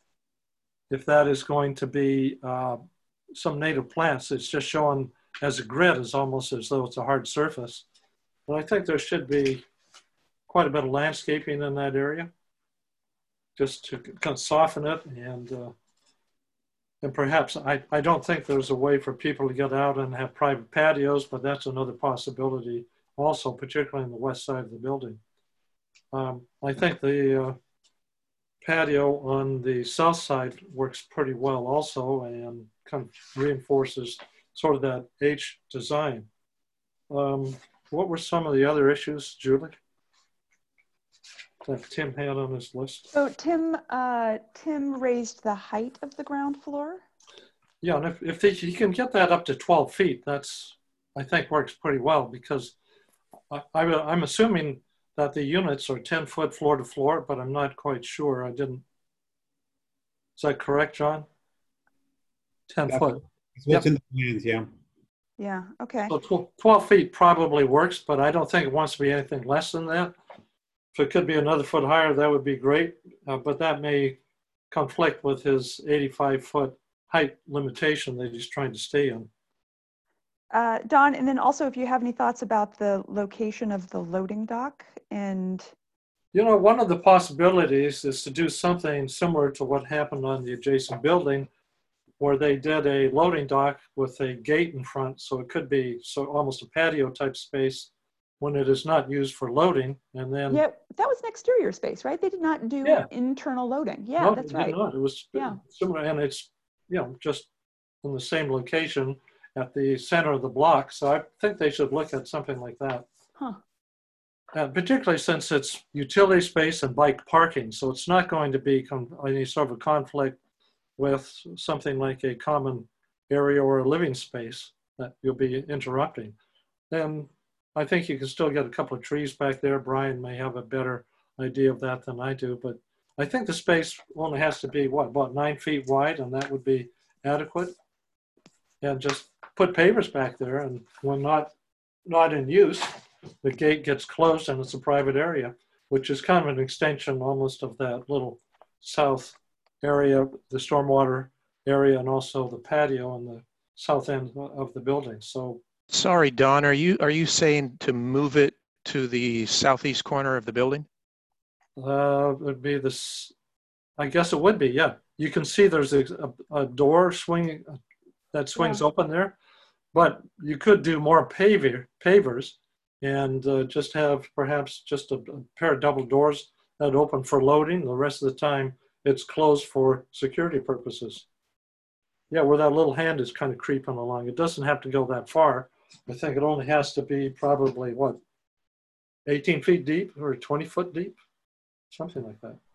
if that is going to be uh, some native plants. It's just showing as a grid, as almost as though it's a hard surface. But I think there should be quite a bit of landscaping in that area, just to kind of soften it. And uh, and perhaps, I, I don't think there's a way for people to get out and have private patios, but that's another possibility also, particularly on the west side of the building. Um, I think the uh, patio on the south side works pretty well also, and kind of reinforces sort of that H design. Um, what were some of the other issues, Julie, that Tim had on his list? So Tim, uh, Tim raised the height of the ground floor. Yeah, and if, if they, he can get that up to twelve feet, that's, I think, works pretty well, because I, I, I'm assuming that the units are ten foot floor to floor, but I'm not quite sure. I didn't. Is that correct, John? ten That's foot. what's Yep. in the plans, yeah. Yeah, okay. So twelve feet probably works, but I don't think it wants to be anything less than that. If it could be another foot higher, that would be great, uh, but that may conflict with his eighty-five foot height limitation that he's trying to stay in. Uh, Don, and then also if you have any thoughts about the location of the loading dock and... You know, one of the possibilities is to do something similar to what happened on the adjacent building, where they did a loading dock with a gate in front. So it could be so almost a patio type space when it is not used for loading. And then Yeah, that was an exterior space, right? They did not do Yeah. internal loading. Yeah, no, that's it did right. not. It was Yeah. similar, and it's, you know, just in the same location at the center of the block. So I think they should look at something like that. Huh. Uh, particularly since it's utility space and bike parking. So it's not going to be com- any sort of a conflict with something like a common area or a living space that you'll be interrupting. Then I think you can still get a couple of trees back there. Brian may have a better idea of that than I do, but I think the space only has to be, what, about nine feet wide, and that would be adequate. And just put pavers back there, and when not, not in use, the gate gets closed and it's a private area, which is kind of an extension almost of that little south area, the stormwater area and also the patio on the south end of the building. So, sorry, Don, are you are you saying to move it to the southeast corner of the building? Uh, it would be this, I guess it would be, yeah. You can see there's a, a, a door swinging, that swings Yeah. open there, but you could do more paver, pavers and uh, just have perhaps just a, a pair of double doors that open for loading. The rest of the time it's closed for security purposes. Yeah, where that little hand is kind of creeping along. It doesn't have to go that far. I think it only has to be probably, what, eighteen feet deep or twenty foot deep? Something like that.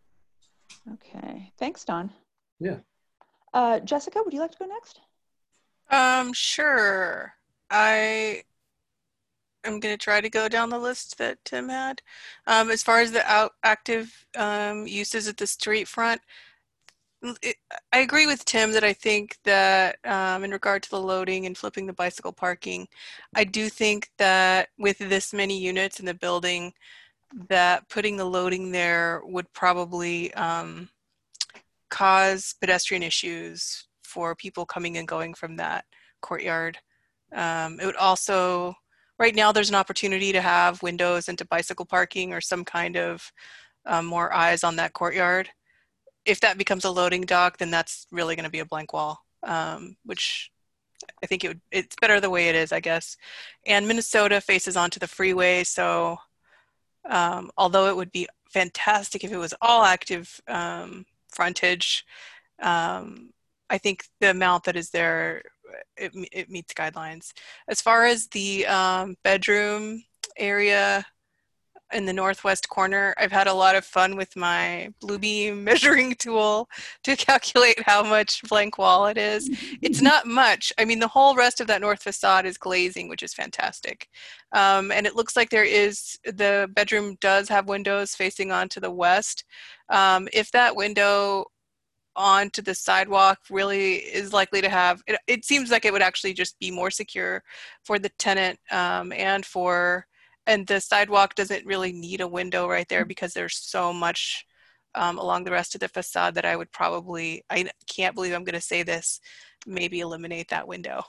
Okay, thanks, Don. Yeah. Uh, Jessica, would you like to go next? Um, sure. I am going to try to go down the list that Tim had. Um, as far as the out active um, uses at the street front, it, I agree with Tim that I think that um, in regard to the loading and flipping the bicycle parking, I do think that with this many units in the building, that putting the loading there would probably um, cause pedestrian issues for people coming and going from that courtyard. Um, it would also, right now there's an opportunity to have windows into bicycle parking or some kind of um, more eyes on that courtyard. If that becomes a loading dock, then that's really going to be a blank wall, um, which I think it would, it's better the way it is, I guess. And Minnesota faces onto the freeway, so Um, although it would be fantastic if it was all active um, frontage, um, I think the amount that is there, it, it meets guidelines. As far as the um, bedroom area in the northwest corner, I've had a lot of fun with my Bluebeam measuring tool to calculate how much blank wall it is. It's not much. I mean, the whole rest of that north facade is glazing, which is fantastic. Um, and it looks like there is, the bedroom does have windows facing onto the west. Um, if that window onto the sidewalk really is likely to have, it, it seems like it would actually just be more secure for the tenant um, and for, and the sidewalk doesn't really need a window right there because there's so much um, along the rest of the facade that I would probably, I can't believe I'm going to say this, maybe eliminate that window.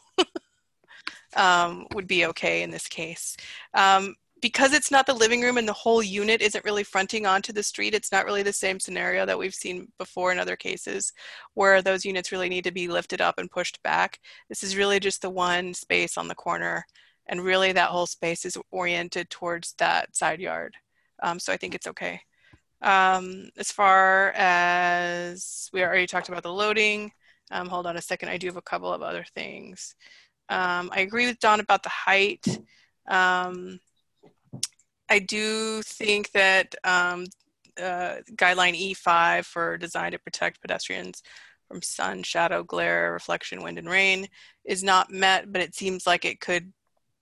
um, would be okay in this case. Um, because it's not the living room and the whole unit isn't really fronting onto the street, it's not really the same scenario that we've seen before in other cases where those units really need to be lifted up and pushed back. This is really just the one space on the corner. And really that whole space is oriented towards that side yard. Um, so I think it's okay. Um, as far as, we already talked about the loading. Um, hold on a second, I do have a couple of other things. Um, I agree with Don about the height. Um, I do think that um, uh, guideline E five for design to protect pedestrians from sun, shadow, glare, reflection, wind, and rain is not met, but it seems like it could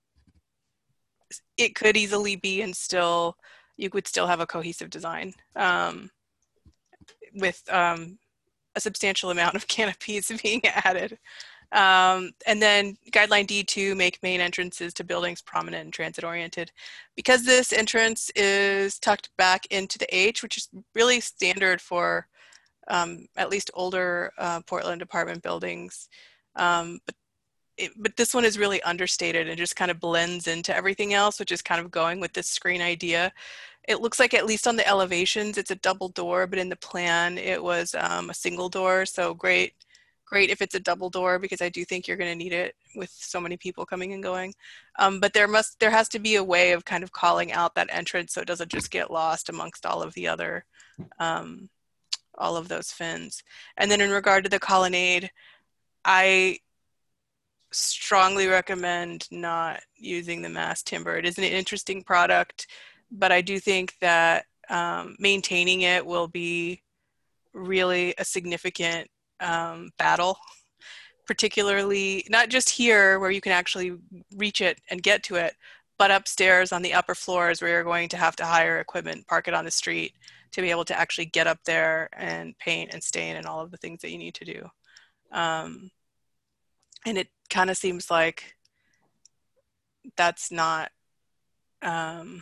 it could easily be, and still, you would still have a cohesive design um, with um, a substantial amount of canopies being added. Um, and then guideline D two, make main entrances to buildings prominent and transit oriented. Because this entrance is tucked back into the H, which is really standard for um, at least older uh, Portland apartment buildings. Um, but It, but this one is really understated and just kind of blends into everything else, which is kind of going with this screen idea. It looks like, at least on the elevations, it's a double door, but in the plan it was um, a single door. So great, great if it's a double door, because I do think you're going to need it with so many people coming and going. Um, but there must, there has to be a way of kind of calling out that entrance so it doesn't just get lost amongst all of the other, um, all of those fins. And then in regard to the colonnade, I strongly recommend not using the mass timber. It is an interesting product, but I do think that um, maintaining it will be really a significant um, battle, particularly not just here where you can actually reach it and get to it, but upstairs on the upper floors where you're going to have to hire equipment, park it on the street to be able to actually get up there and paint and stain and all of the things that you need to do. Um, and it kind of seems like that's not, um,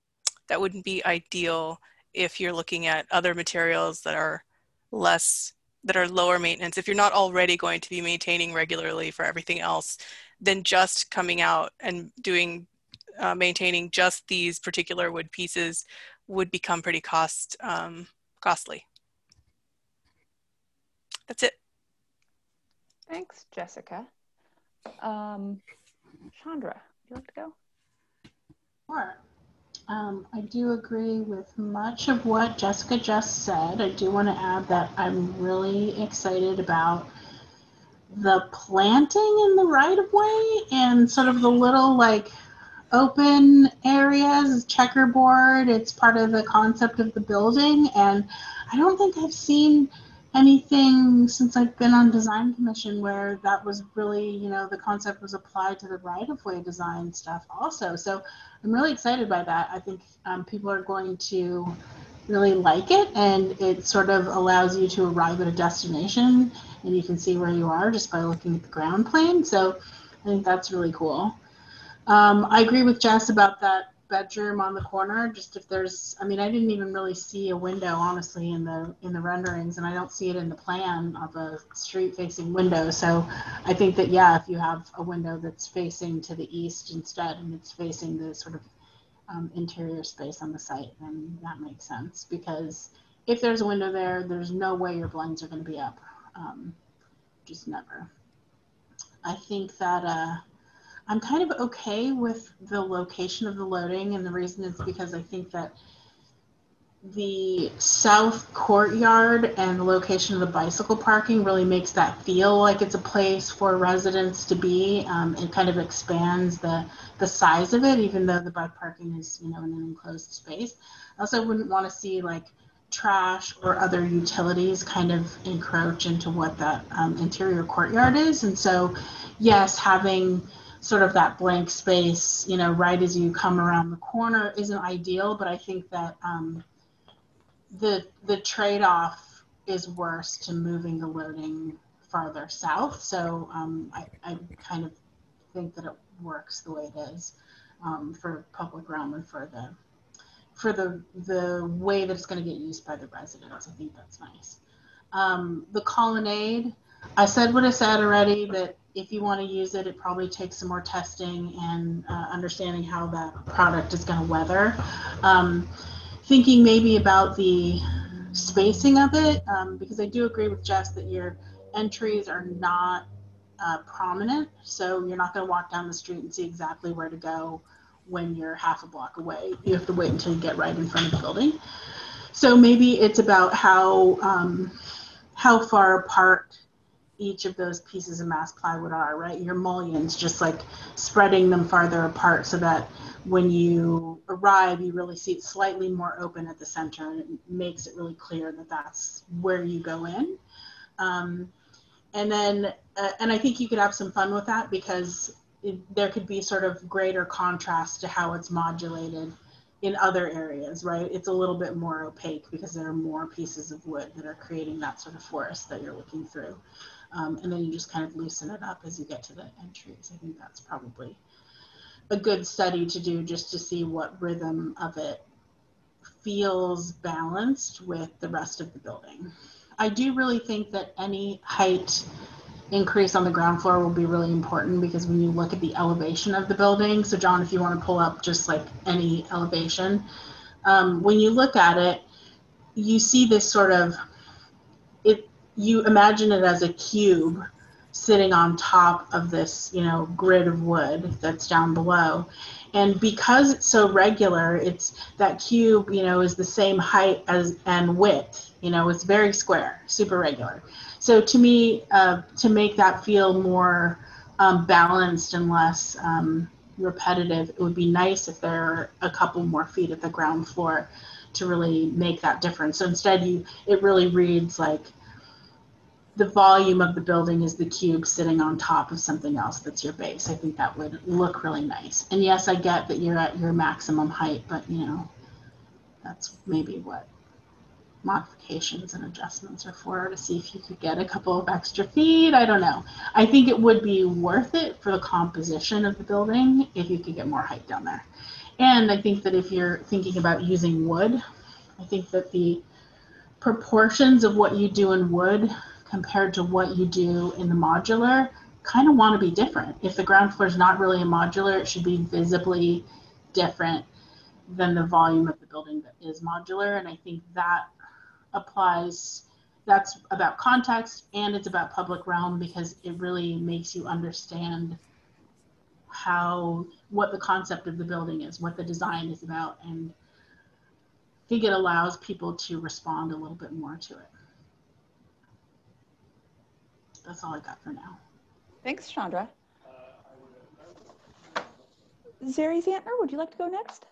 that wouldn't be ideal if you're looking at other materials that are less that are lower maintenance, if you're not already going to be maintaining regularly for everything else, then just coming out and doing, uh, maintaining just these particular wood pieces would become pretty cost, um, costly. That's it. Thanks, Jessica. Um, Chandra, would you like to go? Sure. Um, I do agree with much of what Jessica just said. I do want to add that I'm really excited about the planting in the right of way and sort of the little like open areas, checkerboard. It's part of the concept of the building. And I don't think I've seen anything since I've been on design commission where that was really, you know, the concept was applied to the right of way design stuff also. So I'm really excited by that. I think um, people are going to really like it, and it sort of allows you to arrive at a destination and you can see where you are just by looking at the ground plane. So I think that's really cool. Um, I agree with Jess about that bedroom on the corner. Just if there's, I mean, I didn't even really see a window, honestly, in the in the renderings, and I don't see it in the plan of a street-facing window. So I think that, yeah, if you have a window that's facing to the east instead, and it's facing the sort of um, interior space on the site, then that makes sense. Because if there's a window there, there's no way your blinds are going to be up. Um, just never. I think that uh, I'm kind of okay with the location of the loading, and the reason is because I think that the south courtyard and the location of the bicycle parking really makes that feel like it's a place for residents to be. Um, it kind of expands the the size of it, even though the bike parking is, you know, in an enclosed space. I also wouldn't want to see like trash or other utilities kind of encroach into what that um, interior courtyard is. And so, yes, having sort of that blank space, you know, right as you come around the corner isn't ideal, but I think that um, the the trade-off is worse to moving the loading farther south. So um, I, I kind of think that it works the way it is um, for public realm and for the for the the way that it's going to get used by the residents. I think that's nice. Um, the colonnade, I said what I said already, that if you want to use it, it probably takes some more testing and uh, understanding how that product is going to weather. Um, thinking maybe about the spacing of it, um, because I do agree with Jess that your entries are not uh, prominent, so you're not going to walk down the street and see exactly where to go when you're half a block away. You have to wait until you get right in front of the building. So maybe it's about how um, how far apart each of those pieces of mass plywood are, right? Your mullions, just like spreading them farther apart so that when you arrive, you really see it slightly more open at the center, and it makes it really clear that that's where you go in. Um, and then, uh, and I think you could have some fun with that, because it, there could be sort of greater contrast to how it's modulated in other areas, right? It's a little bit more opaque because there are more pieces of wood that are creating that sort of forest that you're looking through. Um, and then you just kind of loosen it up as you get to the entries. I think that's probably a good study to do, just to see what rhythm of it feels balanced with the rest of the building. I do really think that any height increase on the ground floor will be really important, because when you look at the elevation of the building, so John, if you want to pull up just like any elevation, um, when you look at it, you see this sort of, it, you imagine it as a cube sitting on top of this, you know, grid of wood that's down below. And because it's so regular, it's that cube, you know, is the same height as and width, you know, it's very square, super regular. So to me, uh, to make that feel more um, balanced and less um, repetitive, it would be nice if there are a couple more feet at the ground floor to really make that difference. So instead, you it really reads like the volume of the building is the cube sitting on top of something else that's your base. I think that would look really nice. And yes, I get that you're at your maximum height, but you know, that's maybe what modifications and adjustments are for, to see if you could get a couple of extra feet. I don't know. I think it would be worth it for the composition of the building if you could get more height down there. And I think that if you're thinking about using wood, I think that the proportions of what you do in wood compared to what you do in the modular kind of want to be different. If the ground floor is not really a modular, it should be visibly different than the volume of the building that is modular. And I think that applies, that's about context, and it's about public realm, because it really makes you understand how, what the concept of the building is, what the design is about. And I think it allows people to respond a little bit more to it. That's all I got for now. Thanks, Chandra. Zeri Zantner, would you like to go next?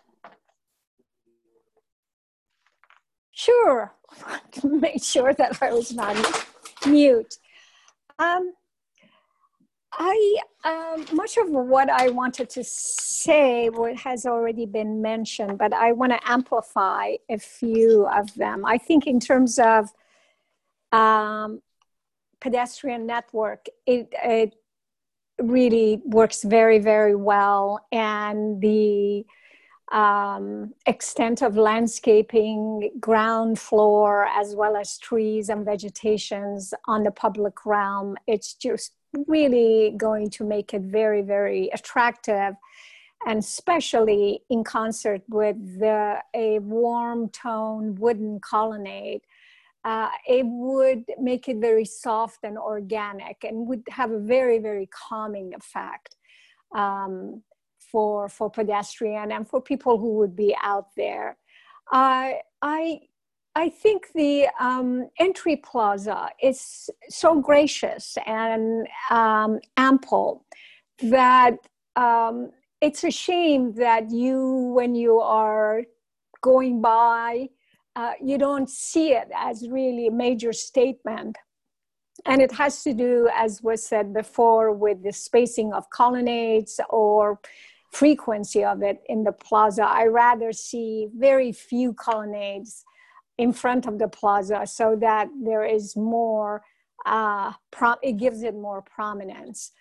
Sure. To make sure that I was not mute. Um, I um, much of what I wanted to say has already been mentioned, but I want to amplify a few of them. I think in terms of um, pedestrian network, it, it really works very, very well, and the um, extent of landscaping, ground floor, as well as trees and vegetations on the public realm, it's just really going to make it very, very attractive, and especially in concert with the, a warm tone wooden colonnade. Uh, it would make it very soft and organic, and would have a very, very calming effect um, for, for pedestrian and for people who would be out there. Uh, I, I think the um, entry plaza is so gracious and um, ample that um, it's a shame that you, when you are going by, Uh, you don't see it as really a major statement. And it has to do, as was said before, with the spacing of colonnades or frequency of it in the plaza. I rather see very few colonnades in front of the plaza, so that there is more, uh, pro- it gives it more prominence.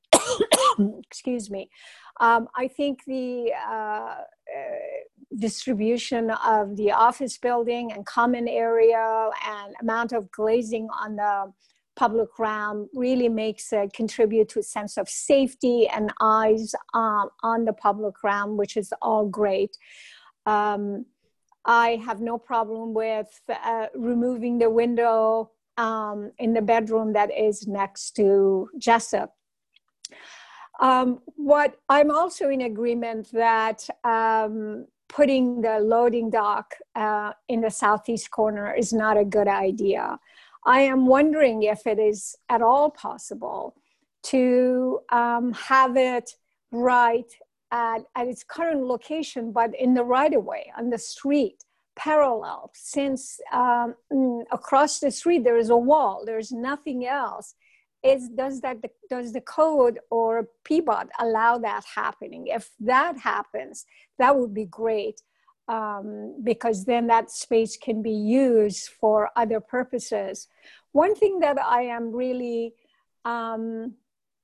Excuse me. Um, I think the uh, uh, distribution of the office building and common area and amount of glazing on the public realm really makes it contribute to a sense of safety and eyes um, on the public realm, which is all great. Um, I have no problem with uh, removing the window um, in the bedroom that is next to Jessup. Um, what I'm also in agreement that um, putting the loading dock uh, in the southeast corner is not a good idea. I am wondering if it is at all possible to um, have it right at, at its current location, but in the right of way, on the street, parallel, since um, across the street there is a wall, there's nothing else. Is, does that does the code or P B O T allow that happening? If that happens, that would be great, um, because then that space can be used for other purposes. One thing that I am really um,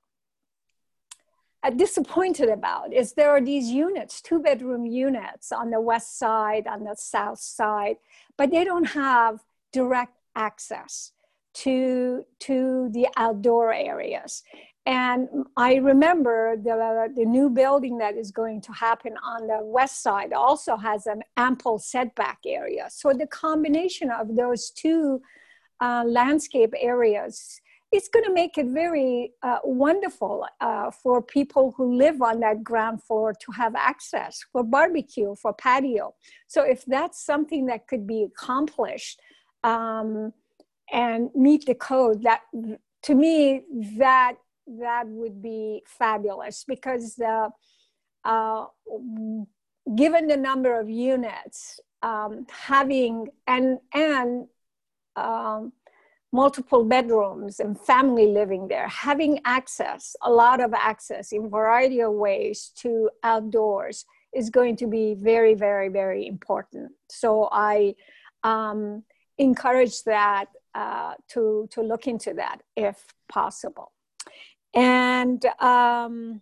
disappointed about is there are these units, two bedroom units on the west side, on the south side, but they don't have direct access to, to the outdoor areas. And I remember the, the new building that is going to happen on the west side also has an ample setback area. So the combination of those two uh, landscape areas, it's going to make it very uh, wonderful uh, for people who live on that ground floor to have access for barbecue, for patio. So if that's something that could be accomplished, um, and meet the code, that to me that that would be fabulous, because uh, uh, given the number of units, um, having and and um, multiple bedrooms and family living there, having access, a lot of access in a variety of ways to outdoors is going to be very, very, very important. So I um, encourage that. Uh, to, to look into that if possible. And um,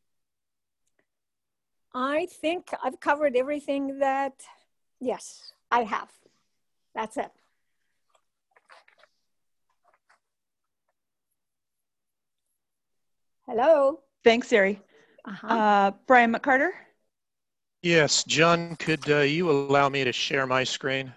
I think I've covered everything that, yes, I have. That's it. Hello. Thanks, Sari. Uh-huh. Uh, Brian McCarter? Yes, John, could uh, you allow me to share my screen?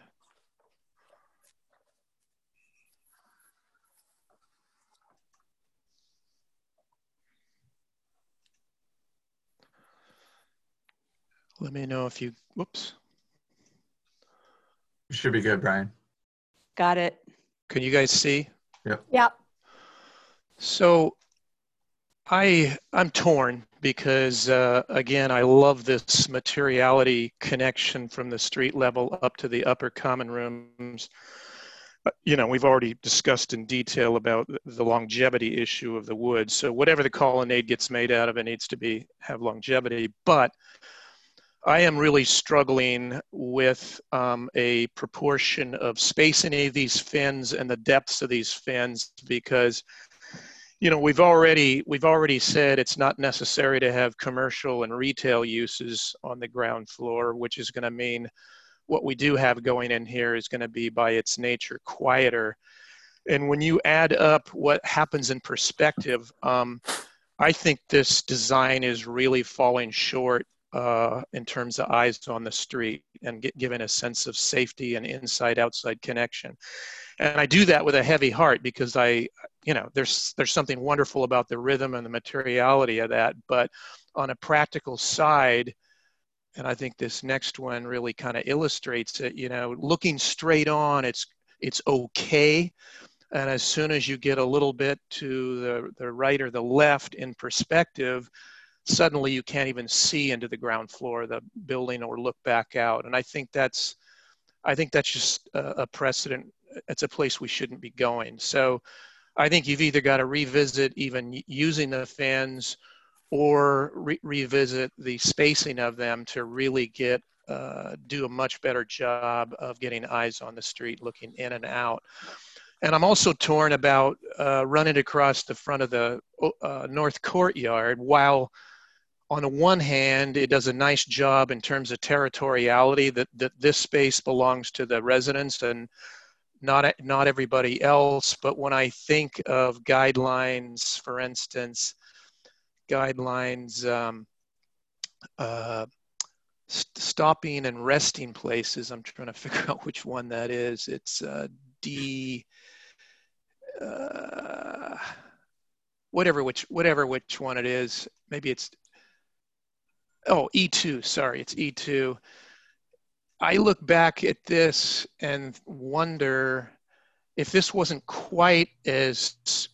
Let me know if you, whoops. You should be good, Brian. Got it. Can you guys see? Yep. Yep. So I, I'm torn because, uh, again, I love this materiality connection from the street level up to the upper common rooms. You know, we've already discussed in detail about the longevity issue of the wood. So whatever the colonnade gets made out of, it needs to be have longevity. But I am really struggling with um, a proportion of space in any of these fins and the depths of these fins because, you know, we've already we've already said it's not necessary to have commercial and retail uses on the ground floor, which is going to mean what we do have going in here is going to be by its nature quieter. And when you add up what happens in perspective, um, I think this design is really falling short uh, in terms of eyes on the street and get given a sense of safety and inside-outside connection. And I do that with a heavy heart because I, you know, there's there's something wonderful about the rhythm and the materiality of that. But on a practical side, and I think this next one really kind of illustrates it, you know, looking straight on, it's it's okay. And as soon as you get a little bit to the, the right or the left in perspective, suddenly you can't even see into the ground floor of the building or look back out. And I think that's, I think that's just a, a precedent. It's a place we shouldn't be going. So I think you've either got to revisit even using the fins or re revisit the spacing of them to really get, uh, do a much better job of getting eyes on the street, looking in and out. And I'm also torn about uh, running across the front of the uh, North Courtyard. While on the one hand, it does a nice job in terms of territoriality, that, that this space belongs to the residents and not, not everybody else. But when I think of guidelines, for instance, guidelines, um, uh, st stopping and resting places, I'm trying to figure out which one that is. It's uh, D... Uh, whatever which whatever which one it is, maybe it's oh E two, sorry, it's E two. I look back at this and wonder if this wasn't quite as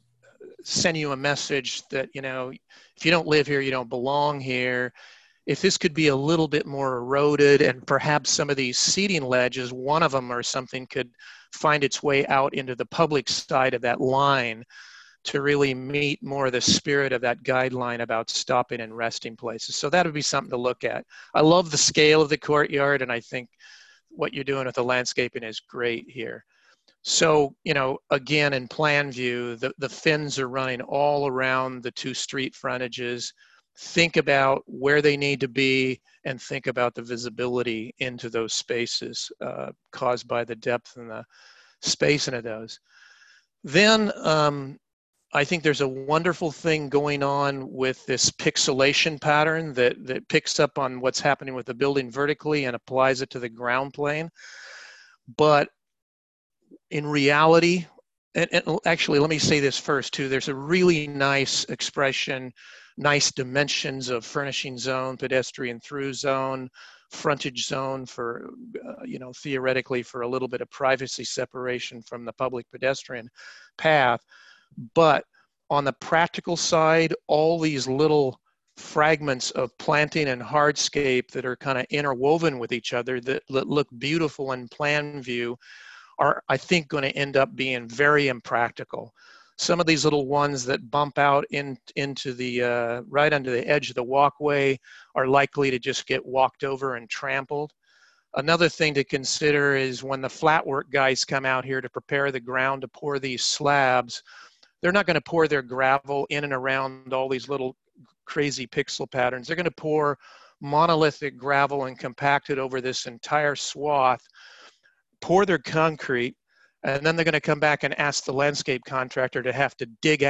send you a message that, you know, if you don't live here, you don't belong here. If this could be a little bit more eroded and perhaps some of these seating ledges, one of them or something could find its way out into the public side of that line to really meet more of the spirit of that guideline about stopping and resting places. So that would be something to look at. I love the scale of the courtyard, and I think what you're doing with the landscaping is great here. So, you know, again, in plan view, the, the fins are running all around the two street frontages. Think about where they need to be and think about the visibility into those spaces uh, caused by the depth and the spacing of those. Then um, I think there's a wonderful thing going on with this pixelation pattern that, that picks up on what's happening with the building vertically and applies it to the ground plane. But in reality, and, and actually, let me say this first too, there's a really nice expression, nice dimensions of furnishing zone, pedestrian through zone, frontage zone for, uh, you know, theoretically for a little bit of privacy separation from the public pedestrian path. But on the practical side, all these little fragments of planting and hardscape that are kind of interwoven with each other that, that look beautiful in plan view are, I think, going to end up being very impractical. Some of these little ones that bump out in, into the, uh, right under the edge of the walkway are likely to just get walked over and trampled. Another thing to consider is when the flat work guys come out here to prepare the ground to pour these slabs, they're not going to pour their gravel in and around all these little crazy pixel patterns. They're going to pour monolithic gravel and compact it over this entire swath, pour their concrete, and then they're going to come back and ask the landscape contractor to have to dig out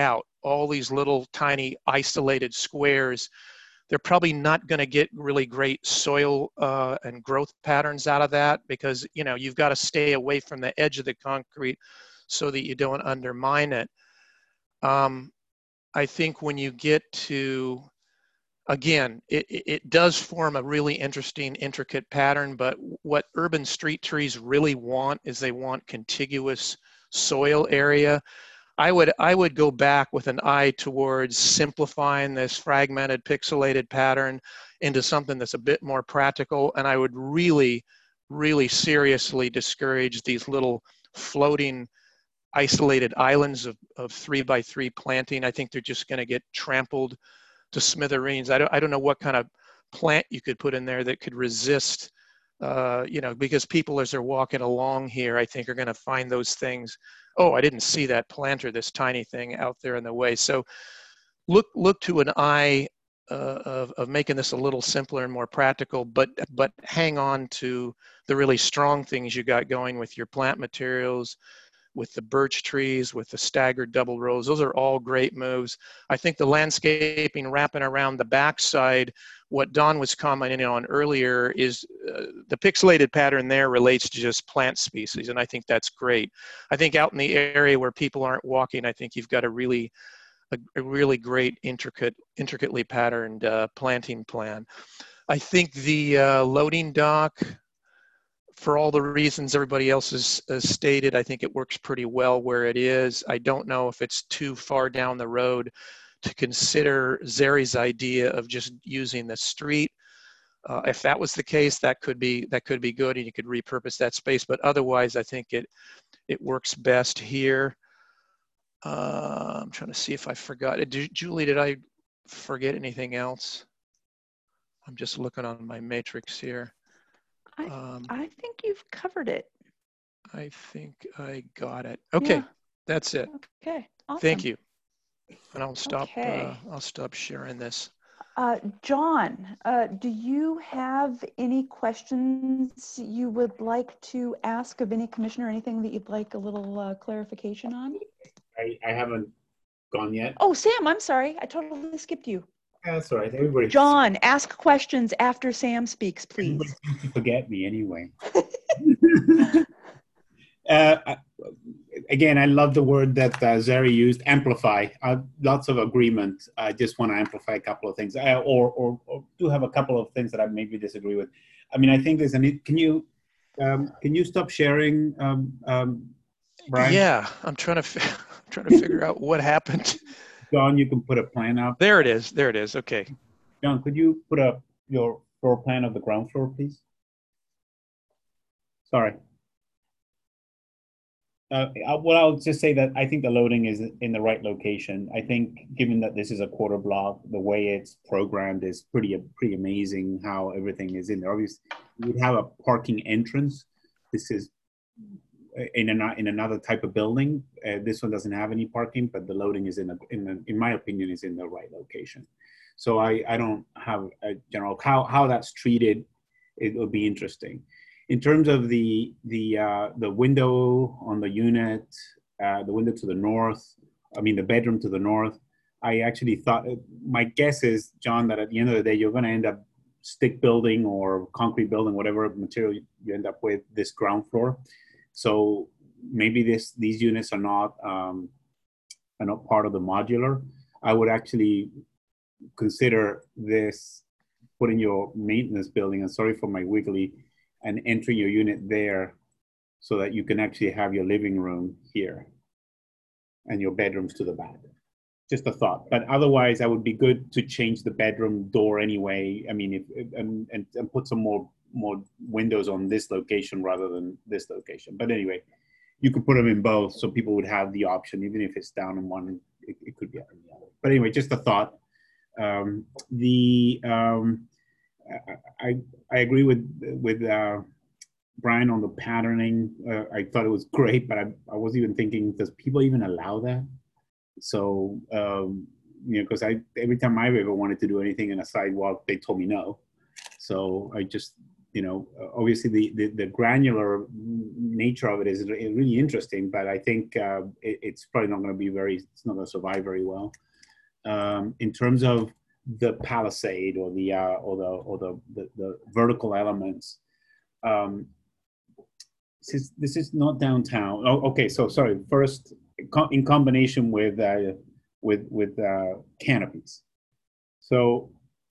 all these little tiny isolated squares, they're probably not going to get really great soil uh, and growth patterns out of that, because, you know, you've got to stay away from the edge of the concrete so that you don't undermine it. Um, I think when you get to, again, it, it does form a really interesting, intricate pattern, but what urban street trees really want is they want contiguous soil area. I would, I would go back with an eye towards simplifying this fragmented, pixelated pattern into something that's a bit more practical, and I would really, really seriously discourage these little floating isolated islands of, of three by three planting. I think they're just going to get trampled to smithereens. I don't, I don't know what kind of plant you could put in there that could resist, uh, you know, because people as they're walking along here, I think are going to find those things. Oh, I didn't see that planter, this tiny thing out there in the way. So look, look to an eye uh, of, of making this a little simpler and more practical, but, but hang on to the really strong things you got going with your plant materials, with the birch trees, with the staggered double rows. Those are all great moves. I think the landscaping wrapping around the backside, what Don was commenting on earlier, is uh, the pixelated pattern there relates to just plant species, and I think that's great. I think out in the area where people aren't walking, I think you've got a really, a, a really great, intricate, intricately patterned uh, planting plan. I think the uh, loading dock, for all the reasons everybody else has, has stated, I think it works pretty well where it is. I don't know if it's too far down the road to consider Zeri's idea of just using the street. Uh, if that was the case, that could be that could be good, and you could repurpose that space. But otherwise, I think it it works best here. Uh, I'm trying to see if I forgot. Did, Julie, did I forget anything else? I'm just looking on my matrix here. I, Um, I think you've covered it. I think I got it. Okay, Yeah. that's it. Okay, awesome. Thank you. And I'll stop. Okay. Uh, I'll stop sharing this. Uh, John, uh, do you have any questions you would like to ask of any commissioner? Anything that you'd like a little uh, clarification on? I, I haven't gone yet. Oh, Sam, I'm sorry. I totally skipped you. That's all right. Everybody. John, ask questions after Sam speaks, please. Everybody seems to forget me anyway. uh, I, again, I love the word that uh, Zeri used, amplify. Uh, lots of agreement. I just want to amplify a couple of things, I, or, or or do have a couple of things that I maybe disagree with. I mean, I think there's a need. Can you um, can you stop sharing, um, um, Brian? Yeah, I'm trying to I'm trying to figure out what happened. John, you can put a plan up. There it is. There it is. Okay. John, could you put up your floor plan of the ground floor, please? Sorry. Uh, I, well, I'll just say that I think the loading is in the right location. I think given that this is a quarter block, the way it's programmed is pretty pretty amazing how everything is in there. Obviously, you would have a parking entrance. This is in, an, in another type of building. Uh, this one doesn't have any parking, but the loading is in, a, in, a, in my opinion, is in the right location. So I, I don't have a general, how, how that's treated, it will be interesting. In terms of the, the, uh, the window on the unit, uh, the window to the north, I mean, the bedroom to the north, I actually thought, my guess is, John, that at the end of the day, you're gonna end up stick building or concrete building, whatever material you end up with, this ground floor. So maybe this these units are not um, are not part of the modular. I would actually consider this putting your maintenance building, and sorry for my wiggly, and entering your unit there so that you can actually have your living room here and your bedrooms to the back. Just a thought. But otherwise, I would be good to change the bedroom door anyway. I mean, if, if and, and and put some more more windows on this location rather than this location. But anyway, you could put them in both so people would have the option, even if it's down in one, it, it could be up in the other. But anyway, just a thought. Um, the um, I I agree with with uh, Brian on the patterning. Uh, I thought it was great, but I I was even thinking, does people even allow that? So um, you know, because I every time I've ever wanted to do anything in a sidewalk, they told me no. So I just you know, obviously the, the, the granular nature of it is really interesting, but I think uh, it, it's probably not going to be very, it's not going to survive very well. Um, in terms of the palisade or the, uh, or the, or the, the, the vertical elements, um, this is, this is not downtown. Oh, okay, so sorry, first, in combination with, uh, with, with uh, canopies. So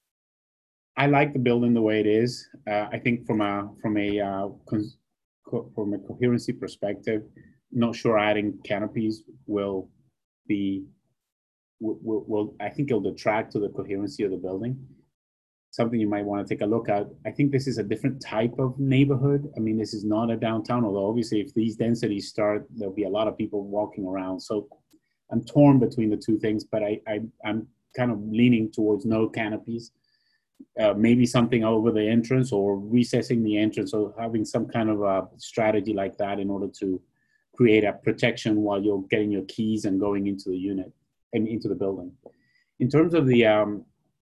I like the building the way it is. Uh, I think from a from a uh, co from a coherency perspective, not sure adding canopies will be will, will, will I think it'll detract to the coherency of the building. Something you might want to take a look at. I think this is a different type of neighborhood. I mean, this is not a downtown. Although obviously, if these densities start, there'll be a lot of people walking around. So I'm torn between the two things, but I, I I'm kind of leaning towards no canopies. Uh, maybe something over the entrance or recessing the entrance or having some kind of a strategy like that in order to create a protection while you're getting your keys and going into the unit and into the building. In terms of the, um,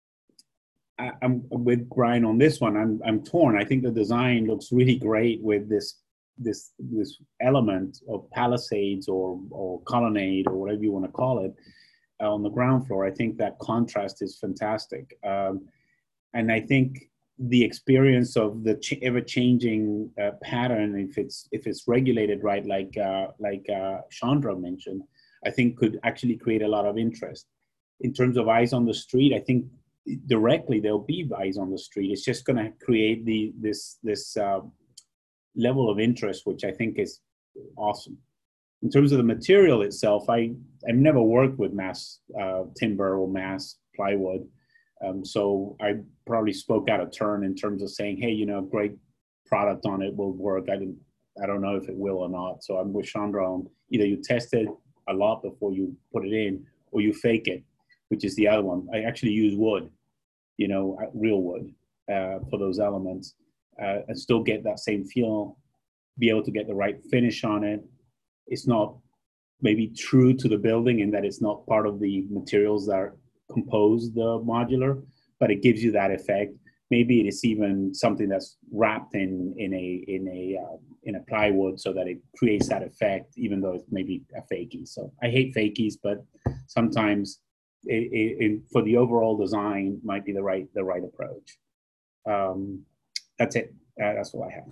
I, I'm with Brian on this one, I'm, I'm torn. I think the design looks really great with this, this, this element of palisades or, or colonnade or whatever you want to call it uh, on the ground floor. I think that contrast is fantastic. Um, And I think the experience of the ch ever-changing uh, pattern, if it's if it's regulated right, like uh, like uh, Chandra mentioned, I think could actually create a lot of interest. In terms of eyes on the street, I think directly there'll be eyes on the street. It's just going to create the this this uh, level of interest, which I think is awesome. In terms of the material itself, I I've never worked with mass uh, timber or mass plywood. Um, so I probably spoke out of turn in terms of saying, hey, you know, great product on it will work. I didn't, I don't know if it will or not. So I'm with Chandra on either you test it a lot before you put it in or you fake it, which is the other one. I actually use wood, you know, real wood uh, for those elements uh, and still get that same feel, be able to get the right finish on it. It's not maybe true to the building in that it's not part of the materials that are compose the modular, but it gives you that effect. Maybe it is even something that's wrapped in in a in a uh, in a plywood so that it creates that effect, even though it's maybe a fakie. So I hate fakies, but sometimes it, it, it, for the overall design might be the right the right approach. Um, that's it. Uh, that's all I have.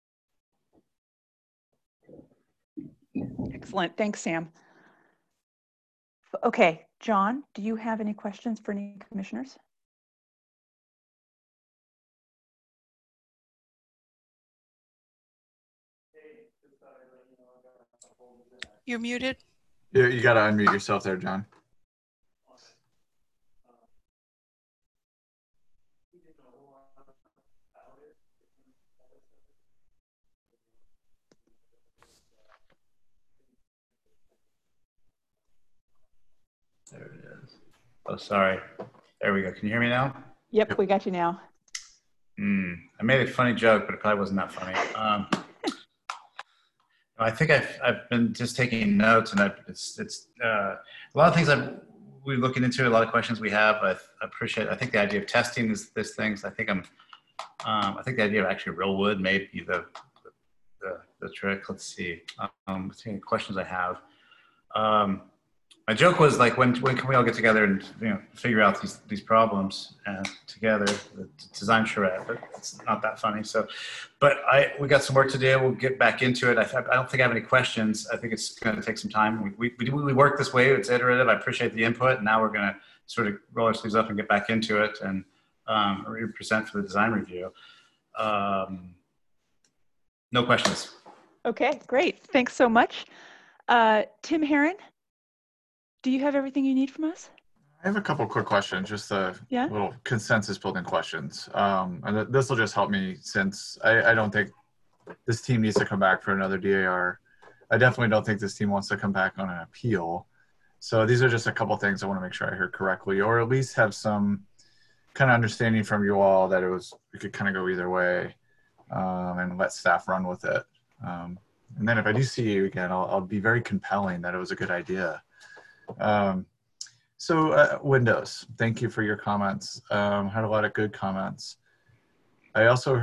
Excellent. Thanks, Sam. Okay, John, do you have any questions for any commissioners? You're muted. Yeah, you got to unmute yourself there, John. There it is. Oh, sorry. There we go. Can you hear me now? Yep, we got you now. Mm, I made a funny joke, but it probably wasn't that funny. Um, I think I've, I've been just taking notes, and I've, it's, it's uh, a lot of things I've, we're looking into, a lot of questions we have. I, I appreciate, I think the idea of testing is this things. I think I'm, um, I think the idea of actually real wood may be the, the, the trick. Let's see. Um, let's see any questions I have. Um, My joke was like, when when can we all get together and you know figure out these these problems and together, the design charrette? But it's not that funny. So, but I we got some work to do. We'll get back into it. I, I don't think I have any questions. I think it's going to take some time. We we we work this way. It's iterative. I appreciate the input. And now we're going to sort of roll our sleeves up and get back into it and um, present for the design review. Um, no questions. Okay, great. Thanks so much, uh, Tim Herron. Do you have everything you need from us? I have a couple quick questions, just a yeah? little consensus building questions. Um, and this will just help me since I, I don't think this team needs to come back for another D A R. I definitely don't think this team wants to come back on an appeal. So these are just a couple things I want to make sure I heard correctly, or at least have some kind of understanding from you all that it was, we could kind of go either way um, and let staff run with it. Um, and then if I do see you again, I'll, I'll be very compelling that it was a good idea. Um, so uh, Windows, thank you for your comments. Um, had a lot of good comments. I also heard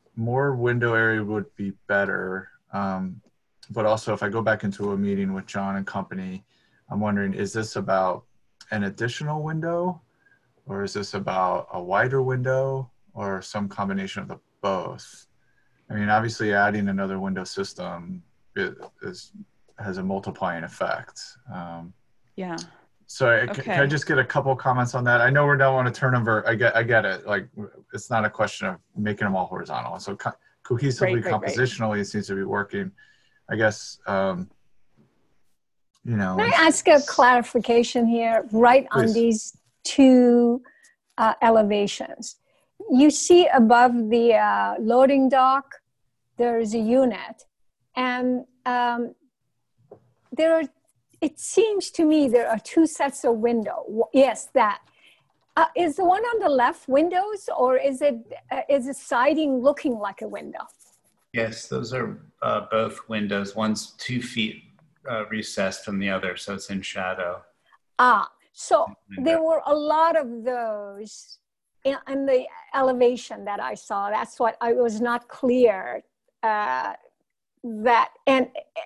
more window area would be better. Um, but also if I go back into a meeting with John and company, I'm wondering, is this about an additional window, or is this about a wider window, or some combination of the both? I mean, obviously adding another window system is, is has a multiplying effect. Um, yeah. So I, Okay. can I just get a couple comments on that? I know we don't want to turn over. I get, I get it. Like, it's not a question of making them all horizontal. So co cohesively, right, right, compositionally, right. it seems to be working. I guess, um, you know. Can I ask a clarification here, right Please. on these two uh, elevations? You see above the uh, loading dock, there is a unit, and um, there are, it seems to me there are two sets of window. Yes, that. Uh, is the one on the left windows, or is it uh, is the siding looking like a window? Yes, those are uh, both windows. One's two feet uh, recessed from the other, so it's in shadow. Ah, so there were a lot of those in, in the elevation that I saw. That's what I was not clear uh, that, and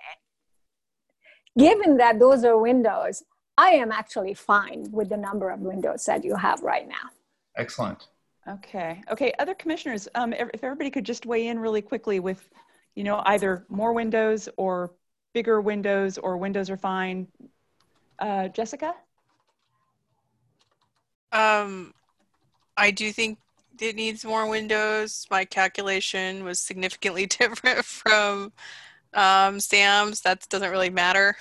given that those are windows, I am actually fine with the number of windows that you have right now. Excellent. Okay. Okay. Other commissioners, um, if everybody could just weigh in really quickly with, you know, either more windows or bigger windows, or windows are fine. Uh, Jessica? Um, I do think it needs more windows. My calculation was significantly different from um, Sam's. That doesn't really matter.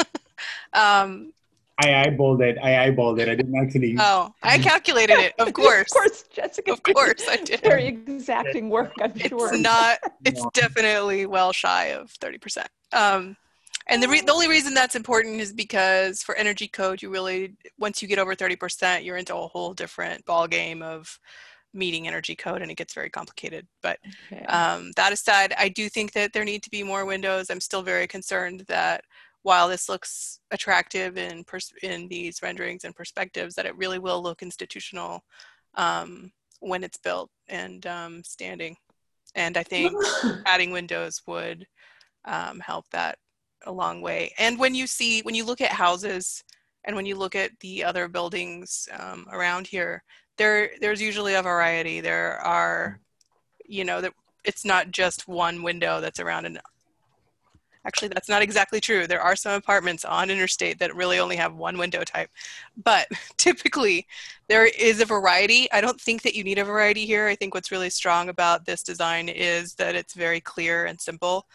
um, I eyeballed it. I eyeballed it. I didn't actually. Oh, I calculated it. Of course. Of course, Jessica. Of course, I did. Very exacting work, I'm sure. It's not. It's definitely well shy of thirty percent. Um, and the re the only reason that's important is because for energy code, you really, once you get over thirty percent, you're into a whole different ball game of meeting energy code, and it gets very complicated. But okay. um, that aside, I do think that there need to be more windows. I'm still very concerned that while this looks attractive in, pers in these renderings and perspectives, that it really will look institutional um, when it's built and um, standing. And I think adding windows would um, help that a long way. And when you see, when you look at houses and when you look at the other buildings um, around here, there there's usually a variety. There are, you know, that it's not just one window that's around an. Actually, that's not exactly true. There are some apartments on Interstate that really only have one window type. But typically, there is a variety. I don't think that you need a variety here. I think what's really strong about this design is that it's very clear and simple.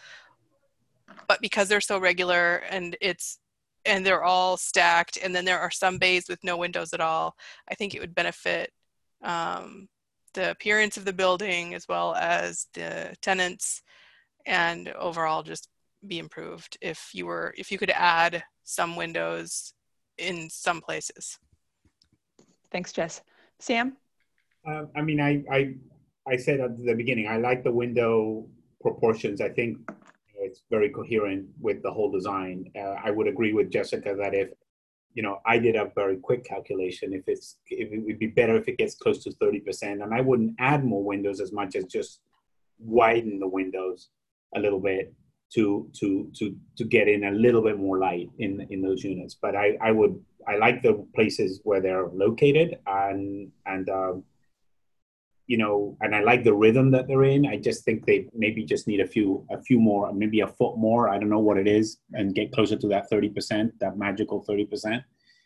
But because they're so regular and it's and they're all stacked, and then there are some bays with no windows at all, I think it would benefit um, the appearance of the building as well as the tenants, and overall just be improved if you were if you could add some windows in some places. Thanks, Jess. Sam? Uh, I mean, I, I I said at the beginning, I like the window proportions. I think you know, it's very coherent with the whole design. Uh, I would agree with Jessica that if, you know, I did a very quick calculation, if it's, if it would be better if it gets close to thirty percent, and I wouldn't add more windows as much as just widen the windows a little bit to to to to get in a little bit more light in in those units. But I I would I like the places where they're located, and and um, you know, and I like the rhythm that they're in. I just think they maybe just need a few a few more, maybe a foot more. I don't know what it is, and get closer to that thirty percent, that magical thirty percent.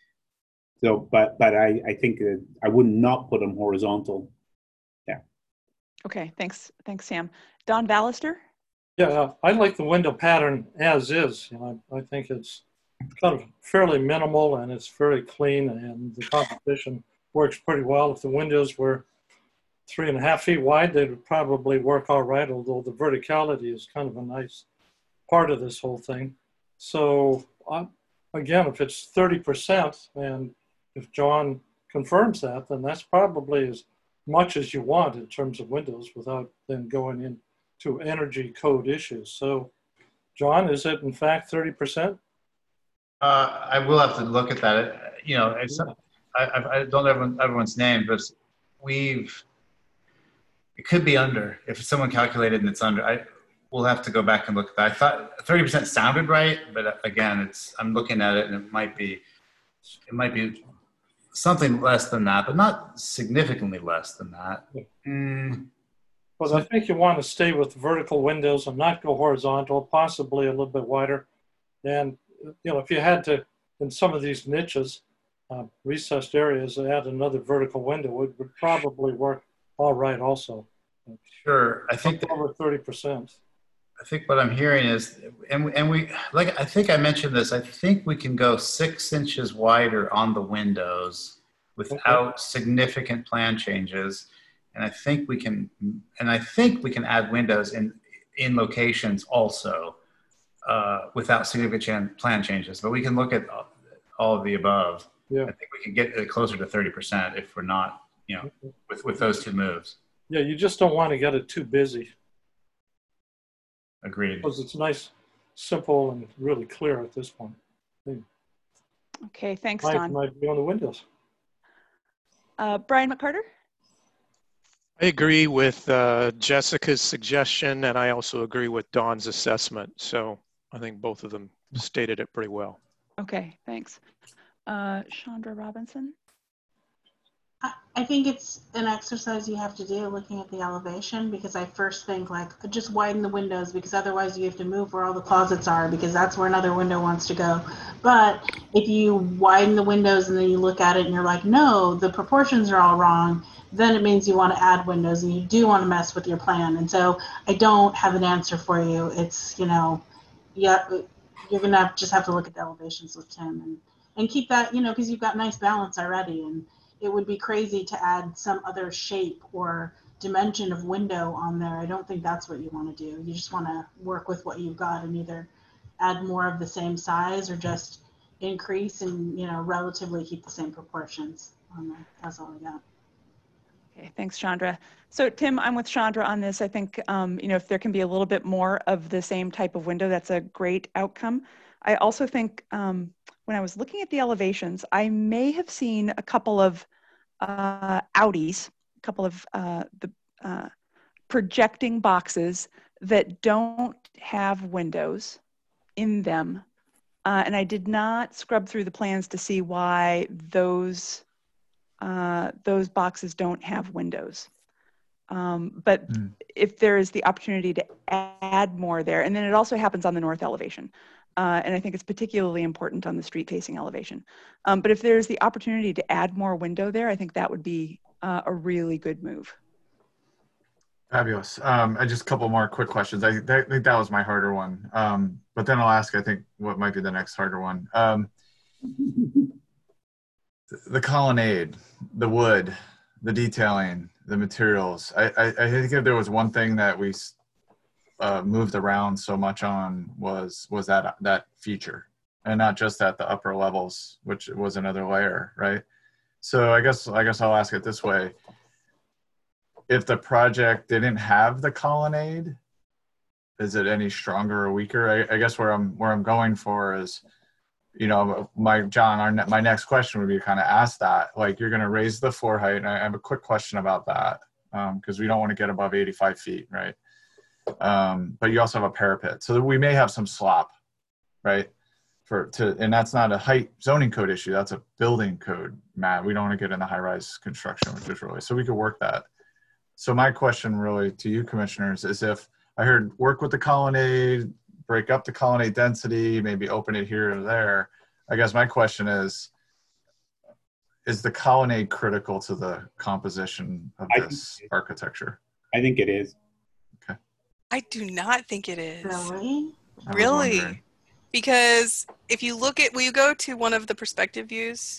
So, but but I I think that I would not put them horizontal. Yeah. Okay. Thanks. Thanks, Sam. Don Ballister? Yeah, I like the window pattern as is. You know, I, I think it's kind of fairly minimal and it's very clean, and the composition works pretty well. If the windows were three and a half feet wide, they would probably work all right, although the verticality is kind of a nice part of this whole thing. So uh, again, if it's thirty percent, and if John confirms that, then that's probably as much as you want in terms of windows without then going in to energy code issues. So, John, is it in fact thirty percent? Uh, I will have to look at that. You know, it's, I, I don't know everyone, everyone's name, but we've, it could be under. If someone calculated and it's under, I we'll have to go back and look at that. I thought thirty percent sounded right, but again, it's I'm looking at it and it might be it might be something less than that, but not significantly less than that. Mm. Because I think you want to stay with vertical windows and not go horizontal, possibly a little bit wider. And you know, if you had to, in some of these niches, uh, recessed areas, add another vertical window, it would probably work all right also. Sure, I think over thirty percent. I think what I'm hearing is, and, and we, like, I think I mentioned this, I think we can go six inches wider on the windows without okay. significant plan changes. And I think we can, and I think we can add windows in, in locations also uh, without significant plan changes, but we can look at all, all of the above. Yeah. I think we can get it closer to thirty percent if we're not, you know, okay. with, with those two moves. Yeah, you just don't want to get it too busy. Agreed. Because it's nice, simple, and really clear at this point. Okay, thanks, might, Don. Might be on the windows. Uh, Brian McCarter? I agree with uh, Jessica's suggestion, and I also agree with Don's assessment. So I think both of them stated it pretty well. Okay, thanks. Uh, Chandra Robinson? I think it's an exercise you have to do looking at the elevation, because I first think like just widen the windows, because otherwise you have to move where all the closets are, because that's where another window wants to go. But if you widen the windows and then you look at it and you're like, no, the proportions are all wrong, then it means you want to add windows and you do want to mess with your plan. And so I don't have an answer for you. It's, you know, yeah, you're going to have, just have to look at the elevations with Tim and, and keep that, you know, because you've got nice balance already. And it would be crazy to add some other shape or dimension of window on there. I don't think that's what you want to do. You just want to work with what you've got and either add more of the same size or just increase and, you know, relatively keep the same proportions on there. That's all I got. Okay, thanks, Chandra. So Tim, I'm with Chandra on this. I think, um, you know, if there can be a little bit more of the same type of window, that's a great outcome. I also think, um, when I was looking at the elevations, I may have seen a couple of uh, outies, a couple of uh, the uh, projecting boxes that don't have windows in them. Uh, and I did not scrub through the plans to see why those, uh, those boxes don't have windows. Um, but mm. if there is the opportunity to add more there, and then it also happens on the north elevation. Uh, and I think it's particularly important on the street facing elevation. Um, but if there's the opportunity to add more window there, I think that would be uh, a really good move. Fabulous. Um, I just a couple more quick questions. I, I think that was my harder one. Um, but then I'll ask, I think, what might be the next harder one. Um, the colonnade, the wood, the detailing, the materials. I, I, I think if there was one thing that we Uh, moved around so much on was was that that feature, and not just at the upper levels, which was another layer, right? So I guess I guess I'll ask it this way: if the project didn't have the colonnade, is it any stronger or weaker? I, I guess where I'm where I'm going for is, you know, my John, our my next question would be kind of ask that, like, you're going to raise the floor height, and I have a quick question about that because um, we don't want to get above eighty-five feet, right? Um, but you also have a parapet, so we may have some slop, right? For to, and that's not a height zoning code issue. That's a building code, Matt. We don't want to get into high-rise construction, which is really, so we could work that. So my question really to you commissioners is, if I heard work with the colonnade, break up the colonnade density, maybe open it here or there. I guess my question is, is the colonnade critical to the composition of this I architecture? I think it is. I do not think it is. Really? Really? Because if you look at, will you go to one of the perspective views?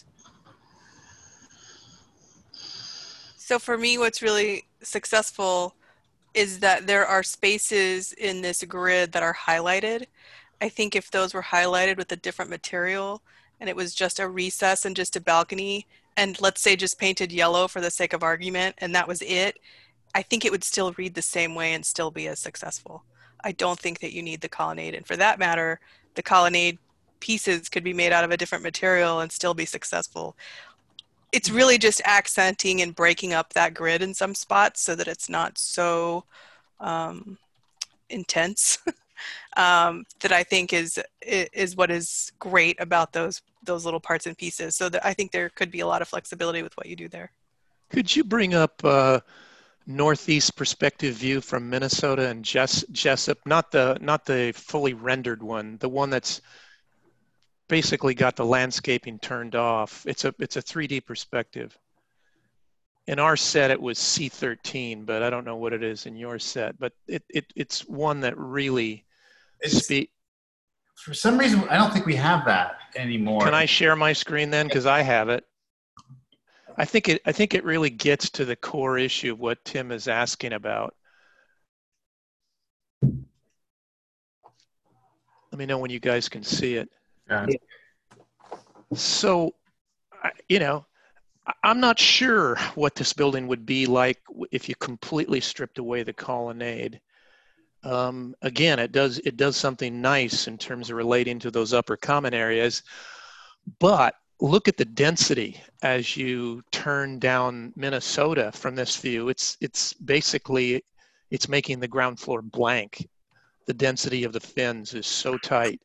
So for me, what's really successful is that there are spaces in this grid that are highlighted. I think if those were highlighted with a different material and it was just a recess and just a balcony, and let's say just painted yellow for the sake of argument, and that was it, I think it would still read the same way and still be as successful. I don't think that you need the colonnade. And for that matter, the colonnade pieces could be made out of a different material and still be successful. it's really just accenting and breaking up that grid in some spots so that it's not so um, intense. um, that I think is is what is great about those those little parts and pieces. So that I think there could be a lot of flexibility with what you do there. Could you bring up uh, northeast perspective view from Minnesota and Jess, Jessup? Not the not the fully rendered one, the one that's basically got the landscaping turned off. It's a it's a three D perspective. In our set, it was C thirteen, but I don't know what it is in your set. But it, it it's one that really speak. For some reason, I don't think we have that anymore. Can I share my screen then? Because I have it. I think it I think it really gets to the core issue of what Tim is asking about. Let me know when you guys can see it. Yeah. So, you know, I'm not sure what this building would be like if you completely stripped away the colonnade. Um, again, it does it does something nice in terms of relating to those upper common areas, but look at the density as you turn down Minnesota from this view. It's it's basically it's making the ground floor blank. The density of the fins is so tight.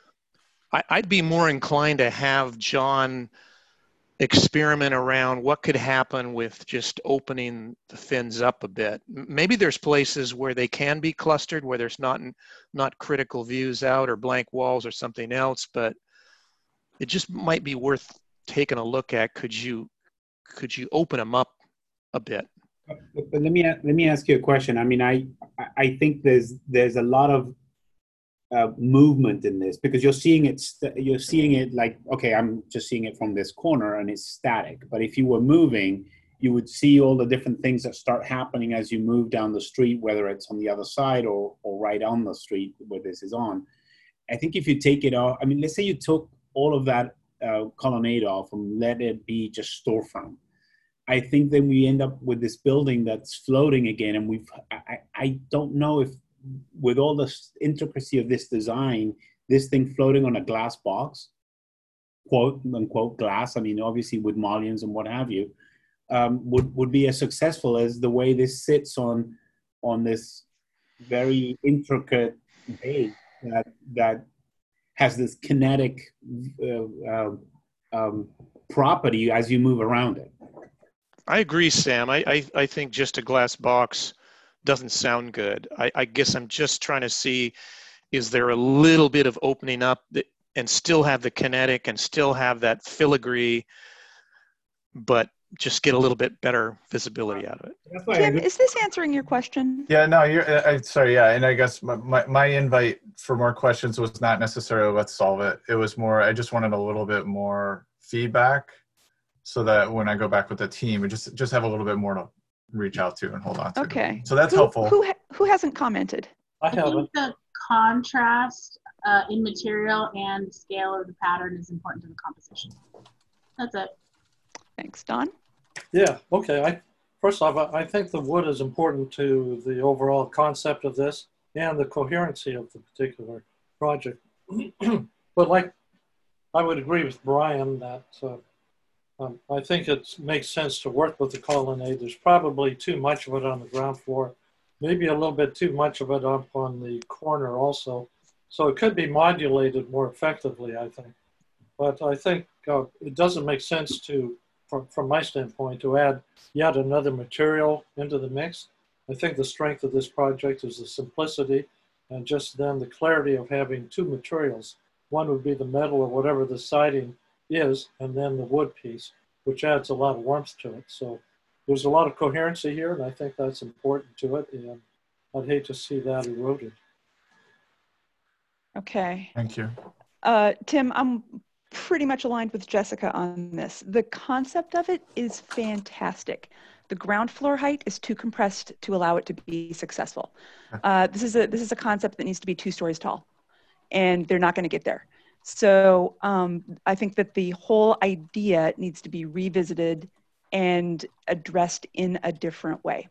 I, I'd be more inclined to have John experiment around what could happen with just opening the fins up a bit. Maybe there's places where they can be clustered, where there's not not critical views out or blank walls or something else, but it just might be worth taking a look at. Could you could you open them up a bit? But, but let me let me ask you a question. I mean, I I think there's there's a lot of uh, movement in this, because you're seeing it you're seeing it like, okay, I'm just seeing it from this corner and it's static. But if you were moving, you would see all the different things that start happening as you move down the street, whether it's on the other side or or right on the street where this is on. I think if you take it off, I mean, let's say you took all of that uh, colonnade off and let it be just storefront. I think then we end up with this building that's floating again. And we've, I, I don't know if with all the intricacy of this design, this thing floating on a glass box, quote unquote glass, I mean, obviously with mullions and what have you, um, would, would be as successful as the way this sits on, on this very intricate base that, that has this kinetic uh, uh, um, property as you move around it. I agree, Sam. I, I, I think just a glass box doesn't sound good. I, I guess I'm just trying to see, is there a little bit of opening up that, and still have the kinetic and still have that filigree, but just get a little bit better visibility out of it. That's why Tim, is this answering your question? Yeah, no, you're, I, sorry, yeah, and I guess my, my, my invite for more questions was not necessarily let's solve it. It was more, I just wanted a little bit more feedback so that when I go back with the team, we just, just have a little bit more to reach out to and hold on to. Okay. So that's who, helpful. Who, ha who hasn't commented? I I think haven't. the contrast uh, in material and scale of the pattern is important to the composition. That's it. Thanks, Don. Yeah, okay. I, first off, I, I think the wood is important to the overall concept of this and the coherency of the particular project. But like, I would agree with Brian that uh, um, I think it makes sense to work with the colonnade. There's probably too much of it on the ground floor, maybe a little bit too much of it up on the corner also. So it could be modulated more effectively, I think. But I think uh, it doesn't make sense to, from, from my standpoint, to add yet another material into the mix. I think the strength of this project is the simplicity and just then the clarity of having two materials. One would be the metal or whatever the siding is, and then the wood piece, which adds a lot of warmth to it. So there's a lot of coherency here, and I think that's important to it, and I'd hate to see that eroded. Okay. Thank you. Uh, Tim, I'm pretty much aligned with Jessica on this. The concept of it is fantastic. The ground floor height is too compressed to allow it to be successful. Uh, this is a this is a concept that needs to be two stories tall, and they're not going to get there. So um, I think that the whole idea needs to be revisited and addressed in a different way.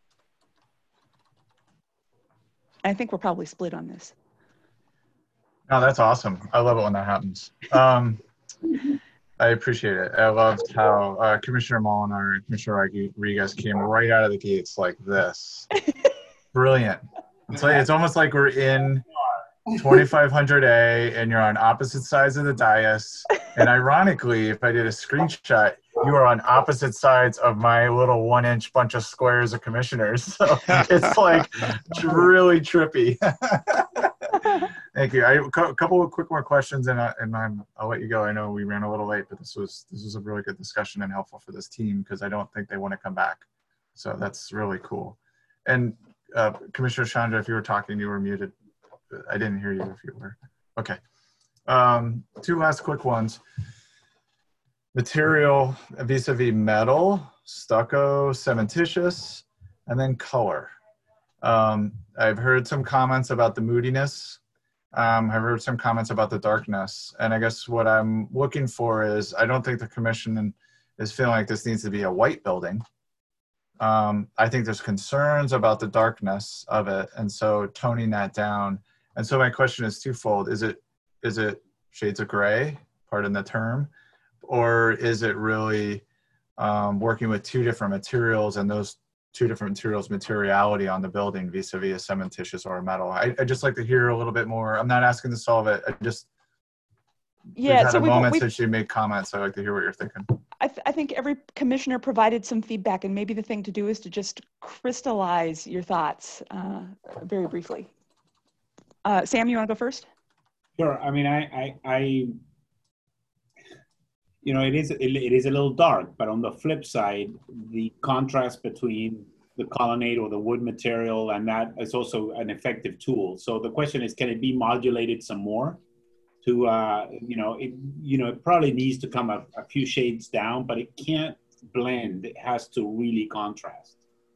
I think we're probably split on this. No, that's awesome. I love it when that happens. Um, I appreciate it. I loved how uh, Commissioner Molinar and Commissioner Rodriguez came right out of the gates like this. Brilliant. It's like, it's almost like we're in twenty-five hundred A and you're on opposite sides of the dais. And ironically, if I did a screenshot, you are on opposite sides of my little one inch bunch of squares of commissioners. So it's like really trippy. Thank you. I, a couple of quick more questions and, I, and I'm, I'll let you go. I know we ran a little late, but this was, this was a really good discussion and helpful for this team because I don't think they want to come back. So that's really cool. And uh, Commissioner Chandra, if you were talking, you were muted. I didn't hear you if you were. Okay. Um, two last quick ones. Material vis-a-vis metal, stucco, cementitious, and then color. Um, I've heard some comments about the moodiness. Um, I've heard some comments about the darkness. And I guess what I'm looking for is, I don't think the commission is feeling like this needs to be a white building. Um, I think there's concerns about the darkness of it. And so toning that down. And so my question is twofold. Is it, is it shades of gray, pardon the term, or is it really um, working with two different materials and those two different materials materiality on the building vis-a-vis a cementitious or a metal? I, I'd just like to hear a little bit more. I'm not asking to solve it. I just, yeah, we've had so a we've, moment we've, since you made comments. So I'd like to hear what you're thinking. I, th I think every commissioner provided some feedback, and maybe the thing to do is to just crystallize your thoughts uh, very briefly. Uh, Sam, you want to go first? Sure. I mean, I, I, I you know, it is, it, it is a little dark, but on the flip side, the contrast between the colonnade or the wood material and that is also an effective tool. So the question is, can it be modulated some more? To, uh, you know, it, you know, it probably needs to come a, a few shades down, but it can't blend. It has to really contrast.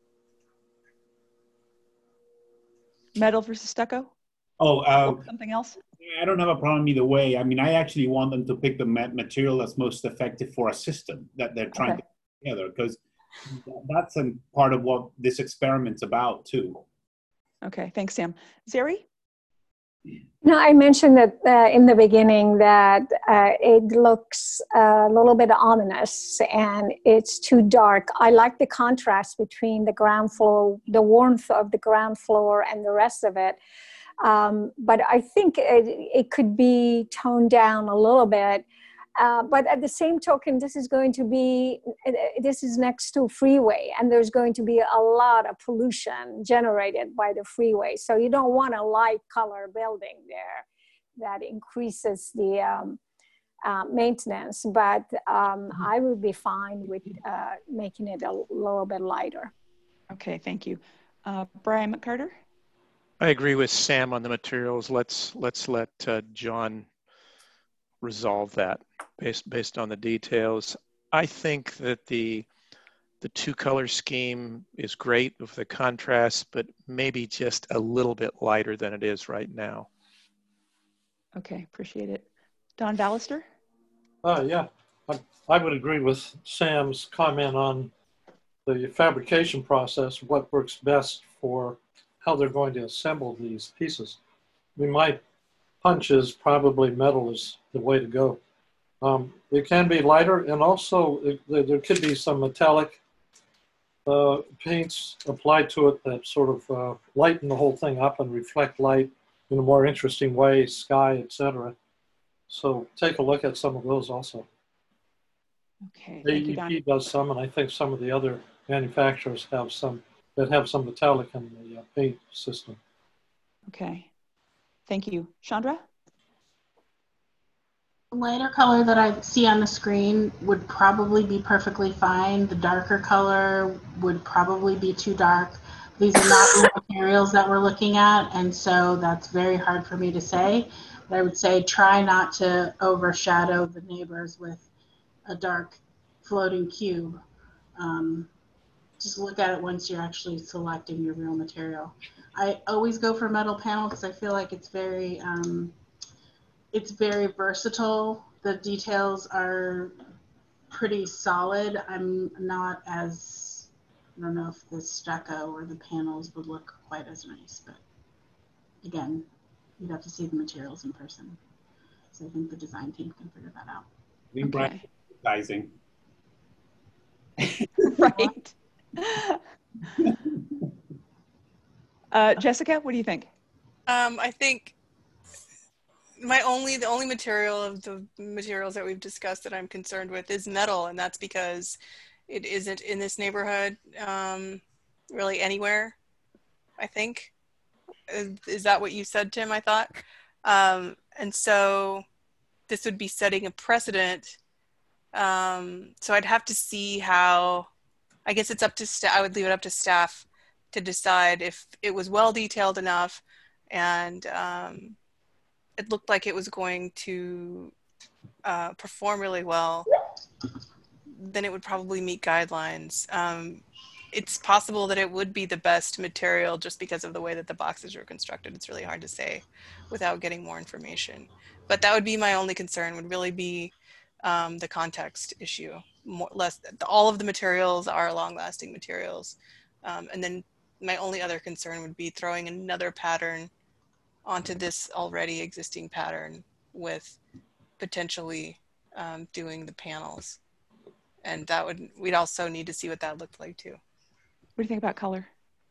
Metal versus stucco? Oh, uh, or something else? I don't have a problem either way. I mean, I actually want them to pick the material that's most effective for a system that they're trying okay. to put together, because that's a part of what this experiment's about too. Okay, thanks, Sam. Zeri? No, I mentioned that uh, in the beginning that uh, it looks a little bit ominous and it's too dark. I like the contrast between the ground floor, the warmth of the ground floor and the rest of it. Um, but I think it, it could be toned down a little bit. Uh, but at the same token, this is going to be, this is next to freeway, and there's going to be a lot of pollution generated by the freeway. So you don't want a light color building there that increases the um, uh, maintenance. But um, I would be fine with uh, making it a little bit lighter. Okay, thank you. Uh, Brian McCarter? I agree with Sam on the materials. Let's let's let uh, John resolve that based based on the details. I think that the the two color scheme is great with the contrast, but maybe just a little bit lighter than it is right now. Okay, appreciate it. Don Ballister? Uh, yeah, I, I would agree with Sam's comment on the fabrication process, what works best for how they're going to assemble these pieces. I mean, my hunch is probably metal is the way to go. Um, it can be lighter, and also it, there could be some metallic uh, paints applied to it that sort of uh, lighten the whole thing up and reflect light in a more interesting way, sky, et cetera. So take a look at some of those also. Okay, A E P does some, and I think some of the other manufacturers have some that have some metallic in the uh, paint system. Okay, thank you. Chandra? The lighter color that I see on the screen would probably be perfectly fine. The darker color would probably be too dark. These are not the materials that we're looking at, and so that's very hard for me to say. But I would say try not to overshadow the neighbors with a dark floating cube. Um, just look at it once you're actually selecting your real material. I always go for metal panel because I feel like it's very, um, it's very versatile. The details are pretty solid. I'm not as, I don't know if the stucco or the panels would look quite as nice, but again, you'd have to see the materials in person. So I think the design team can figure that out. think Brian advertising. Right. uh, Jessica, what do you think? Um, I think my only, the only material of the materials that we've discussed that I'm concerned with is metal, and that's because it isn't in this neighborhood um, really anywhere, I think. Is, is that what you said, Tim, I thought? Um, and so this would be setting a precedent. Um, so I'd have to see how, I guess it's up to staff, I would leave it up to staff to decide if it was well detailed enough and um, it looked like it was going to uh, perform really well, then it would probably meet guidelines. Um, it's possible that it would be the best material just because of the way that the boxes are constructed. It's really hard to say without getting more information. But that would be my only concern, would really be um, the context issue. More, less, all of the materials are long-lasting materials. Um, and then my only other concern would be throwing another pattern onto this already existing pattern with potentially um, doing the panels. And that would, we'd also need to see what that looked like too. What do you think about color?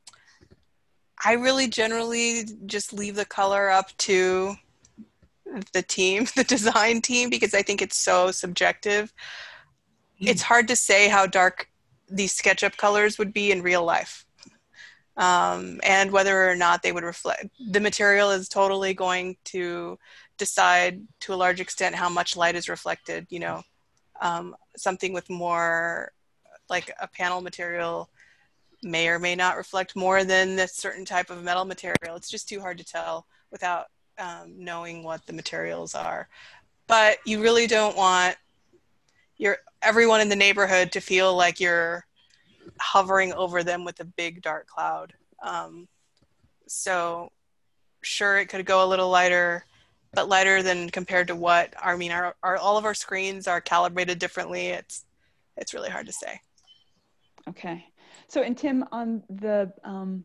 I really generally just leave the color up to the team, the design team, because I think it's so subjective. It's hard to say how dark these SketchUp colors would be in real life. Um, and whether or not they would reflect. The material is totally going to decide to a large extent how much light is reflected. You know, um, something with more, like a panel material may or may not reflect more than this certain type of metal material. It's just too hard to tell without um, knowing what the materials are. But you really don't want your everyone in the neighborhood to feel like you're hovering over them with a big dark cloud. Um, so sure, it could go a little lighter, but lighter than compared to what, I mean, our, our, all of our screens are calibrated differently. It's, it's really hard to say. Okay. So, and Tim, on the um,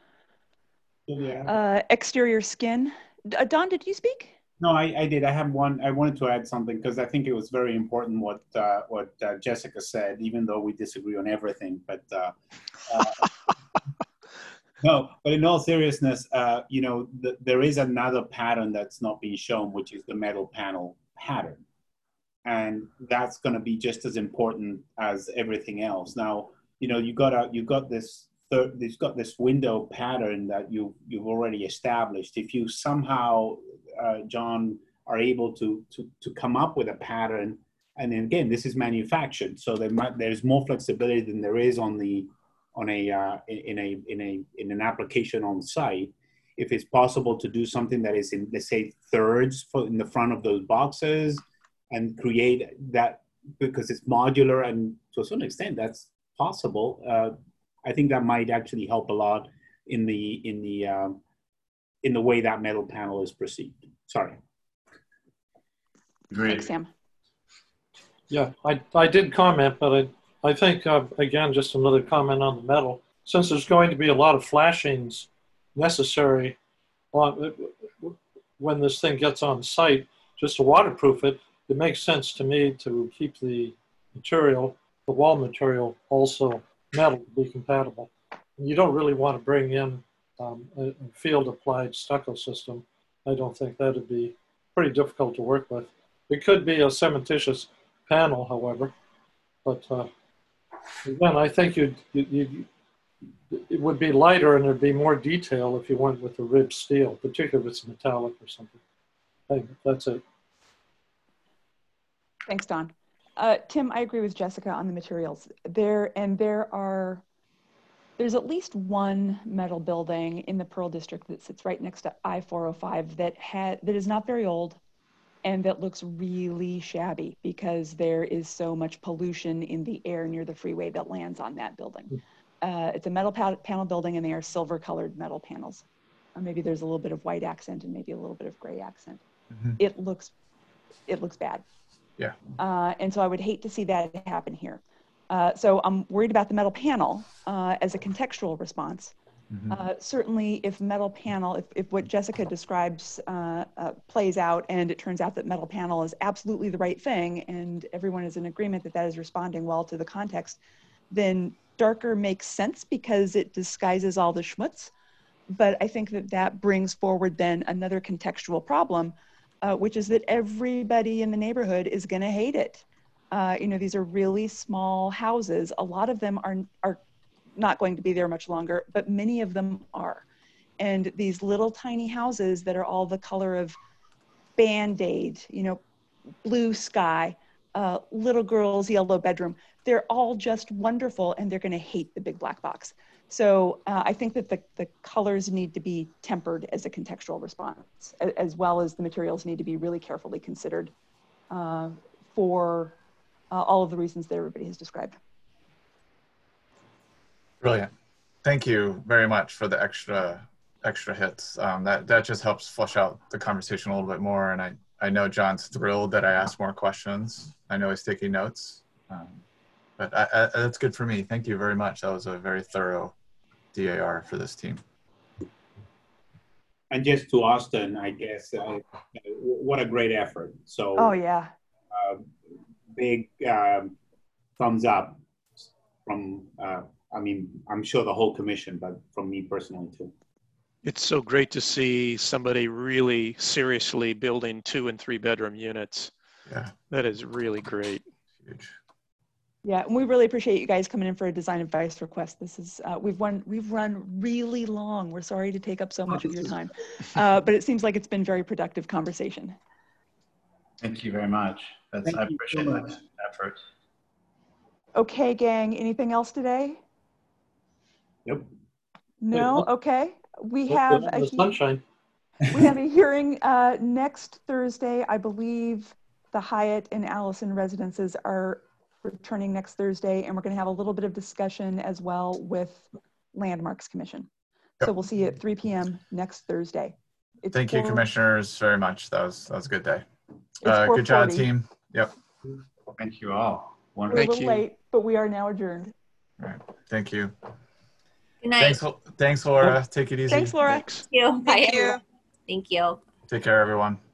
Yeah. uh, exterior skin, uh, Don, did you speak? No, I, I did. I have one. I wanted to add something because I think it was very important what uh, what uh, Jessica said, even though we disagree on everything. But uh, uh, no, but in all seriousness, uh, you know, the, there is another pattern that's not being shown, which is the metal panel pattern, and that's going to be just as important as everything else. Now, you know, you got a, you got this. Third, you've got this window pattern that you you've already established. If you somehow, uh, John, are able to, to to come up with a pattern, and then again, this is manufactured, so there might, there's more flexibility than there is on the on a uh, in a in a in an application on site. If it's possible to do something that is in, let's say, thirds for in the front of those boxes, and create that, because it's modular, and to a certain extent that's possible. Uh, I think that might actually help a lot in the in the um, in the way that metal panel is perceived. Sorry. Great. Thanks, Sam. Yeah, I, I did comment, but I, I think, uh, again, just another comment on the metal. Since there's going to be a lot of flashings necessary on, when this thing gets on site, just to waterproof it, it makes sense to me to keep the material, the wall material, also metal to be compatible. You don't really want to bring in um, a, a field applied stucco system. I don't think that would be pretty difficult to work with. It could be a cementitious panel, however, but uh, again, I think you'd, you, you, it would be lighter and there'd be more detail if you went with the ribbed steel, particularly if it's metallic or something. I think that's it. Thanks, Don. Uh, Tim, I agree with Jessica on the materials. There and there are, there's at least one metal building in the Pearl District that sits right next to I four oh five that had that is not very old, and that looks really shabby because there is so much pollution in the air near the freeway that lands on that building. Uh, it's a metal pa panel building, and they are silver-colored metal panels. Or maybe there's a little bit of white accent and maybe a little bit of gray accent. Mm-hmm. It looks, it looks bad. Yeah. Uh, and so I would hate to see that happen here. Uh, so I'm worried about the metal panel uh, as a contextual response. Mm-hmm. Uh, certainly, if metal panel, if, if what Jessica describes uh, uh, plays out and it turns out that metal panel is absolutely the right thing and everyone is in agreement that that is responding well to the context, then darker makes sense because it disguises all the schmutz. But I think that that brings forward then another contextual problem, uh, which is that everybody in the neighborhood is going to hate it. Uh, you know, these are really small houses. A lot of them are, are not going to be there much longer, but many of them are. And these little tiny houses that are all the color of Band-Aid, you know, blue sky, uh, little girl's yellow bedroom, they're all just wonderful and they're going to hate the big black box. So uh, I think that the, the colors need to be tempered as a contextual response, as well as the materials need to be really carefully considered uh, for uh, all of the reasons that everybody has described. Brilliant. Thank you very much for the extra extra hits. Um, that, that just helps flush out the conversation a little bit more. And I, I know John's thrilled that I asked more questions. I know he's taking notes. Um, but I, I, that's good for me. Thank you very much. That was a very thorough D A R for this team. And just to Austin, I guess, uh, what a great effort. So, oh yeah, uh, big um, thumbs up from, uh, I mean, I'm sure the whole commission, but from me personally too. It's so great to see somebody really seriously building two and three bedroom units. Yeah, that is really great. Huge. Yeah, and we really appreciate you guys coming in for a design advice request. This is uh, we've run we've run really long. We're sorry to take up so much of your time, uh, but it seems like it's been very productive conversation. Thank you very much. That's, Thank I you appreciate so that much. effort. Okay, gang. Anything else today? Yep. No. Wait, Okay. We Let's have go a to the sunshine. we have a hearing uh, next Thursday. I believe the Hyatt and Allison residences are returning next Thursday, and we're going to have a little bit of discussion as well with Landmarks Commission. So we'll see you at three P M next Thursday. It's Thank you, four, commissioners, very much. That was that was a good day. It's Uh, good job, four forty. team. Yep. Thank you all. We're a Wonderful. little late, but we are now adjourned. All right. Thank you. Good night. Thanks, thanks, Laura. Take it easy. Thanks, Laura. Thanks. Thank you. Bye, Thank you. everyone. Thank you. Take care, everyone.